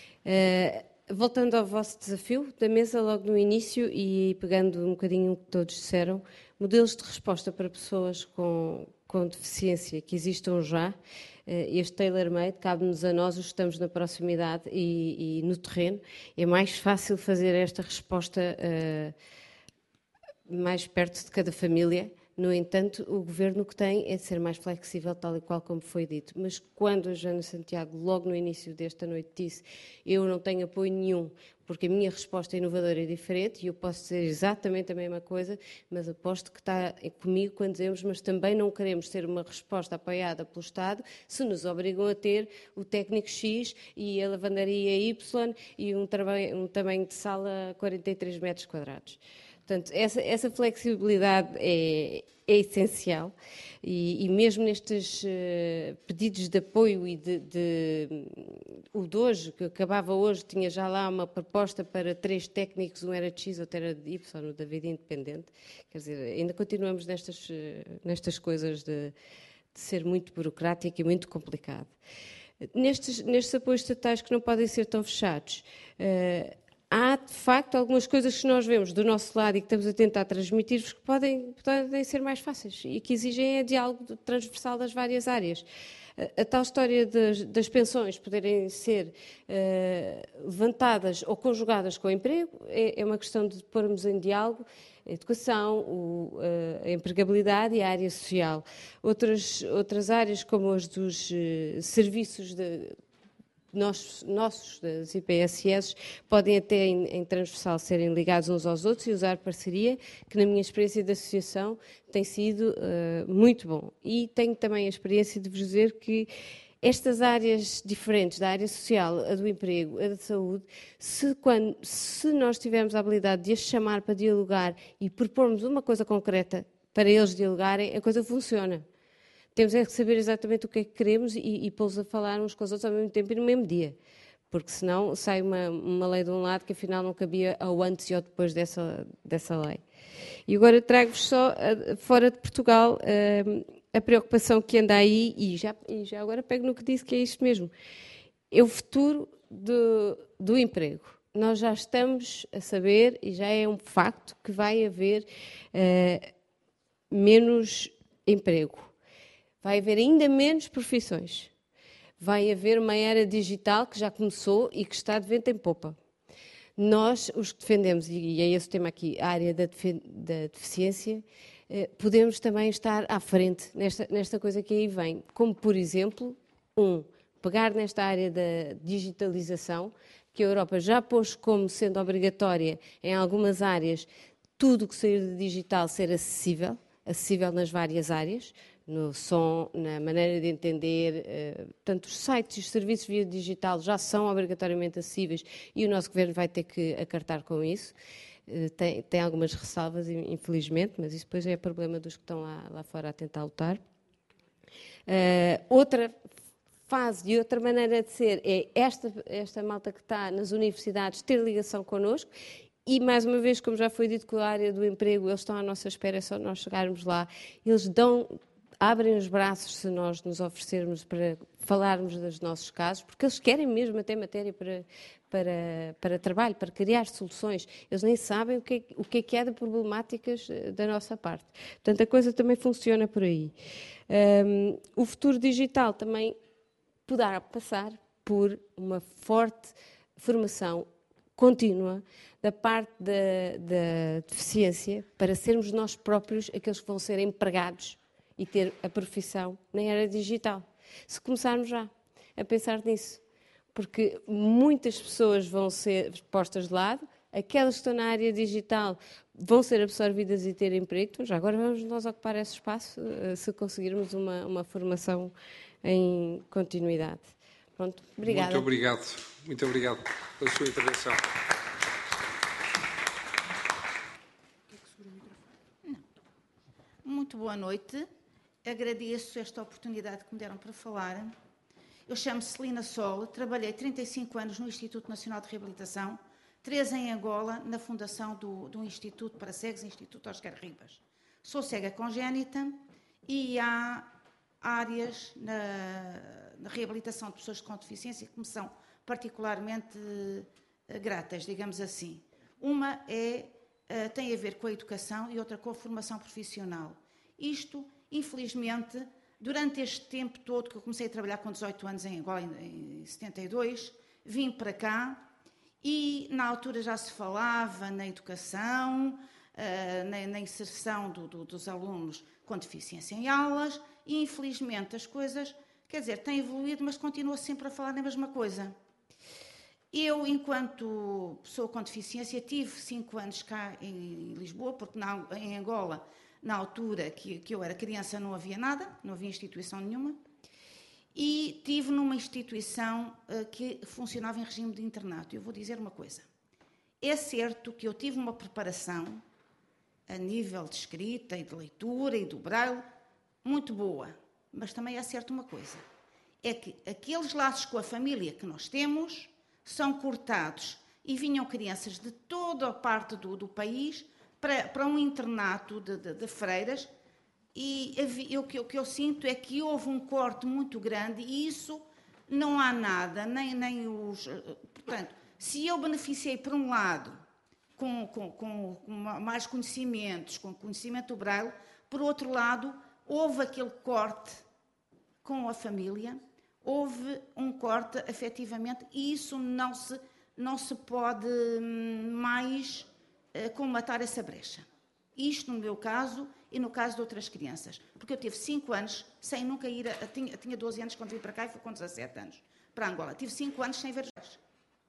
Uh, voltando ao vosso desafio da mesa, logo no início, e pegando um bocadinho o que todos disseram, modelos de resposta para pessoas com, com deficiência que existam já, uh, este tailor-made cabe-nos a nós, os que estamos na proximidade e, e no terreno. É mais fácil fazer esta resposta uh, mais perto de cada família, No entanto, o Governo o que tem é de ser mais flexível, tal e qual como foi dito. Mas quando a Joana Santiago, logo no início desta noite, disse eu não tenho apoio nenhum, porque a minha resposta inovadora é diferente, e eu posso dizer exatamente a mesma coisa, mas aposto que está comigo quando dizemos, mas também não queremos ter uma resposta apoiada pelo Estado se nos obrigam a ter o técnico X e a lavandaria Y e um, um tamanho de sala quarenta e três metros quadrados. Portanto, essa, essa flexibilidade é, é essencial e, e mesmo nestes uh, pedidos de apoio e de, de o de hoje, que acabava hoje, tinha já lá uma proposta para três técnicos, um era de X, outro era de Y, no da vida independente. Quer dizer, ainda continuamos nestas, nestas coisas de, de ser muito burocrático e muito complicado. Nestes, nestes apoios estatais que não podem ser tão fechados, uh, há, de facto, algumas coisas que nós vemos do nosso lado e que estamos a tentar transmitir-vos que podem, podem ser mais fáceis e que exigem é diálogo transversal das várias áreas. A, a tal história das, das pensões poderem ser uh, levantadas ou conjugadas com o emprego é, é uma questão de pormos em diálogo a educação, o, a empregabilidade e a área social. Outras, outras áreas, como as dos uh, serviços de Nossos, nossos das I P S S podem até em, em transversal serem ligados uns aos outros e usar parceria, que na minha experiência de associação tem sido uh, muito bom. E tenho também a experiência de vos dizer que estas áreas diferentes, da área social, a do emprego, a da saúde, se, quando, se nós tivermos a habilidade de as chamar para dialogar e propormos uma coisa concreta para eles dialogarem, a coisa funciona. Temos é que saber exatamente o que é que queremos e, e pô-los a falar uns com os outros ao mesmo tempo e no mesmo dia. Porque senão sai uma, uma lei de um lado que afinal não cabia ao antes e ao depois dessa, dessa lei. E agora trago-vos só, fora de Portugal, a preocupação que anda aí, e já, e já agora pego no que disse, que é isto mesmo. É o futuro do, do emprego. Nós já estamos a saber, e já é um facto, que vai haver uh, menos emprego. Vai haver ainda menos profissões. Vai haver uma era digital que já começou e que está de vento em popa. Nós, os que defendemos, e é esse o tema aqui, a área da, da deficiência, eh, podemos também estar à frente nesta, nesta coisa que aí vem. Como, por exemplo, um, pegar nesta área da digitalização, que a Europa já pôs como sendo obrigatória em algumas áreas, tudo que sair de digital ser acessível, acessível nas várias áreas, no som, na maneira de entender, uh, portanto, os sites e os serviços via digital já são obrigatoriamente acessíveis e o nosso Governo vai ter que acartar com isso. Uh, tem, tem algumas ressalvas, infelizmente, mas isso depois é problema dos que estão lá, lá fora a tentar lutar. Uh, outra fase e outra maneira de ser é esta, esta malta que está nas universidades ter ligação connosco. E, mais uma vez, como já foi dito com a área do emprego, eles estão à nossa espera, é só nós chegarmos lá. Eles dão, abrem os braços se nós nos oferecermos para falarmos dos nossos casos, porque eles querem mesmo até matéria para, para, para trabalho, para criar soluções. Eles nem sabem o que, é, o que é que é de problemáticas da nossa parte. Portanto, a coisa também funciona por aí. Um, o futuro digital também poderá passar por uma forte formação contínua da parte da, da deficiência para sermos nós próprios aqueles que vão ser empregados e ter a profissão na era digital. Se começarmos já a pensar nisso, porque muitas pessoas vão ser postas de lado, aquelas que estão na área digital vão ser absorvidas e ter emprego, então já agora vamos nós ocupar esse espaço se conseguirmos uma, uma formação em continuidade. Pronto, obrigada. Muito obrigado, muito obrigado pela sua intervenção. Muito boa noite. Agradeço esta oportunidade que me deram para falar. Eu chamo-me Celina Sol, trabalhei trinta e cinco anos no Instituto Nacional de Reabilitação, três em Angola, na fundação do, do Instituto para Cegos, Instituto Oscar Ribas. Sou cega congénita e há áreas na, na reabilitação de pessoas com deficiência que me são particularmente uh, gratas, digamos assim. Uma é, uh, tem a ver com a educação e outra com a formação profissional. Isto, infelizmente, durante este tempo todo que eu comecei a trabalhar com dezoito anos em Angola, em, em setenta e dois, vim para cá e na altura já se falava na educação, uh, na, na inserção do, do, dos alunos com deficiência em aulas e, infelizmente, as coisas, quer dizer, têm evoluído, mas continua sempre a falar na mesma coisa. Eu, enquanto pessoa com deficiência, tive cinco anos cá em Lisboa, porque na, em Angola, na altura que, que eu era criança, não havia nada, não havia instituição nenhuma, e tive numa instituição uh, que funcionava em regime de internato. Eu vou dizer uma coisa. É certo que eu tive uma preparação a nível de escrita e de leitura e do braille muito boa, mas também é certo uma coisa. É que aqueles laços com a família que nós temos são cortados e vinham crianças de toda a parte do, do país para, para um internato de, de, de freiras e o que, que eu sinto é que houve um corte muito grande e isso não há nada, nem, nem os... Portanto, se eu beneficiei por um lado com, com, com, com mais conhecimentos, com conhecimento do braille, por outro lado houve aquele corte com a família, houve um corte, efetivamente, e isso não se, não se pode mais uh, comatar essa brecha. Isto no meu caso e no caso de outras crianças. Porque eu tive cinco anos sem nunca ir... A, tinha, tinha doze anos quando vim para cá e fui com dezassete anos para Angola. Tive cinco anos sem ver os pais.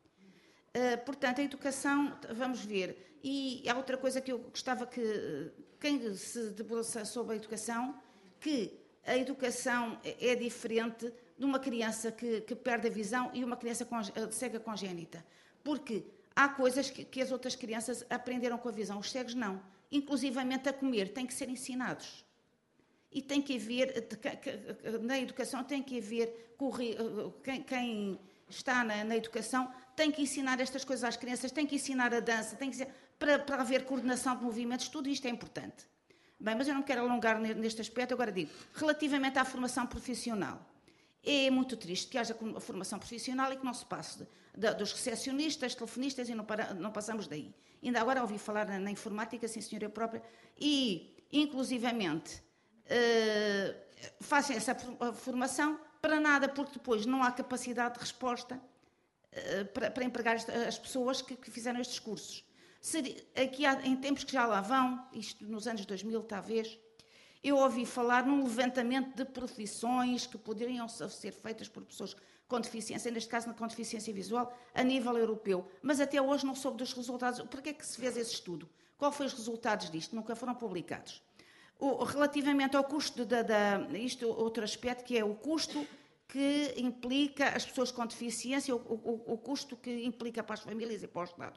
Uh, portanto, a educação, vamos ver. E há outra coisa que eu gostava que... Quem se debruça sobre a educação, que a educação é diferente de uma criança que, que perde a visão e uma criança con, cega congénita. Porque há coisas que, que as outras crianças aprenderam com a visão, os cegos não. Inclusivamente a comer, têm que ser ensinados. E tem que haver, na educação, tem que haver, quem, quem está na, na educação tem que ensinar estas coisas às crianças, tem que ensinar a dança, tem que, para, para haver coordenação de movimentos, tudo isto é importante. Bem, mas eu não me quero alongar neste aspecto, agora digo, relativamente à formação profissional, é muito triste que haja a formação profissional e que não se passe de, de, dos recepcionistas, telefonistas e não, para, não passamos daí. Ainda agora ouvi falar na, na informática, sim senhora, eu própria, e, inclusivamente, uh, façam essa formação para nada, porque depois não há capacidade de resposta uh, para, para empregar as pessoas que, que fizeram estes cursos. Seria, aqui há, em tempos que já lá vão, isto nos anos dois mil talvez, eu ouvi falar num levantamento de profissões que poderiam ser feitas por pessoas com deficiência, neste caso com deficiência visual, a nível europeu. Mas até hoje não soube dos resultados. Por que é que se fez esse estudo? Qual foi os resultados disto? Nunca foram publicados. O, relativamente ao custo, da, da, isto é outro aspecto, que é o custo que implica as pessoas com deficiência, o, o, o custo que implica para as famílias e para o Estado.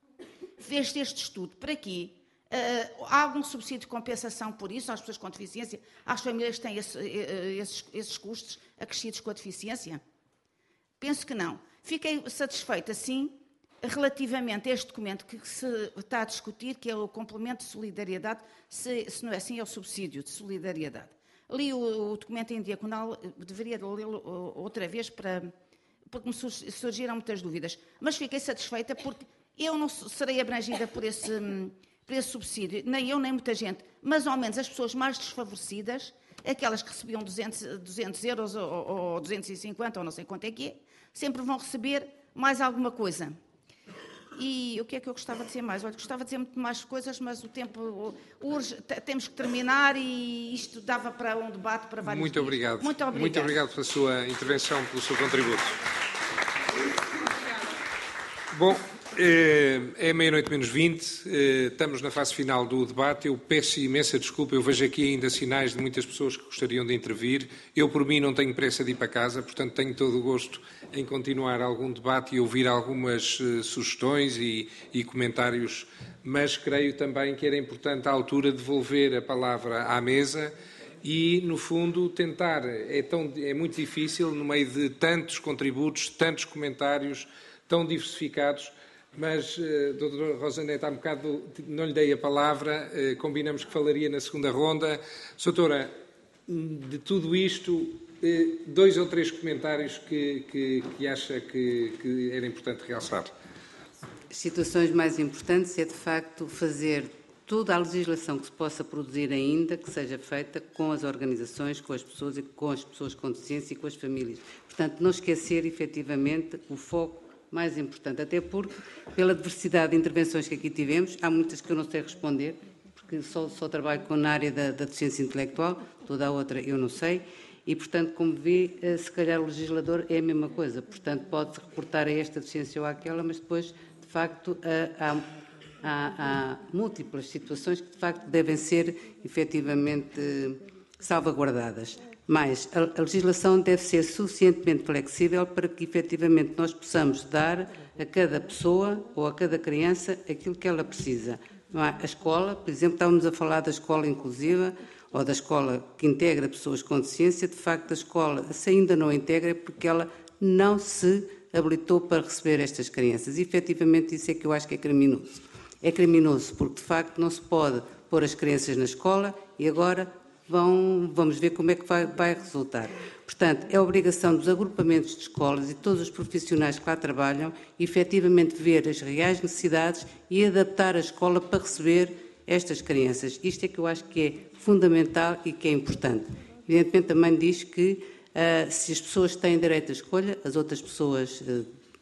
Fez-se este estudo. Para quê? Uh, há algum subsídio de compensação por isso às pessoas com deficiência? Às famílias que têm esse, esses, esses custos acrescidos com a deficiência? Penso que não. Fiquei satisfeita, sim, relativamente a este documento que se está a discutir, que é o complemento de solidariedade, se, se não é assim, é o subsídio de solidariedade. Li o, o documento em diagonal, deveria lê-lo outra vez, para, porque me surgiram muitas dúvidas. Mas fiquei satisfeita porque eu não serei abrangida por esse... por esse subsídio, nem eu nem muita gente, mas ao menos as pessoas mais desfavorecidas, aquelas que recebiam duzentos, duzentos euros ou, ou duzentos e cinquenta ou não sei quanto é que é, sempre vão receber mais alguma coisa. E o que é que eu gostava de dizer mais? Olha, gostava de dizer muito mais coisas, mas o tempo urge, temos que terminar e isto dava para um debate para vários Muito dias. obrigado. Muito obrigado. Muito obrigado pela sua intervenção, pelo seu contributo. Bom, é meia-noite menos vinte, estamos na fase final do debate. Eu peço imensa desculpa, eu vejo aqui ainda sinais de muitas pessoas que gostariam de intervir. Eu, por mim, não tenho pressa de ir para casa, portanto, tenho todo o gosto em continuar algum debate e ouvir algumas sugestões e, e comentários, mas creio também que era importante, à altura, devolver a palavra à mesa e, no fundo, tentar. É, tão, é muito difícil, no meio de tantos contributos, tantos comentários, tão diversificados, mas, uh, doutora Rosanete, há um bocado não lhe dei a palavra, uh, combinamos que falaria na segunda ronda. Doutora, de tudo isto, uh, dois ou três comentários que, que, que acha que, que era importante realçar. As situações mais importantes é, de facto, fazer toda a legislação que se possa produzir ainda, que seja feita com as organizações, com as pessoas e com as pessoas com deficiência e com as famílias. Portanto, não esquecer, efetivamente, o foco mais importante, até porque, pela diversidade de intervenções que aqui tivemos, há muitas que eu não sei responder, porque só, só trabalho com na área da, da deficiência intelectual, toda a outra eu não sei, e, portanto, como vê, se calhar o legislador é a mesma coisa, portanto, pode reportar a esta deficiência ou àquela, mas depois, de facto, há, há, há múltiplas situações que, de facto, devem ser, efetivamente, salvaguardadas. Mas a, a legislação deve ser suficientemente flexível para que, efetivamente, nós possamos dar a cada pessoa ou a cada criança aquilo que ela precisa. Não é? A escola, por exemplo, estávamos a falar da escola inclusiva, ou da escola que integra pessoas com deficiência, de facto a escola, se ainda não integra, é porque ela não se habilitou para receber estas crianças. E, efetivamente, isso é que eu acho que é criminoso. É criminoso porque, de facto, não se pode pôr as crianças na escola e agora vão, vamos ver como é que vai, vai resultar. Portanto, é obrigação dos agrupamentos de escolas e todos os profissionais que lá trabalham, efetivamente, ver as reais necessidades e adaptar a escola para receber estas crianças. Isto é que eu acho que é fundamental e que é importante. Evidentemente, também diz que uh, se as pessoas têm direito à escolha, as outras pessoas uh,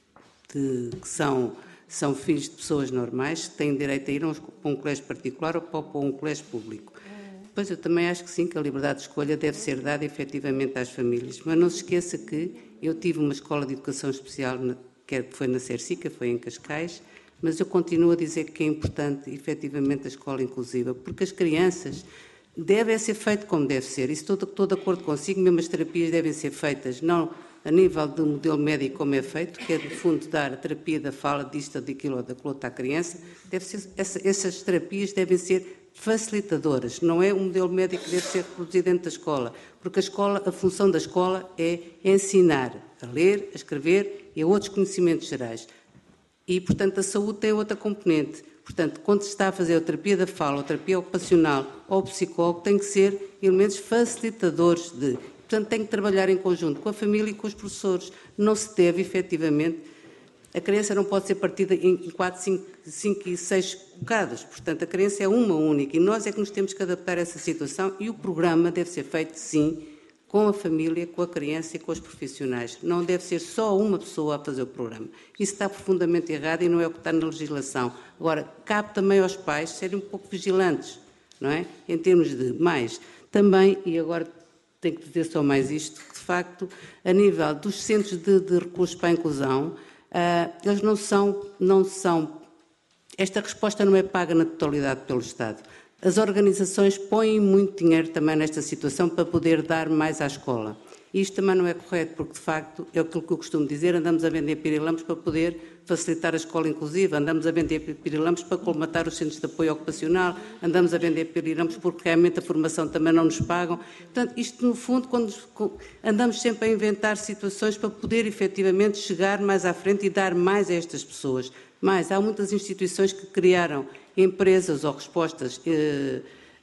de, que são, são filhos de pessoas normais têm direito a ir para um colégio particular ou para um colégio público. Pois eu também acho que sim, que a liberdade de escolha deve ser dada efetivamente às famílias. Mas não se esqueça que eu tive uma escola de educação especial, que foi na Cercica, foi em Cascais, mas eu continuo a dizer que é importante, efetivamente, a escola inclusiva, porque as crianças devem ser feitas como deve ser. Isso estou, estou de acordo consigo, mesmo as terapias devem ser feitas, não a nível do modelo médico como é feito, que é, no fundo, dar a terapia da fala, disto, daquilo ou daquilo outra à criança. Deve ser, essa, essas terapias devem ser facilitadoras, não é um modelo médico que deve ser reproduzido dentro da escola, porque a escola, a função da escola é ensinar a ler, a escrever e a outros conhecimentos gerais. E, portanto, a saúde tem outra componente. Portanto, quando se está a fazer a terapia da fala, a terapia ocupacional ou o psicólogo, tem que ser elementos facilitadores de... Portanto, tem que trabalhar em conjunto com a família e com os professores. Não se deve, efetivamente... A criança não pode ser partida em quatro, cinco, cinco e seis bocados. Portanto, a criança é uma única e nós é que nos temos que adaptar a essa situação e o programa deve ser feito, sim, com a família, com a criança e com os profissionais. Não deve ser só uma pessoa a fazer o programa. Isso está profundamente errado e não é o que está na legislação. Agora, cabe também aos pais serem um pouco vigilantes, não é? Em termos de mais. Também, e agora tenho que dizer só mais isto, que de facto, a nível dos centros de, de recursos para a inclusão, uh, eles não são, não são... Esta resposta não é paga na totalidade pelo Estado. As organizações põem muito dinheiro também nesta situação para poder dar mais à escola. E isto também não é correto, porque, de facto, é aquilo que eu costumo dizer, andamos a vender pirilampos para poder facilitar a escola inclusiva, andamos a vender pirilampos para colmatar os centros de apoio ocupacional, andamos a vender pirilampos porque realmente a formação também não nos pagam. Portanto, isto, no fundo, quando andamos sempre a inventar situações para poder, efetivamente, chegar mais à frente e dar mais a estas pessoas. Mas há muitas instituições que criaram empresas ou respostas, eh,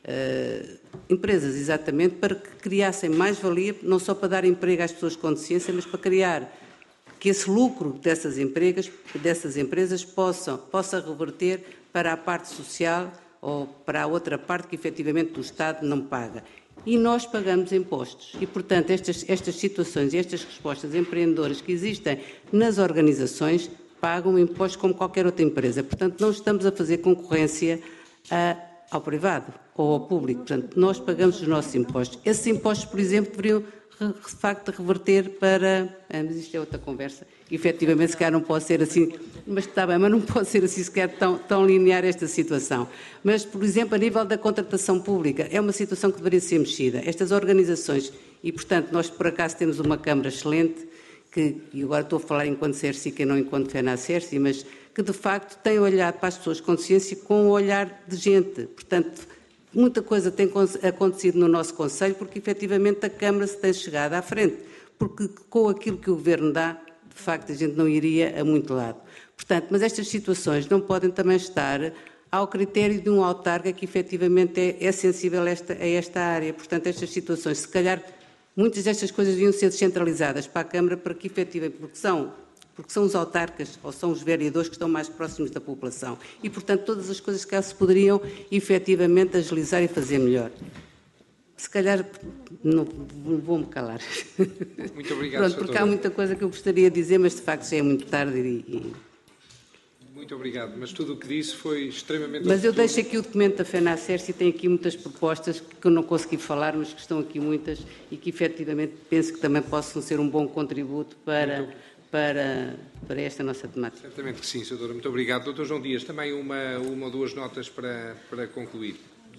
eh, empresas exatamente, para que criassem mais-valia, não só para dar emprego às pessoas com deficiência, mas para criar que esse lucro dessas, empregas, dessas empresas possam, possa reverter para a parte social ou para a outra parte que efetivamente o Estado não paga. E nós pagamos impostos. E, portanto, estas, estas situações e estas respostas empreendedoras que existem nas organizações pagam impostos como qualquer outra empresa. Portanto, não estamos a fazer concorrência a, ao privado ou ao público. Portanto, nós pagamos os nossos impostos. Esses impostos, por exemplo, deveriam, de facto, reverter para... Ah, mas isto é outra conversa. Efetivamente, se calhar não pode ser assim... Mas está bem, mas não pode ser assim sequer tão, tão linear esta situação. Mas, por exemplo, a nível da contratação pública, é uma situação que deveria ser mexida. Estas organizações, e, portanto, nós, por acaso, temos uma Câmara excelente, que, e agora estou a falar enquanto Cercica e não enquanto FENACERCI, mas que de facto tem olhado para as pessoas com deficiência com um olhar de gente. Portanto, muita coisa tem acontecido no nosso Conselho porque efetivamente a Câmara se tem chegado à frente, porque com aquilo que o Governo dá, de facto a gente não iria a muito lado. Portanto, mas estas situações não podem também estar ao critério de um autarca que efetivamente é, é sensível a esta, a esta área. Portanto, estas situações, se calhar, muitas destas coisas deviam ser descentralizadas para a Câmara para que, efetivamente, porque são, porque são os autarcas ou são os vereadores que estão mais próximos da população. E, portanto, todas as coisas que se poderiam, efetivamente, agilizar e fazer melhor. Se calhar não vou-me calar. Muito obrigado, Pronto, porque há muita coisa que eu gostaria de dizer, mas de facto já é muito tarde e... e... Muito obrigado, mas tudo o que disse foi extremamente... Mas eu oportuno. deixo aqui o documento da FENACERS e tem aqui muitas propostas que eu não consegui falar, mas que estão aqui muitas e que efetivamente penso que também possam ser um bom contributo para, para, para esta nossa temática. Certamente que sim, senhora. Muito obrigado. doutor João Dias, também uma, uma ou duas notas para, para concluir.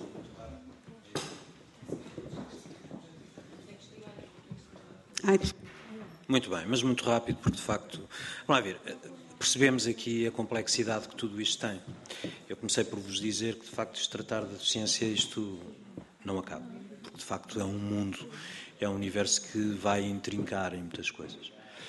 Muito bem, mas muito rápido, porque de facto... Vamos lá ver, percebemos aqui a complexidade que tudo isto tem. Eu comecei por vos dizer que, de facto, se tratar da deficiência, isto não acaba. Porque, de facto, é um mundo, é um universo que vai intrincar em muitas coisas.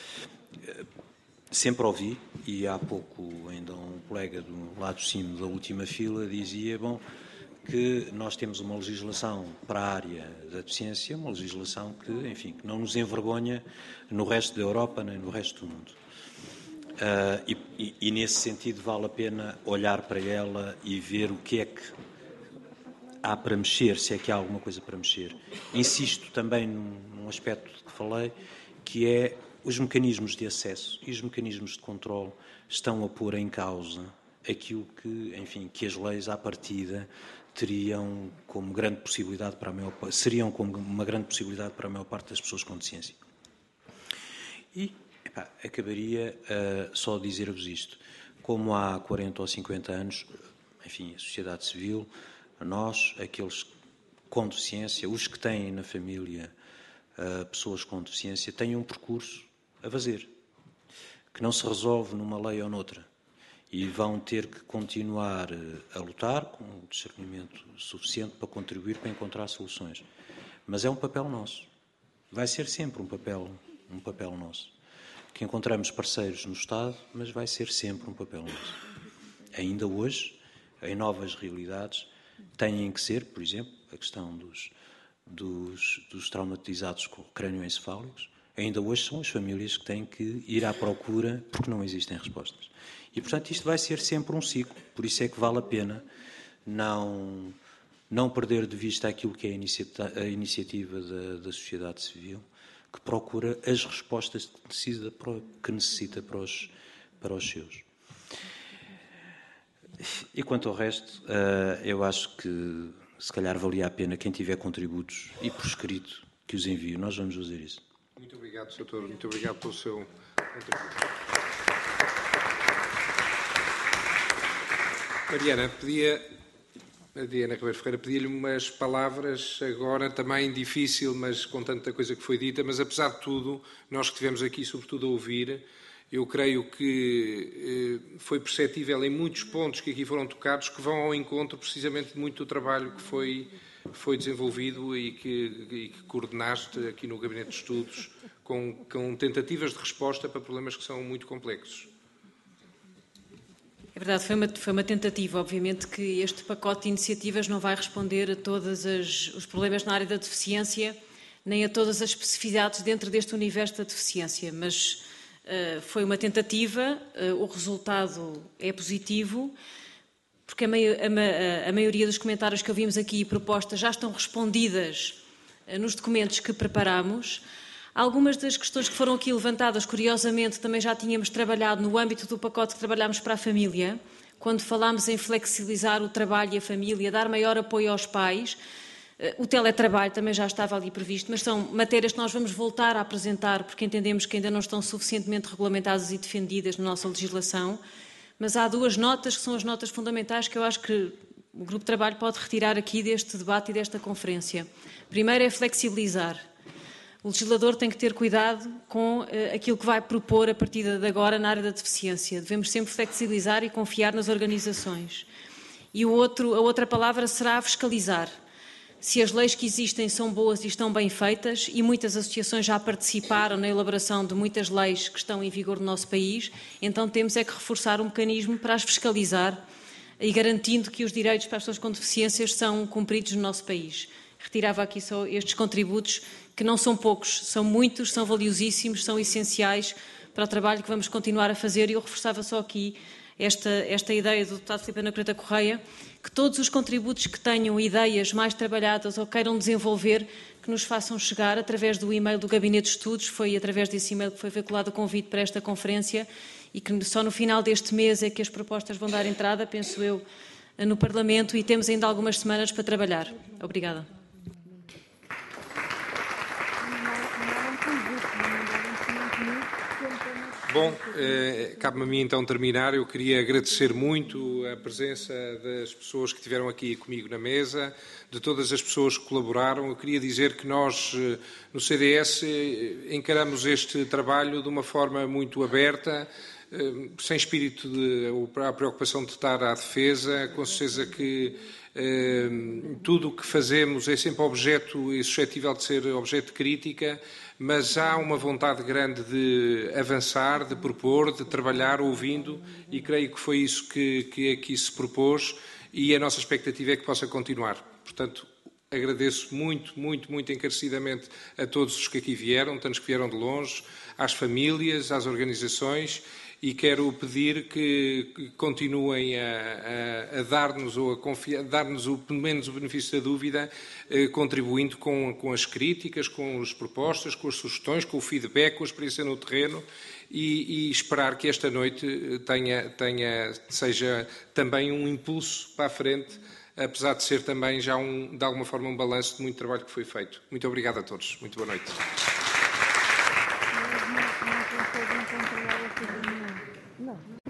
Sempre ouvi, e há pouco ainda um colega do lado de cima da última fila dizia, bom, que nós temos uma legislação para a área da deficiência, uma legislação que, enfim, que não nos envergonha no resto da Europa nem no resto do mundo. Uh, e, e, e, nesse sentido, vale a pena olhar para ela e ver o que é que há para mexer, se é que há alguma coisa para mexer. Insisto também num, num aspecto que falei, que é os mecanismos de acesso e os mecanismos de controle estão a pôr em causa aquilo que, enfim, que as leis à partida teriam como grande possibilidade para a maior, seriam como uma grande possibilidade para a maior parte das pessoas com deficiência. E epá, acabaria uh, só a dizer-vos isto. Como há quarenta ou cinquenta anos, enfim, a sociedade civil, nós, aqueles com deficiência, os que têm na família uh, pessoas com deficiência, têm um percurso a fazer, que não se resolve numa lei ou noutra. E vão ter que continuar a lutar com um discernimento suficiente para contribuir para encontrar soluções. Mas é um papel nosso. Vai ser sempre um papel, um papel nosso. Que encontramos parceiros no Estado, mas vai ser sempre um papel nosso. Ainda hoje, em novas realidades, têm que ser, por exemplo, a questão dos, dos, dos traumatizados com crânioencefálicos, ainda hoje são as famílias que têm que ir à procura porque não existem respostas. E, portanto, isto vai ser sempre um ciclo. Por isso é que vale a pena não, não perder de vista aquilo que é a, inicia- a iniciativa da, da sociedade civil, que procura as respostas que necessita para, que necessita para, os, para os seus. E quanto ao resto, uh, eu acho que, se calhar, valia a pena quem tiver contributos e por escrito que os envie. Nós vamos fazer isso. Muito obrigado, doutor. Muito obrigado pelo seu contributo. Mariana, pedia, Mariana Ribeiro Ferreira, pedia-lhe umas palavras agora, também difícil, mas com tanta coisa que foi dita, mas apesar de tudo, nós que estivemos aqui sobretudo a ouvir, eu creio que eh, foi perceptível em muitos pontos que aqui foram tocados que vão ao encontro precisamente de muito do trabalho que foi, foi desenvolvido e que, e que coordenaste aqui no Gabinete de Estudos com, com tentativas de resposta para problemas que são muito complexos. É verdade, foi uma, foi uma tentativa. Obviamente que este pacote de iniciativas não vai responder a todos os problemas na área da deficiência, nem a todas as especificidades dentro deste universo da deficiência, mas uh, foi uma tentativa, uh, o resultado é positivo, porque a, mai- a, a maioria dos comentários que ouvimos aqui e propostas já estão respondidas uh, nos documentos que preparamos. Algumas das questões que foram aqui levantadas, curiosamente, também já tínhamos trabalhado no âmbito do pacote que trabalhámos para a família, quando falámos em flexibilizar o trabalho e a família, dar maior apoio aos pais. O teletrabalho também já estava ali previsto, mas são matérias que nós vamos voltar a apresentar, porque entendemos que ainda não estão suficientemente regulamentadas e defendidas na nossa legislação. Mas há duas notas que são as notas fundamentais que eu acho que o Grupo de Trabalho pode retirar aqui deste debate e desta conferência. Primeiro é flexibilizar. O legislador tem que ter cuidado com uh, aquilo que vai propor a partir de agora na área da deficiência. Devemos sempre flexibilizar e confiar nas organizações. E o outro, a outra palavra será fiscalizar. Se as leis que existem são boas e estão bem feitas, e muitas associações já participaram na elaboração de muitas leis que estão em vigor no nosso país, então temos é que reforçar um mecanismo para as fiscalizar e garantindo que os direitos para as pessoas com deficiências são cumpridos no nosso país. Retirava aqui só estes contributos, que não são poucos, são muitos, são valiosíssimos, são essenciais para o trabalho que vamos continuar a fazer, e eu reforçava só aqui esta, esta ideia do deputado Filipe Ana Coreia Correia, que todos os contributos que tenham ideias mais trabalhadas ou queiram desenvolver, que nos façam chegar através do e-mail do Gabinete de Estudos. Foi através desse e-mail que foi veiculado o convite para esta conferência e que só no final deste mês é que as propostas vão dar entrada, penso eu, no Parlamento, e temos ainda algumas semanas para trabalhar. Obrigada. Bom, eh, cabe-me a mim então terminar. Eu queria agradecer muito a presença das pessoas que estiveram aqui comigo na mesa, de todas as pessoas que colaboraram. Eu queria dizer que nós, eh, no C D S, eh, encaramos este trabalho de uma forma muito aberta, eh, sem espírito de a preocupação de estar à defesa. Com certeza que eh, tudo o que fazemos é sempre objeto e suscetível de ser objeto de crítica, mas há uma vontade grande de avançar, de propor, de trabalhar ouvindo, e creio que foi isso que, que aqui se propôs, e a nossa expectativa é que possa continuar. Portanto, agradeço muito, muito, muito encarecidamente a todos os que aqui vieram, tantos que vieram de longe, às famílias, às organizações, e quero pedir que, que continuem a, a, a dar-nos, ou a confiar, dar-nos o, pelo menos o benefício da dúvida, eh, contribuindo com, com as críticas, com as propostas, com as sugestões, com o feedback, com a experiência no terreno, e, e esperar que esta noite tenha, tenha, seja também um impulso para a frente, apesar de ser também já, um, de alguma forma, um balanço de muito trabalho que foi feito. Muito obrigado a todos. Muito boa noite. Não.